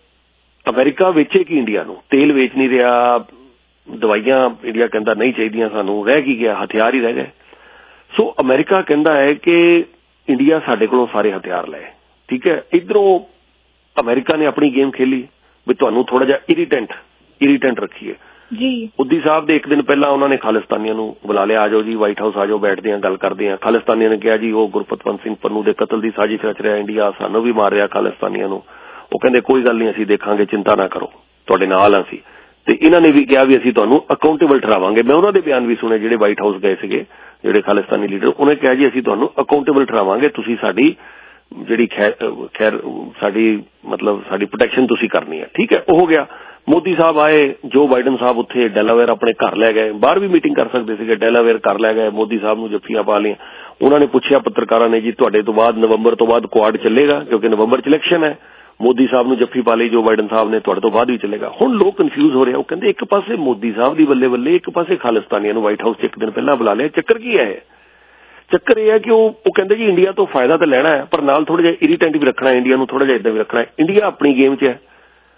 ਅਮਰੀਕਾ ਵੇਚੇ ਕਿ ਇੰਡੀਆ ਨੂੰ ਤੇਲ ਵੇਚ ਨਹੀਂ ਰਿਹਾ, ਦਵਾਈਆਂ ਇੰਡੀਆ ਕਹਿੰਦਾ ਨਹੀਂ ਚਾਹੀਦੀਆਂ ਸਾਨੂੰ, ਰਹਿ ਕੀ ਗਿਆ? ਹਥਿਆਰ ਹੀ ਰਹਿ ਗਏ। ਸੋ ਅਮਰੀਕਾ ਕਹਿੰਦਾ ਹੈ ਕਿ ਇੰਡੀਆ ਸਾਡੇ ਕੋਲੋਂ ਸਾਰੇ ਹਥਿਆਰ ਲਏ। ਠੀਕ ਹੈ, ਇੱਧਰੋਂ ਅਮਰੀਕਾ ਨੇ ਆਪਣੀ ਗੇਮ ਖੇਲੀ ਵੀ ਤੁਹਾਨੂੰ ਥੋੜਾ ਜਿਹਾ ਇਰੀਟੈਂਟ ਇਰੀਟੈਂਟ ਰੱਖੀਏ ਜੀ। ਮੋਦੀ ਸਾਹਿਬ ਦੇ ਇੱਕ ਦਿਨ ਪਹਿਲਾਂ ਉਹਨਾਂ ਨੇ ਖਾਲਿਸਤਾਨੀਆਂ ਨੂੰ ਬੁਲਾ ਲਿਆ, ਆ ਜਾਓ ਜੀ ਵਾਈਟ ਹਾਊਸ ਆ ਜਾਓ, ਬੈਠਦੇ ਆ ਗੱਲ ਕਰਦੇ ਆ। ਖਾਲਿਸਤਾਨੀਆਂ ਨੇ ਕਿਹਾ ਜੀ ਉਹ ਗੁਰਪਤਵੰਤ ਸਿੰਘ ਪੰਨੂ ਦੇ ਕਤਲ ਦੀ ਸਾਜ਼ਿਸ਼ ਰਚ ਰਿਹਾ ਇੰਡੀਆ, ਸਾਨੂੰ ਵੀ ਮਾਰ ਰਿਹਾ ਖਾਲਿਸਤਾਨੀਆਂ ਨੂੰ। ਉਹ ਕਹਿੰਦੇ ਕੋਈ ਗੱਲ ਨਹੀਂ, ਅਸੀਂ ਦੇਖਾਂਗੇ, ਚਿੰਤਾ ਨਾ ਕਰੋ, ਤੁਹਾਡੇ ਨਾਲ ਆ ਅਸੀਂ। ਤੇ ਇਹਨਾਂ ਨੇ ਵੀ ਕਿਹਾ ਵੀ ਅਸੀਂ ਤੁਹਾਨੂੰ ਅਕਾਊਂਟੇਬਲ ਠਹਿਰਾਵਾਂਗੇ। ਮੈਂ ਉਹਨਾਂ ਦੇ ਬਿਆਨ ਵੀ ਸੁਣੇ ਜਿਹੜੇ ਵਾਈਟ ਹਾਊਸ ਗਏ ਸੀਗੇ, ਜਿਹੜੇ ਖਾਲਿਸਤਾਨੀ ਲੀਡਰ, ਉਹਨੇ ਕਿਹਾ ਜੀ ਅਸੀਂ ਤੁਹਾਨੂੰ ਅਕਾਊਂਟੇਬਲ ਠਹਿਰਾਵਾਂਗੇ, ਤੁਸੀਂ ਸਾਡੀ ਜਿਹੜੀ ਖੈਰ ਖੈਰ ਸਾਡੀ ਮਤਲਬ ਸਾਡੀ ਪ੍ਰੋਟੈਕਸ਼ਨ ਤੁਸੀਂ ਕਰਨੀ ਹੈ। ਠੀਕ ਹੈ, ਉਹ ਹੋ ਗਿਆ। ਮੋਦੀ ਸਾਹਿਬ ਆਏ, ਜੋ ਬਾਈਡਨ ਸਾਹਿਬ ਉੱਥੇ ਡੈਲਾਵੇਅਰ ਆਪਣੇ ਘਰ ਲੈ ਗਏ, ਬਾਹਰ ਵੀ ਮੀਟਿੰਗ ਕਰ ਸਕਦੇ ਸੀਗੇ, ਡੈਲਾਵੇਅਰ ਘਰ ਲੈ ਗਏ, ਮੋਦੀ ਸਾਹਿਬ ਨੂੰ ਜੱਫੀਆਂ ਪਾ ਲਈਆਂ। ਉਹਨਾਂ ਨੇ ਪੁੱਛਿਆ ਪੱਤਰਕਾਰਾਂ ਨੇ ਜੀ ਤੁਹਾਡੇ ਤੋਂ ਬਾਅਦ ਨਵੰਬਰ ਤੋਂ ਬਾਅਦ ਕੁਆਡ ਚੱਲੇਗਾ, ਕਿਉਂਕਿ ਨਵੰਬਰ 'ਚ ਇਲੈਕਸ਼ਨ ਹੈ। ਮੋਦੀ ਸਾਹਿਬ ਨੂੰ ਜੱਫੀ ਪਾ ਲਈ ਜੋ ਬਾਈਡਨ ਸਾਹਿਬ ਨੇ, ਤੁਹਾਡੇ ਤੋਂ ਬਾਅਦ ਵੀ ਚੱਲੇਗਾ। ਹੁਣ ਲੋਕ ਕਨਫਿਊਜ਼ ਹੋ ਰਹੇ, ਉਹ ਕਹਿੰਦੇ ਇੱਕ ਪਾਸੇ ਮੋਦੀ ਸਾਹਿਬ ਦੀ ਬੱਲੇ ਬੱਲੇ, ਇੱਕ ਪਾਸੇ ਖਾਲਿਸਤਾਨੀਆਂ ਨੂੰ ਵਾਈਟ ਹਾਊਸ 'ਚ ਇੱਕ ਦਿਨ ਪਹਿਲਾਂ ਬੁਲਾ ਲਿਆ। ਚੱਕਰ ਕੀ ਹੈ? ਚੱਕਰ ਇਹ ਹੈ ਕਿ ਉਹ ਉਹ ਕਹਿੰਦੇ ਜੀ ਇੰਡੀਆ ਤੋਂ ਫਾਇਦਾ ਤਾਂ ਲੈਣਾ ਹੈ, ਪਰ ਨਾਲ ਥੋੜਾ ਜਿਹਾ ਇਰੀਟੈਂਟ ਵੀ ਰੱਖਣਾ, ਇੰਡੀਆ ਨੂੰ ਥੋੜਾ ਜਿਹਾ ਇਦਾਂ ਵੀ ਰੱਖਣਾ। ਇੰਡੀਆ ਆਪਣੀ ਗੇਮ 'ਚ ਹੈ।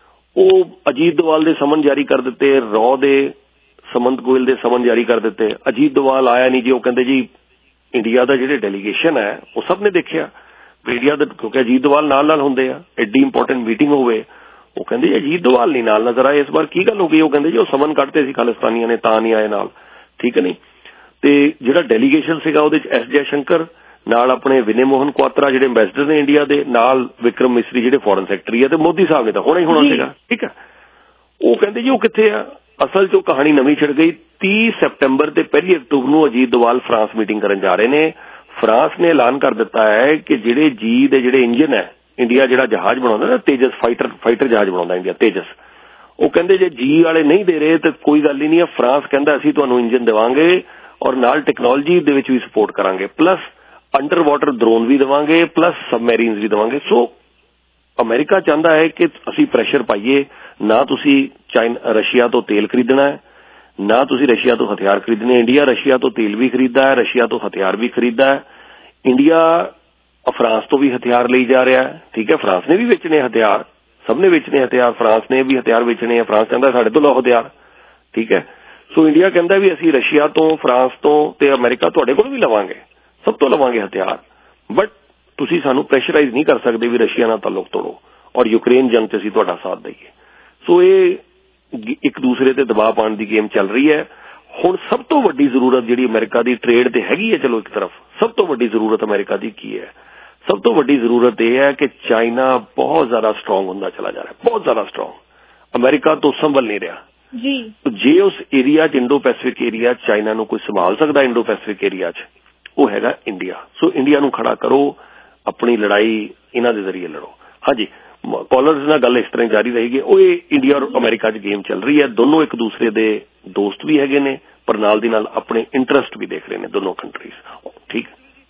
ਉਹ ਅਜੀਤ ਦੋਵਾਲ ਦੇ ਸਮਨ ਜਾਰੀ ਕਰ ਦਿੱਤੇ, ਰੌ ਦੇ ਸਮੰਤ ਗੋਇਲ ਦੇ ਸਮਨ ਜਾਰੀ ਕਰ ਦਿੱਤੇ। ਅਜੀਤ ਦੋਵਾਲ ਆਇਆ ਨਹੀਂ ਜੀ, ਉਹ ਕਹਿੰਦੇ ਜੀ ਇੰਡੀਆ ਦਾ ਜਿਹੜੇ ਡੈਲੀਗੇਸ਼ਨ ਹੈ ਉਹ ਸਭ ਨੇ ਦੇਖਿਆ ਇੰਡੀਆ ਦਾ, ਕਿਉਂਕਿ ਅਜੀਤ ਦੋਵਾਲ ਨਾਲ ਨਾਲ ਹੁੰਦੇ ਆ, ਐਡੀ ਇੰਪੋਰਟੈਂਟ ਮੀਟਿੰਗ ਹੋਵੇ ਉਹ ਕਹਿੰਦੇ ਜੀ ਅਜੀਤ ਦੋਵਾਲ ਨਹੀਂ ਨਾਲ ਨਜ਼ਰ ਆਏ ਇਸ ਵਾਰ, ਕੀ ਗੱਲ ਹੋ ਗਈ? ਉਹ ਕਹਿੰਦੇ ਜੀ ਉਹ ਸਮਨ ਕੱਢਤੇ ਸੀ ਖਾਲਿਸਤਾਨੀਆਂ ਨੇ ਤਾਂ ਨਹੀਂ ਆਏ ਨਾਲ, ਠੀਕ ਹੈ ਨਹੀਂ। ਤੇ ਜਿਹੜਾ ਡੈਲੀਗੇਸ਼ਨ ਸੀਗਾ ਉਹਦੇ ਚ ਐਸ ਜੈ ਸ਼ੰਕਰ ਨਾਲ ਆਪਣੇ ਵਿਨੇ ਮੋਹਨ ਕੁਆਤਰਾ ਜਿਹੜੇ ਐਂਬੈਸਡਰ ਨੇ ਇੰਡੀਆ ਦੇ, ਨਾਲ ਵਿਕਰਮ ਮਿਸਰੀ ਜਿਹੜੇ ਫੋਰਨ ਸੈਕਟਰੀ ਆ, ਤੇ ਮੋਦੀ ਸਾਹਿਬ ਨੇ ਤਾਂ ਹੋਣਾ ਹੀ ਹੋਣਾ ਸੀਗਾ, ਠੀਕ ਹੈ। ਉਹ ਕਹਿੰਦੇ ਜੀ ਉਹ ਕਿੱਥੇ ਆ? ਅਸਲ ਚ ਉਹ ਕਹਾਣੀ ਨਵੀਂ ਛਿੜ ਗਈ। ਤੀਹ ਸੈਪਟੈਂਬਰ ਤੇ ਪਹਿਲੀ ਅਕਤੂਬਰ ਨੂੰ ਅਜੀਤ ਦੋਵਾਲ ਫਰਾਂਸ ਮੀਟਿੰਗ ਕਰਨ ਜਾ ਰਹੇ ਨੇ। ਫਰਾਂਸ ਨੇ ਐਲਾਨ ਕਰ ਦਿੱਤਾ ਹੈ ਕਿ ਜਿਹੜੇ ਜੀ ਦੇ ਜਿਹੜੇ ਇੰਜਨ ਹੈ, ਇੰਡੀਆ ਜਿਹੜਾ ਜਹਾਜ਼ ਬਣਾਉਂਦਾ ਨਾ ਤੇਜਸ ਫਾਈਟਰ ਫਾਈਟਰ ਜਹਾਜ਼ ਬਣਾਉਂਦਾ ਇੰਡੀਆ ਤੇਜਸ, ਉਹ ਕਹਿੰਦੇ ਜੇ ਜੀ ਵਾਲੇ ਨਹੀਂ ਦੇ ਰਹੇ ਤਾਂ ਕੋਈ ਗੱਲ ਹੀ ਨਹੀਂ ਹੈ। ਫਰਾਂਸ ਕਹਿੰਦਾ ਅਸੀਂ ਤੁਹਾਨੂੰ ਇੰਜਨ ਦੇਵਾਂਗੇ ਔਰ ਨਾਲ ਟੈਕਨੋਲੋਜੀ ਦੇ ਵਿੱਚ ਵੀ ਸਪੋਰਟ ਕਰਾਂਗੇ, ਪਲੱਸ ਅੰਡਰ ਵਾਟਰ ਡਰੋਨ ਵੀ ਦੇਵਾਂਗੇ, ਪਲੱਸ ਸਬਮੈਰੀਨਸ ਵੀ ਦੇਵਾਂਗੇ। ਸੋ ਅਮਰੀਕਾ ਚਾਹੁੰਦਾ ਹੈ ਕਿ ਅਸੀਂ ਪ੍ਰੈਸ਼ਰ ਪਾਈਏ, ਨਾ ਤੁਸੀਂ ਚਾਈਨਾ ਰਸ਼ੀਆ ਤੋਂ ਤੇਲ ਖਰੀਦਣਾ ਹੈ, ਨਾ ਤੁਸੀਂ ਰਸ਼ੀਆ ਤੋਂ ਹਥਿਆਰ ਖਰੀਦਣੇ। ਇੰਡੀਆ ਰਸ਼ੀਆ ਤੋਂ ਤੇਲ ਵੀ ਖਰੀਦਦਾ ਹੈ, ਰਸ਼ੀਆ ਤੋਂ ਹਥਿਆਰ ਵੀ ਖਰੀਦਦਾ ਹੈ। ਇੰਡੀਆ ਫਰਾਂਸ ਤੋਂ ਵੀ ਹਥਿਆਰ ਲਈ ਜਾ ਰਿਹਾ ਹੈ, ਠੀਕ ਹੈ। ਫਰਾਂਸ ਨੇ ਵੀ ਵੇਚਣੇ ਹਥਿਆਰ, ਸਭ ਨੇ ਵੇਚਣੇ ਹਥਿਆਰ, ਫਰਾਂਸ ਨੇ ਵੀ ਹਥਿਆਰ ਵੇਚਣੇ ਆ। ਫਰਾਂਸ ਕਹਿੰਦਾ ਸਾਡੇ ਤੋਂ ਲਓ ਹਥਿਆਰ, ਠੀਕ ਹੈ। ਸੋ ਇੰਡੀਆ ਕਹਿੰਦਾ ਵੀ ਅਸੀਂ ਰਸ਼ੀਆ ਤੋਂ, ਫਰਾਂਸ ਤੋਂ ਤੇ ਅਮਰੀਕਾ ਤੁਹਾਡੇ ਕੋਲ ਵੀ ਲਵਾਂਗੇ, ਸਭ ਤੋਂ ਲਵਾਂਗੇ ਹਥਿਆਰ, ਬਟ ਤੁਸੀਂ ਸਾਨੂੰ ਪ੍ਰੈਸ਼ਰਾਈਜ਼ ਨਹੀਂ ਕਰ ਸਕਦੇ ਵੀ ਰਸ਼ੀਆ ਨਾਲ ਤਾਲੁਕ ਤੋੜੋ ਔਰ ਯੂਕਰੇਨ ਜੰਗ 'ਚ ਅਸੀਂ ਤੁਹਾਡਾ ਸਾਥ ਦਈਏ। ਸੋ ਇਹ ਇੱਕ ਦੂਸਰੇ ਤੇ ਦਬਾਅ ਪਾਉਣ ਦੀ ਗੇਮ ਚੱਲ ਰਹੀ ਹੈ। ਹੁਣ ਸਭ ਤੋਂ ਵੱਡੀ ਜ਼ਰੂਰਤ ਜਿਹੜੀ ਅਮਰੀਕਾ ਦੀ ਟ੍ਰੇਡ ਤੇ ਹੈਗੀ ਹੈ, ਚਲੋ ਇੱਕ ਤਰਫ, ਸਭ ਤੋਂ ਵੱਡੀ ਜ਼ਰੂਰਤ ਅਮਰੀਕਾ ਦੀ ਕੀ ਹੈ? ਸਭ ਤੋਂ ਵੱਡੀ ਜ਼ਰੂਰਤ ਇਹ ਹੈ ਕਿ ਚਾਈਨਾ ਬਹੁਤ ਜ਼ਿਆਦਾ ਸਟਰੋਂਗ ਹੁੰਦਾ ਚਲਾ ਜਾ ਰਿਹਾ, ਬਹੁਤ ਜ਼ਿਆਦਾ ਸਟਰੋਂਗ। ਅਮਰੀਕਾ ਤੋਂ ਸੰਭਲ ਨਹੀਂ ਰਿਹਾ ਜੀ। ਜੇ ਉਸ ਏਰੀਆ 'ਚ ਇੰਡੋ ਪੈਸੀਫਿਕ ਏਰੀਆ ਚਾਈਨਾ ਨੂੰ ਕੋਈ ਸੰਭਾਲ ਸਕਦਾ ਇੰਡੋ ਪੈਸੀਫਿਕ ਏਰੀਆ 'ਚ, ਉਹ ਹੈਗਾ ਇੰਡੀਆ। ਸੋ ਇੰਡੀਆ ਨੂੰ ਖੜਾ ਕਰੋ, ਆਪਣੀ ਲੜਾਈ ਇਹਨਾਂ ਦੇ ਜ਼ਰੀਏ ਲੜੋ। ਹਾਂਜੀ, ਕਾਲਰਸ ਨਾਲ ਗੱਲ ਇਸ ਤਰ੍ਹਾਂ ਜਾਰੀ ਰਹੇਗੀ। ਉਹ ਇਹ ਇੰਡੀਆ ਔਰ ਅਮਰੀਕਾ 'ਚ ਗੇਮ ਚੱਲ ਰਹੀ ਹੈ। ਦੋਨੋਂ ਇੱਕ ਦੂਸਰੇ ਦੇ ਦੋਸਤ ਵੀ ਹੈਗੇ ਨੇ, ਪਰ ਨਾਲ ਦੀ ਨਾਲ ਆਪਣੇ ਇੰਟਰਸਟ ਵੀ ਦੇਖ ਰਹੇ ਨੇ ਦੋਨੋਂ ਕੰਟਰੀਜ਼, ਠੀਕ।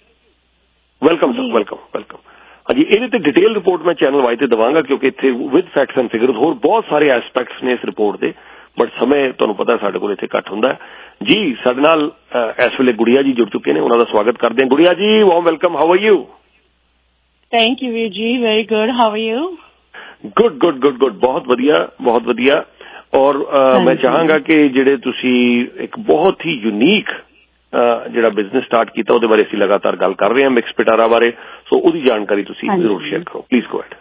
Welcome sir, welcome welcome. ਹਾਂਜੀ, ਇਹਦੇ ਤੇ ਡਿਟੇਲ ਰਿਪੋਰਟ ਮੈਂ ਚੈਨਲ ਵਾਈ ਤੇ ਦੇਵਾਂਗਾ, ਕਿਉਂਕਿ ਇੱਥੇ ਵਿਦ ਫੈਕਟਸ ਐਂਡ ਫਿਗਰਸ ਹੋਰ ਬਹੁਤ ਸਾਰੇ ਐਸਪੈਕਟਸ ਨੇ ਇਸ ਰਿਪੋਰਟ ਦੇ, ਬਟ ਸਮੇਂ ਤੁਹਾਨੂੰ ਪਤਾ ਸਾਡੇ ਕੋਲ ਇੱਥੇ ਘੱਟ ਹੁੰਦਾ ਜੀ। ਸਾਡੇ ਨਾਲ ਇਸ ਵੇਲੇ ਗੁੜੀਆ ਜੀ ਜੁੜ ਚੁੱਕੇ ਨੇ, ਉਹਨਾਂ ਦਾ ਸਵਾਗਤ ਕਰਦੇ ਹਾਂ। Gudiya ji, warm welcome, how are you? Thank you ਵੀਰ ਜੀ, very good, how are you? Good good good good, ਬਹੁਤ ਵਧੀਆ ਬਹੁਤ ਵਧੀਆ। ਔਰ ਮੈਂ ਚਾਹਾਂਗਾ ਕਿ ਜਿਹੜੇ ਤੁਸੀਂ ਇੱਕ ਬਹੁਤ ਹੀ ਯੂਨੀਕ ਜਿਹੜਾ ਬਿਜ਼ਨਸ ਸਟਾਰਟ ਕੀਤਾ ਉਹਦੇ ਬਾਰੇ ਅਸੀਂ ਲਗਾਤਾਰ ਗੱਲ ਕਰ ਰਹੇ ਹਾਂ, ਮਿਕਸ ਪਿਟਾਰਾ ਬਾਰੇ, ਸੋ ਉਹਦੀ ਜਾਣਕਾਰੀ ਤੁਸੀਂ ਜ਼ਰੂਰ ਸ਼ੇਅਰ ਕਰੋ, ਪਲੀਜ਼ ਗੋ ਅਹੈਡ।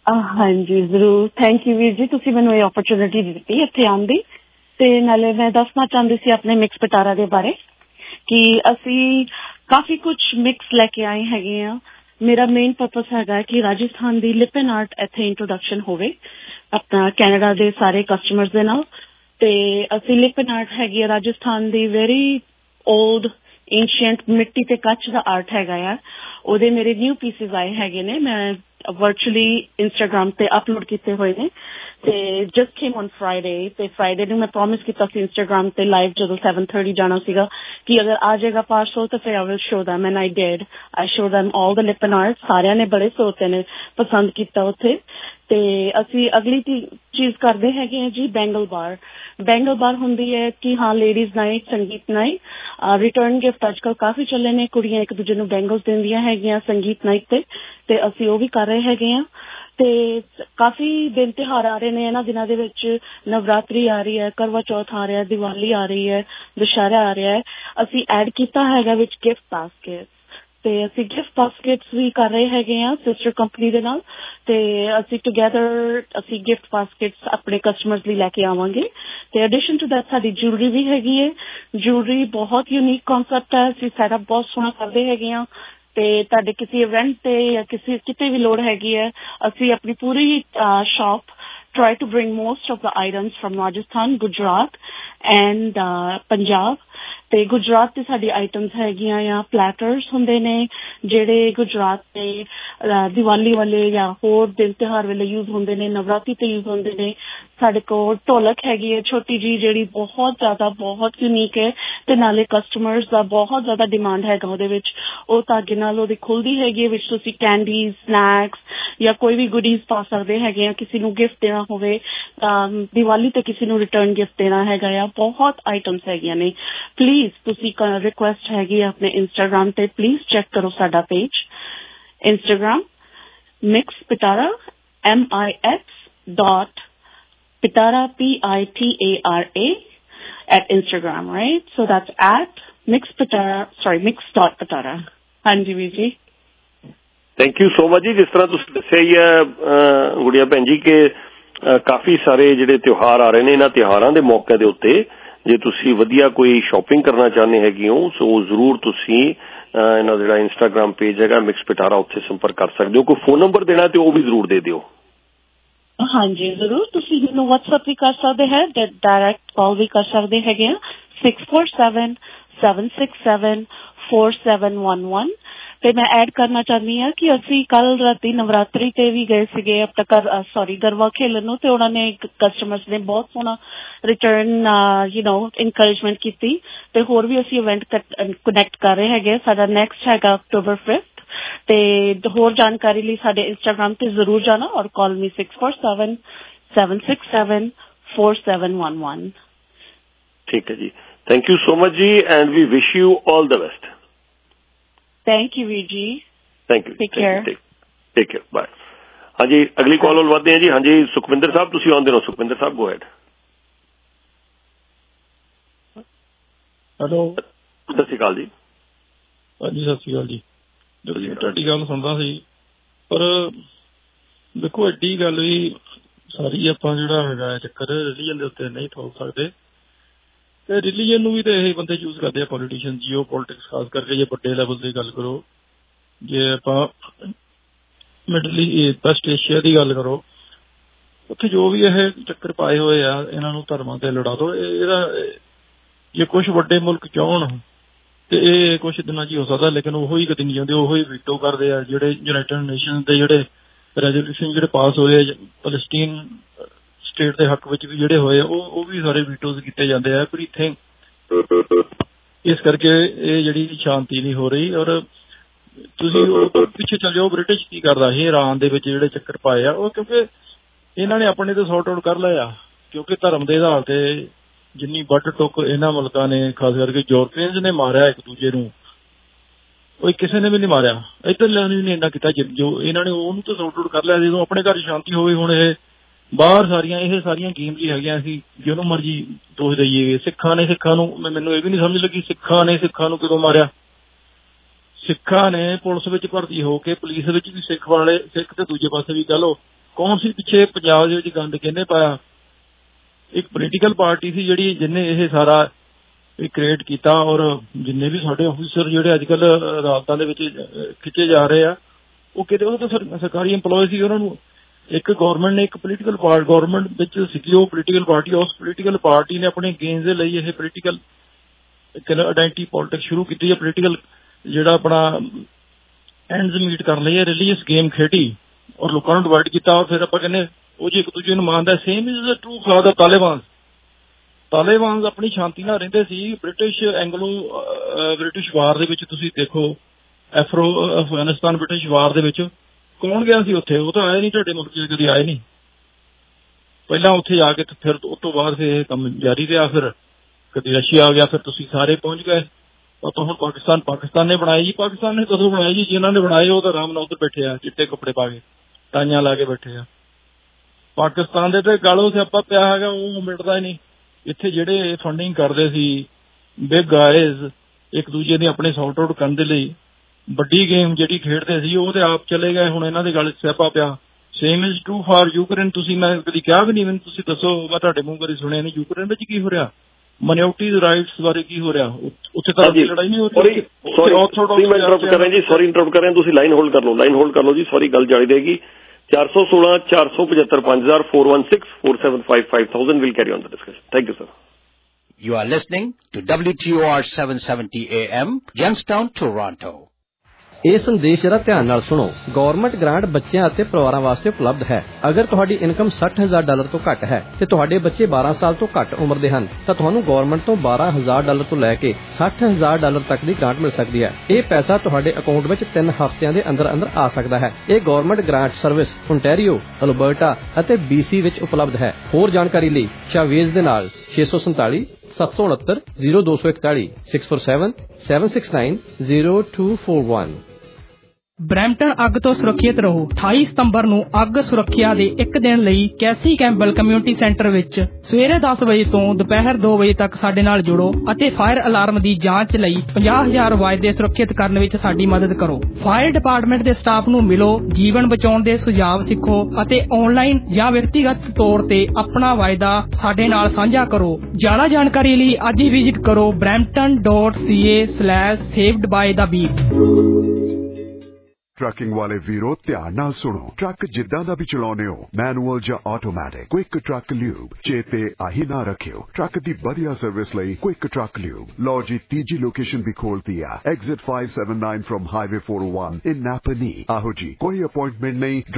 ਹਾਂਜੀ ਜ਼ਰੂਰ, ਥੈਂਕ ਯੂ ਵੀਰ ਜੀ, ਤੁਸੀਂ ਮੈਨੂੰ ਇਹ ਓਪਰਚੁਨਿਟੀ ਦਿੱਤੀ ਇੱਥੇ ਆਉਣ ਦੀ। ਤੇ ਨਾਲੇ ਮੈਂ ਦੱਸਣਾ ਚਾਹੁੰਦੀ ਸੀ ਆਪਣੇ ਮਿਕਸ ਪਿਟਾਰਾ ਦੇ ਬਾਰੇ ਕਿ ਅਸੀਂ ਕਾਫੀ ਕੁਝ ਮਿਕਸ ਲੈ ਕੇ ਆਏ ਹੈਗੇ ਆ। ਮੇਰਾ ਮੇਨ ਪਰਪਸ ਹੈਗਾ ਕਿ ਰਾਜਸਥਾਨ ਦੀ ਲਿਪਨ ਆਰਟ ਇੱਥੇ ਇੰਟਰੋਡਕਸ਼ਨ ਹੋਵੇ ਆਪਣਾ ਕੈਨੇਡਾ ਦੇ ਸਾਰੇ ਕਸਟਮਰਸ ਦੇ ਨਾਲ। ਤੇ ਅਸੀਂ ਲਿਪਨ ਆਰਟ ਹੈਗੀ ਆ ਰਾਜਸਥਾਨ ਦੀ, ਵੈਰੀ ਓਲਡ ਏਂਸ਼ੀਐਂਟ ਮਿੱਟੀ ਤੇ ਕੱਚ ਦਾ ਆਰਟ ਹੈਗਾ ਆ। ਉਹਦੇ ਮੇਰੇ ਨਿਊ ਪੀਸਿਸ ਆਏ ਹੈਗੇ ਨੇ, ਮੈਂ ਵਰਚੁਅਲੀ ਇੰਸਟਾਗ੍ਰਾਮ ਤੇ ਅਪਲੋਡ ਕੀਤੇ ਹੋਏ ਨੇ ਤੇ ਜਸਟ ਕੇਮ ਔਨ ਫਰਾਈਡੇ। ਤੇ ਫਰਾਈਡੇ ਨੂੰ ਮੈਂ ਪ੍ਰੋਮਿਸ ਕੀਤਾ ਸੀ ਇੰਸਟਾਗ੍ਰਾਮ ਤੇ ਲਾਈਵ ਜਦੋਂ ਸੈਵਨ ਥਰਟੀ ਜਾਣਾ ਸੀਗਾ ਕਿ ਅਗਰ ਆ ਜਾਏਗਾ ਪਾਰਸਲ ਤਾਂ ਫਿਰ I will show them, and I did. I show them all the Lippan art. ਸਾਰਿਆਂ ਨੇ ਬੜੇ ਸੋਤੇ ਨੇ ਪਸੰਦ ਕੀਤਾ ਉੱਥੇ। ਤੇ ਅਸੀਂ ਅਗਲੀ ਚੀਜ਼ ਕਰਦੇ ਹੈਗੇ ਆ ਜੀ ਬੈਂਗਲ ਬਾਰ। ਬੈਂਗਲ ਬਾਰ ਹੁੰਦੀ ਹੈ ਕਿ ਹਾਂ ladies night, sangeet night, return gift ਅੱਜ ਕੱਲ੍ਹ ਕਾਫੀ ਚੱਲੇ ਨੇ, ਕੁੜੀਆਂ ਇੱਕ ਦੂਜੇ ਨੂੰ ਬੈਂਗਲਸ ਦਿੰਦੀਆਂ ਹੈਗੀਆਂ ਸੰਗੀਤ ਨਾਈਟ ਤੇ, ਤੇ ਅਸੀਂ ਉਹ ਵੀ ਕਰ ਰਹੇ ਹੈਗੇ ਆ। ਤੇ ਕਾਫੀ ਦਿਨ ਤਿਉਹਾਰ ਆ ਰਹੇ ਨੇ ਇਹਨਾਂ ਦਿਨਾਂ ਦੇ ਵਿੱਚ, ਨਵਰਾਤਰੀ ਆ ਰਹੀ ਹੈ, ਕਰਵਾ ਚੌਥ ਆ ਰਿਹਾ, ਦੀਵਾਲੀ ਆ ਰਹੀ ਹੈ, ਦੁਸ਼ਹਿਰਾ ਆ ਰਿਹਾ ਹੈ। ਅਸੀਂ ਐਡ ਕੀਤਾ ਹੈਗਾ ਵਿੱਚ ਗਿਫਟ ਬਾਸਕਟ, ਤੇ ਅਸੀਂ ਗਿਫਟ ਬਾਸਕਟਸ ਵੀ ਕਰ ਰਹੇ ਹੈਗੇ ਆ ਸਿਸਟਰ ਕੰਪਨੀ ਦੇ ਨਾਲ। ਤੇ ਅਸੀਂ ਟੁਗੇਦਰ ਅਸੀਂ ਗਿਫਟ ਬਾਸਕਟਸ ਆਪਣੇ ਕਸਟਮਰਸ ਲਈ ਲੈ ਕੇ ਆਵਾਂਗੇ। ਤੇ ਐਡੀਸ਼ਨ ਟੂ ਦੈਟ ਸਾਡੀ ਜੁਐਲਰੀ ਵੀ ਹੈਗੀ ਹੈ। ਜੁਐਲਰੀ ਬਹੁਤ ਯੂਨੀਕ ਕਨਸੈਪਟ ਹੈ, ਅਸੀਂ ਸੈਟਅਪ ਬਹੁਤ ਸੋਹਣਾ ਕਰਦੇ ਹੈਗੇ ਆ। ਤੇ ਤੁਹਾਡੇ ਕਿਸੇ ਇਵੈਂਟ ਤੇ ਜਾਂ ਕਿਸੇ ਕਿਤੇ ਵੀ ਲੋੜ ਹੈਗੀ ਹੈ, ਅਸੀਂ ਆਪਣੀ ਪੂਰੀ shop try to bring most of the items from Rajasthan, Gujarat and uh, Punjab। ਤੇ ਗੁਜਰਾਤ ਤੇ ਸਾਡੀ ਆਈਟਮਸ ਹੈਗੀਆਂ ਆ ਪਲੈਟਰਸ ਹੁੰਦੇ ਨੇ ਜਿਹੜੇ ਗੁਜਰਾਤ ਤੇ ਦੀਵਾਲੀ ਵਾਲੇ ਜਾਂ ਹੋਰ ਦਿਨ ਤਿਉਹਾਰ ਵੇਲੇ ਯੂਜ਼ ਹੁੰਦੇ ਨੇ, ਨਵਰਾਤਰੀ ਤੇ ਯੂਜ਼ ਹੁੰਦੇ ਨੇ। ਸਾਡੇ ਕੋਲ ਢੋਲਕ ਹੈਗੀ ਹੈ ਛੋਟੀ ਜੀ ਜਿਹੜੀ ਬਹੁਤ ਜ਼ਿਆਦਾ ਬਹੁਤ ਯੂਨੀਕ ਹੈ ਤੇ ਨਾਲੇ ਕਸਟਮਰਸ ਦਾ ਬਹੁਤ ਜ਼ਿਆਦਾ ਡਿਮਾਂਡ ਹੈਗਾ ਉਹਦੇ ਵਿੱਚ। ਉਹ ਧਾਗੇ ਨਾਲ ਉਹਦੀ ਖੁੱਲਦੀ ਹੈਗੀ ਹੈ, ਵਿੱਚ ਤੁਸੀਂ ਕੈਂਡੀਜ਼, ਸਨੈਕਸ ਜਾਂ ਕੋਈ ਵੀ ਗੁਡੀਜ਼ ਪਾ ਸਕਦੇ ਹੈਗੇ ਆ। ਕਿਸੇ ਨੂੰ ਗਿਫਟ ਦੇਣਾ ਹੋਵੇ, ਦੀਵਾਲੀ ਤੇ ਕਿਸੇ ਨੂੰ ਰਿਟਰਨ ਗਿਫਟ ਦੇਣਾ ਹੈਗਾ ਆ, ਬਹੁਤ ਆਈਟਮਸ ਹੈਗੀਆਂ ਨੇ। ਪਲੀਜ਼ ਤੁਸੀਂ ਰਿਕੁਐਸਟ ਹੈਗੀ ਆਪਣੇ ਇੰਸਟਾਗ੍ਰਾਮ ਤੇ ਪਲੀਜ਼ ਚੈੱਕ ਕਰੋ ਸਾਡਾ page Instagram mix Pitara, M I X dot Pitara, P I T A R A at Instagram, right? So that's at mix pitara, sorry, mix dot pitara. ਹਾਂਜੀ ਵੀਰ ਜੀ, ਥੈਂਕ ਯੂ ਸੋ ਮਚ ਜੀ। ਜਿਸ ਤਰ੍ਹਾਂ ਤੁਸੀਂ ਦੱਸਿਆ ਹੀ ਹੈ ਗੁੜੀਆ ਭੈਣ ਜੀ ਕਿ ਕਾਫੀ ਸਾਰੇ ਜਿਹੜੇ ਤਿਉਹਾਰ ਆ ਰਹੇ ਨੇ, ਇਹਨਾਂ ਤਿਉਹਾਰਾਂ ਦੇ ਮੌਕੇ ਦੇ ਉੱਤੇ ਜੇ ਤੁਸੀਂ ਵਧੀਆ ਕੋਈ ਸ਼ਾਪਿੰਗ ਕਰਨਾ ਚਾਹੁੰਦੇ ਹੈਗੇ ਹੋ ਸੋ ਜ਼ਰੂਰ ਤੁਸੀਂ ਇਹਨਾਂ ਦਾ ਜਿਹੜਾ ਇੰਸਟਾਗ੍ਰਾਮ ਪੇਜ ਹੈਗਾ ਮਿਕਸ ਪਿਟਾਰਾ, ਉੱਥੇ ਸੰਪਰਕ ਕਰ ਸਕਦੇ ਹੋ। ਕੋਈ ਫੋਨ ਨੰਬਰ ਦੇਣਾ ਤੇ ਉਹ ਵੀ ਜ਼ਰੂਰ ਦੇ ਦਿਓ। ਹਾਂਜੀ ਜ਼ਰੂਰ, ਤੁਸੀਂ ਮੈਨੂੰ WhatsApp ਵੀ ਕਰ ਸਕਦੇ ਹੈ, ਡਾਇਰੈਕਟ ਕਾਲ ਵੀ ਕਰ ਸਕਦੇ ਹੈਗੇ ਆ six four seven seven six seven four seven one one. ਤੇ ਮੈਂ ਐਡ ਕਰਨਾ ਚਾਹੁੰਦੀ ਹਾਂ ਕਿ ਅਸੀਂ ਕੱਲ ਰਾਤੀ ਨਵਰਾਤਰੀ ਤੇ ਵੀ ਗਏ ਸੀਗੇ ਆਪਣਾ ਸੌਰੀ ਗਰਬਾ ਖੇਲਣ ਨੂੰ, ਤੇ ਉਹਨਾਂ ਨੇ ਕਸਟਮਰਸ ਨੇ ਬਹੁਤ ਸੋਹਣਾ ਰਿਟਰਨ ਯੂ ਨੋ ਇਨਕਰੇਜਮੈਂਟ ਕੀਤੀ। ਤੇ ਹੋਰ ਵੀ ਅਸੀਂ ਇਵੈਂਟ ਕਨੈਕਟ ਕਰ ਰਹੇ ਹੈਗੇ। ਸਾਡਾ ਨੈਕਸਟ ਹੈਗਾ ਅਕਤੂਬਰ ਫਿਫਥ। ਤੇ ਹੋਰ ਜਾਣਕਾਰੀ ਲਈ ਸਾਡੇ ਇੰਸਟਾਗ੍ਰਾਮ ਤੇ ਜ਼ਰੂਰ ਜਾਣਾ ਔਰ call me six four seven seven six seven four seven one one. ਠੀਕ ਹੈ ਜੀ, ਥੈਂਕ ਯੂ ਸੋ ਮਚ ਜੀ and we wish you all the best. Thank you ਵੀਰ ਜੀ, thank you, take care, take care, bye. ਹਾਂਜੀ ਅਗਲੀ ਕਾਲ ਵੱਲ ਵਧਦੇ ਹਾਂ ਜੀ। ਹਾਂਜੀ ਸੁਖਵਿੰਦਰ ਸਾਹਿਬ ਤੁਸੀਂ ਆਉਂਦੇ ਹੋ। ਸੁਖਵਿੰਦਰ ਸਾਹਿਬ go ahead. Hello Sat Shri ਅਕਾਲ ਜੀ। ਹਾਂਜੀ ਸਤਿ ਸ਼੍ਰੀ ਅਕਾਲ ਜੀ। ਜਦੋਂ ਜੀ ਤੁਹਾਡੀ ਗੱਲ ਸੁਣਦਾ ਸੀ, ਪਰ ਦੇਖੋ ਐਡੀ ਗੱਲ ਵੀ ਸਾਰੀ ਆਪਾਂ ਜਿਹੜਾ ਹੈਗਾ ਚੱਕਰ ਰਿਲੀਜਨ ਦੇ ਉੱਤੇ ਨਹੀਂ ਥੋਪ ਸਕਦੇ। ਤੇ ਰਿਲੀਜਨ ਨੂੰ ਵੀ ਤਾਂ ਇਹ ਬੰਦੇ ਚੂਜ਼ ਕਰਦੇ ਆ ਪੋਲੀਟੀਸ਼ੀਅਨ, ਜੀਓ ਪੋਲੀਟਿਕਸ ਖਾਸ ਕਰਕੇ ਜੇ ਵੱਡੇ ਲੈਵਲ ਦੀ ਗੱਲ ਕਰੋ, ਜੇ ਆਪਾਂ ਮਿਡਲ ਵੈਸਟ ਏਸ਼ੀਆ ਦੀ ਗੱਲ ਕਰੋ, ਉੱਥੇ ਜੋ ਵੀ ਇਹ ਚੱਕਰ ਪਾਏ ਹੋਏ ਆ ਇਹਨਾਂ ਨੂੰ ਧਰਮਾਂ ਤੇ ਲੜਾ ਦੋ। ਇਹਦਾ ਜੇ ਕੁਛ ਵੱਡੇ ਮੁਲਕ ਚਾਹੁਣ ਤੇ ਇਹ ਕੁਛ ਦਿਨਾਂ 'ਚ ਹੀ ਹੋ ਸਕਦਾ, ਲੇਕਿਨ ਉਹੀ ਕਦੇ ਨਹੀਂ ਚਾਹੁੰਦੇ, ਉਹੀ ਵੀਟੋ ਕਰਦੇ ਆ। ਜਿਹੜੇ ਯੂਨਾਈਟਿਡ ਨੇਸ਼ਨ ਦੇ ਜਿਹੜੇ ਰੈਜ਼ੋਲੂਸ਼ਨ ਜਿਹੜੇ ਪਾਸ ਹੋਏ ਆ ਫਲਸਤੀਨ ਸਟੇਟ ਦੇ ਹੱਕ ਵਿੱਚ ਵੀ ਜਿਹੜੇ ਹੋਏ ਉਹ ਉਹ ਵੀ ਸਾਰੇ ਵੀਟੋਜ਼ ਕੀਤੇ ਜਾਂਦੇ ਆ। ਪਰ ਇੱਥੇ ਇਸ ਕਰਕੇ ਇਹ ਜਿਹੜੀ ਸ਼ਾਂਤੀ ਨਹੀਂ ਹੋ ਰਹੀ। ਔਰ ਤੁਸੀਂ ਪਿੱਛੇ ਚੱਲ ਜਾਓ, ਬ੍ਰਿਟਿਸ਼ ਕੀ ਕਰਦਾ ਸੀ ਇਰਾਨ ਦੇ ਵਿੱਚ ਜਿਹੜੇ ਚੱਕਰ ਪਾਏ ਆ ਉਹ ਕਿਉਂਕਿ ਇਹਨਾਂ ਨੇ ਆਪਣੇ ਤੋਂ ਸੌਟ ਆਊਟ ਕਰ ਲਿਆ, ਕਿਉਂਕਿ ਧਰਮ ਦੇ ਆਧਾਰ ਤੇ ਜਿੰਨੀ ਵੱਢ ਟੁੱਕ ਇਹਨਾਂ ਮੁਲਕਾਂ ਨੇ ਖਾਸ ਕਰਕੇ ਯੂਰਪੀਅਨਸ ਨੇ ਮਾਰਿਆ ਇੱਕ ਦੂਜੇ ਨੂੰ, ਉਹ ਕਿਸੇ ਨੇ ਵੀ ਨਹੀਂ ਮਾਰਿਆ। ਇੱਧਰ ਲਿਆ ਨੇ ਇੰਨਾ ਕੀਤਾ ਜੋ ਇਹਨਾਂ ਨੇ ਉਹਨੂੰ ਤਾਂ ਸੌਟ ਆਊਟ ਕਰ ਲਿਆ। ਜਦੋਂ ਆਪਣੇ ਘਰ ਸ਼ਾਂਤੀ ਹੋਵੇ, ਹੁਣ ਇਹ ਬਾਹਰ ਸਾਰੀਆਂ ਇਹ ਸਾਰੀਆਂ ਗੇਮਸ ਹੀ ਹੈਗੀਆਂ ਸੀ ਜਿਹਨੂੰ ਮਰਜੀ ਦੋਸ਼ ਦਈਏ। ਸਿੱਖਾਂ ਨੇ ਸਿੱਖਾਂ ਨੂੰ, ਮੈਨੂੰ ਇਹ ਵੀ ਨਹੀਂ ਸਮਝ ਲੱਗੀ ਸਿੱਖਾਂ ਨੇ ਸਿੱਖਾਂ ਨੂੰ ਕਦੋਂ ਮਾਰਿਆ। ਸਿੱਖਾਂ ਨੇ ਪੁਲਿਸ ਵਿੱਚ ਭਰਤੀ ਹੋ ਕੇ ਪੁਲਿਸ ਵਿੱਚ ਵੀ ਸਿੱਖ ਵਾਲੇ ਸਿੱਖ ਤੇ ਦੂਜੇ ਪਾਸੇ ਵੀ ਕਹਿ ਲਓ ਕੌਣ ਸੀ ਪਿੱਛੇ ਪੰਜਾਬ ਦੇ ਵਿੱਚ ਗੰਦ ਕਿਹਨੇ ਪਾਇਆ? ਇੱਕ ਪੋਲੀਟੀਕਲ ਪਾਰਟੀ ਸੀ ਜਿਹੜੀ ਜਿਹਨੇ ਇਹ ਸਾਰਾ ਕ੍ਰੀਏਟ ਕੀਤਾ। ਔਰ ਜਿੰਨੇ ਵੀ ਸਾਡੇ ਆਫਿਸਰ ਜਿਹੜੇ ਅੱਜ ਕੱਲ੍ਹ ਅਦਾਲਤਾਂ ਦੇ ਵਿੱਚ ਖਿੱਚੇ ਜਾ ਰਹੇ ਆ ਉਹ ਕਿਤੇ ਉਹ ਤਾਂ ਸਰਕਾਰੀ ਇੰਪਲੋਏ ਸੀ। ਉਹਨਾਂ ਨੂੰ ਇੱਕ ਗਵਰਨਮੈਂਟ ਨੇ ਇੱਕ ਪੋਲੀਟੀਕਲ ਪਾਰਟੀ ਗਵਰਨਮੈਂਟ ਵਿੱਚ ਸੀਗੀ ਉਹ ਪੋਲੀਟੀਕਲ ਪਾਰਟੀ, ਉਸ ਪੋਲੀਟੀਕਲ ਪਾਰਟੀ ਨੇ ਆਪਣੇ ਗੇਨਸ ਦੇ ਲਈ ਇਹ ਪੋਲੀਟੀਕਲ ਆਇਡੈਂਟੀ ਪੋਲਿਟਿਕਸ ਸ਼ੁਰੂ ਕੀਤੀ ਹੈ। ਪੋਲੀਟੀਕਲ ਜਿਹੜਾ ਆਪਣਾ ਐਂਡਸ ਮੀਟ ਕਰਨ ਲਈ ਰਿਲੀਜੀਅਸ ਗੇਮ ਖੇਡੀ ਔਰ ਲੋਕਾਂ ਨੂੰ ਡਿਵਾਈਡ ਕੀਤਾ। ਔਰ ਫਿਰ ਆਪਾਂ ਕਹਿੰਦੇ ਉਹ ਜੀ ਇੱਕ ਦੂਜੇ ਨੂੰ ਮੰਨਦਾ। Same is true for the Taliban. Taliban ਆਪਣੀ ਸ਼ਾਂਤੀ ਨਾਲ ਰਹਿੰਦੇ ਸੀ। ਬ੍ਰਿਟਿਸ਼ ਐਂਗਲੋ ਬ੍ਰਿਟਿਸ਼ ਵਾਰ ਦੇ ਵਿੱਚ ਤੁਸੀਂ ਦੇਖੋ, ਐਫਰੋ ਅਫਗਾਨਿਸਤਾਨ ਬ੍ਰਿਟਿਸ਼ ਵਾਰ ਦੇ ਵਿੱਚ ਕੌਣ ਗਿਆ ਸੀ ਉੱਥੇ? ਉਹ ਤਾਂ ਆਏ ਨਹੀਂ, ਤੁਹਾਡੇ ਮੁਲਕ 'ਚ ਕਦੀ ਆਏ ਨਹੀਂ। ਪਹਿਲਾਂ ਉੱਥੇ ਜਾ ਕੇ ਫਿਰ ਉਸ ਤੋਂ ਬਾਅਦ ਫਿਰ ਇਹ ਕੰਮ ਜਾਰੀ ਰਿਹਾ। ਫਿਰ ਕਦੀ ਰਸ਼ੀਆ ਆ ਗਿਆ, ਫਿਰ ਤੁਸੀਂ ਸਾਰੇ ਪਹੁੰਚ ਗਏ। ਆਪਾਂ ਹੁਣ ਪਾਕਿਸਤਾਨ ਪਾਕਿਸਤਾਨ ਨੇ ਬਣਾਏ ਜੀ। ਪਾਕਿਸਤਾਨ ਨੇ ਕਦੋਂ ਬਣਾਏ ਜੀ? ਜਿਹਨਾਂ ਨੇ ਬਣਾਏ ਉਹ ਤਾਂ ਆਰਾਮ ਨਾਲ ਉੱਧਰ ਬੈਠੇ ਆ, ਚਿੱਟੇ ਕੱਪੜੇ ਪਾ ਕੇ, ਟਾਈਆਂ ਲਾ ਕੇ ਬੈਠੇ ਆ। ਪਾਕਿਸਤਾਨ ਦੇ ਤੇ ਗਾਲੋਂ ਸਿਆਪਾ ਪਿਆ ਹੈਗਾ, ਉਹ ਮਿਟਦਾ ਹੀ ਨਹੀਂ। ਇੱਥੇ ਜਿਹੜੇ ਫੰਡਿੰਗ ਕਰਦੇ ਸੀ ਬਿਗ ਗਾਇਜ਼ ਇੱਕ ਦੂਜੇ ਦੀ ਆਪਣੇ ਸੌਟ ਆਊਟ ਕਰਨ ਦੇ ਲਈ ਵੱਡੀ ਗੇਮ ਜਿਹੜੀ ਖੇਡਦੇ ਸੀ ਉਹ ਤੇ ਆਪ ਚਲੇ ਗਏ। ਹੁਣ ਇਹਨਾਂ ਦੇ ਗੱਲ ਸਿਆਪਾ ਪਿਆ। Same is true for Ukraine. ਤੁਸੀਂ ਮੈਂ ਕਦੀ ਕਿਹਾ ਵੀ ਨਹੀਂ, ਮੈਨੂੰ ਤੁਸੀਂ ਦੱਸੋ, ਮੈਂ ਤੁਹਾਡੇ ਮੂੰਹ ਕਦੀ ਸੁਣਿਆ ਨਹੀਂ। ਯੂਕਰੇਨ ਵਿੱਚ ਕੀ ਹੋ ਰਿਹਾ? ਮਾਈਨੋਰਟੀਜ਼ ਰਾਈਟਸ ਬਾਰੇ ਕੀ ਹੋ ਰਿਹਾ? ਉੱਥੇ ਤਾਂ ਲੜਾਈ ਨਹੀਂ ਹੋ ਰਹੀ। ਸੌਰੀ ਮੈਂ ਇੰਟਰਪਟ ਕਰ ਰਿਹਾ ਜੀ, ਸੌਰੀ ਇੰਟਰਪਟ ਕਰ ਰਿਹਾ। ਤੁਸੀਂ ਲਾਈਨ ਹੋਲਡ ਕਰ ਲਓ, ਲਾਈਨ ਹੋਲਡ ਕਰ ਲਓ ਜੀ। ਸੌਰੀ ਗੱਲ ਜਾਰੀ ਰਹੇਗੀ। ਚਾਰ ਸੌ ਸੋਲਾਂ ਚਾਰ ਸੌ ਪਝੱਤਰ ਪੰਜ ਹਜ਼ਾਰ four one six four seven five five thousand will carry on the discussion. Thank you sir. You are listening to W T O R seven seventy A M, Youngstown, Toronto. ਇਹ ਸੰਦੇਸ਼ ਜਰਾ ਧਿਆਨ ਨਾਲ ਸੁਣੋ। ਗਵਰਨਮੈਂਟ ਗ੍ਰਾਂਟ ਬੱਚਿਆਂ ਅਤੇ ਪਰਿਵਾਰਾਂ ਵਾਸਤੇ ਉਪਲਬਧ ਹੈ। ਅਗਰ ਤੁਹਾਡੀ ਇਨਕਮ ਸੱਠ ਹਜ਼ਾਰ ਡਾਲਰ ਤੋਂ ਘੱਟ ਹੈ ਤੇ ਤੁਹਾਡੇ ਬੱਚੇ ਬਾਰਾਂ ਸਾਲ ਤੋਂ ਘੱਟ ਉਮਰ ਦੇ ਹਨ ਤਾਂ ਤੁਹਾਨੂੰ ਗਵਰਨਮੈਂਟ ਤੋਂ ਬਾਰਾਂ ਹਜ਼ਾਰ ਡਾਲਰ ਤੋਂ ਲੈ ਕੇ ਸੱਠ ਹਜ਼ਾਰ ਡਾਲਰ ਤੱਕ ਦੀ ਗ੍ਰਾਂਟ ਮਿਲ ਸਕਦੀ ਹੈ। ਇਹ ਪੈਸਾ ਤੁਹਾਡੇ ਅਕਾਊਂਟ ਵਿੱਚ ਤਿੰਨ ਹਫ਼ਤਿਆਂ ਦੇ ਅੰਦਰ ਅੰਦਰ ਆ ਸਕਦਾ ਹੈ। ਇਹ government grant service Ontario, Alberta ਅਤੇ ਬੀਸੀ ਵਿੱਚ ਉਪਲਬਧ ਹੈ। ਹੋਰ ਜਾਣਕਾਰੀ ਲਈ ਸ਼ਾਵੇਜ਼ ਦੇ ਨਾਲ ਛੇ ਸੌ ਸੰਤਾਲੀ ਸੱਤ ਸੌ ਉਨੱਤਰ ਜ਼ੀਰੋ ਦੋ ਸੌ ਇਕਤਾਲੀ six four seven seven six nine zero two four one. Brampton ਅੱਗ ਤੋਂ ਸੁਰੱਖਿਅਤ ਰਹੋ। ਅਠਾਈ ਸਤੰਬਰ ਨੂੰ ਅੱਗ ਸੁਰੱਖਿਆ ਦੇ ਇੱਕ ਦਿਨ ਲਈ ਕੈਸੀ ਕੈਂਪਬੈਲ ਕਮਿਊਨਿਟੀ ਸੈਂਟਰ ਵਿੱਚ ਸਵੇਰੇ ਦਸ ਵਜੇ ਤੋਂ ਦੁਪਹਿਰ ਦੋ ਵਜੇ ਤੱਕ ਸਾਡੇ ਨਾਲ ਜੁੜੋ ਅਤੇ ਫਾਇਰ ਅਲਾਰਮ ਦੀ ਜਾਂਚ ਲਈ ਪੰਜਾਹ ਹਜ਼ਾਰ ਵਾਅਦੇ ਸੁਰੱਖਿਅਤ ਕਰਨ ਵਿੱਚ ਸਾਡੀ ਮਦਦ ਕਰੋ। ਫਾਇਰ ਡਿਪਾਰਟਮੈਂਟ ਦੇ ਸਟਾਫ ਨੂੰ ਮਿਲੋ, ਜੀਵਨ ਬਚਾਉਣ ਦੇ ਸੁਝਾਅ ਸਿੱਖੋ ਅਤੇ ਆਨਲਾਈਨ ਜਾਂ ਵਿਅਕਤੀਗਤ ਤੌਰ ਤੇ ਆਪਣਾ ਵਾਅਦਾ ਸਾਡੇ ਨਾਲ ਸਾਂਝਾ ਕਰੋ। ਜ਼ਿਆਦਾ ਜਾਣਕਾਰੀ ਲਈ ਅੱਜ ਹੀ ਵਿਜ਼ਿਟ ਕਰੋ Brampton dot C A slash saved by the beat. ਟਰੱਕਿੰਗ ਵਾਲੇ ਵੀਰੋ ਧਿਆਨ ਨਾਲ ਸੁਣੋ। ਟਰੱਕ ਜਿੱਦਾਂ ਦਾ ਵੀ ਚਲਾਉਨੇ ਹੋ, ਮੈਨੂਅਲ ਜਾਂ ਆਟੋਮੈਟਿਕ, ਕੁਇਕ ਟਰੱਕ ਲਿਊਬ ਚੇਤੇ ਆਹੀ ਨਾ ਰੱਖਿਓ। ਟਰੱਕ ਦੀ ਵਧੀਆ ਸਰਵਿਸ ਲਈ ਕੁਇਕ ਟਰੱਕ ਲਿਊਬ। ਲਓ ਜੀ ਤੀਜੀ ਲੋਕੇਸ਼ਨ ਵੀ ਖੋਲਤੀ ਆ, exit five seven nine from highway four oh one in Napanee. ਆਹੋ ਜੀ, ਕੋਈ ਅਪਾਇੰਟਮੈਂਟ ਨਹੀਂ।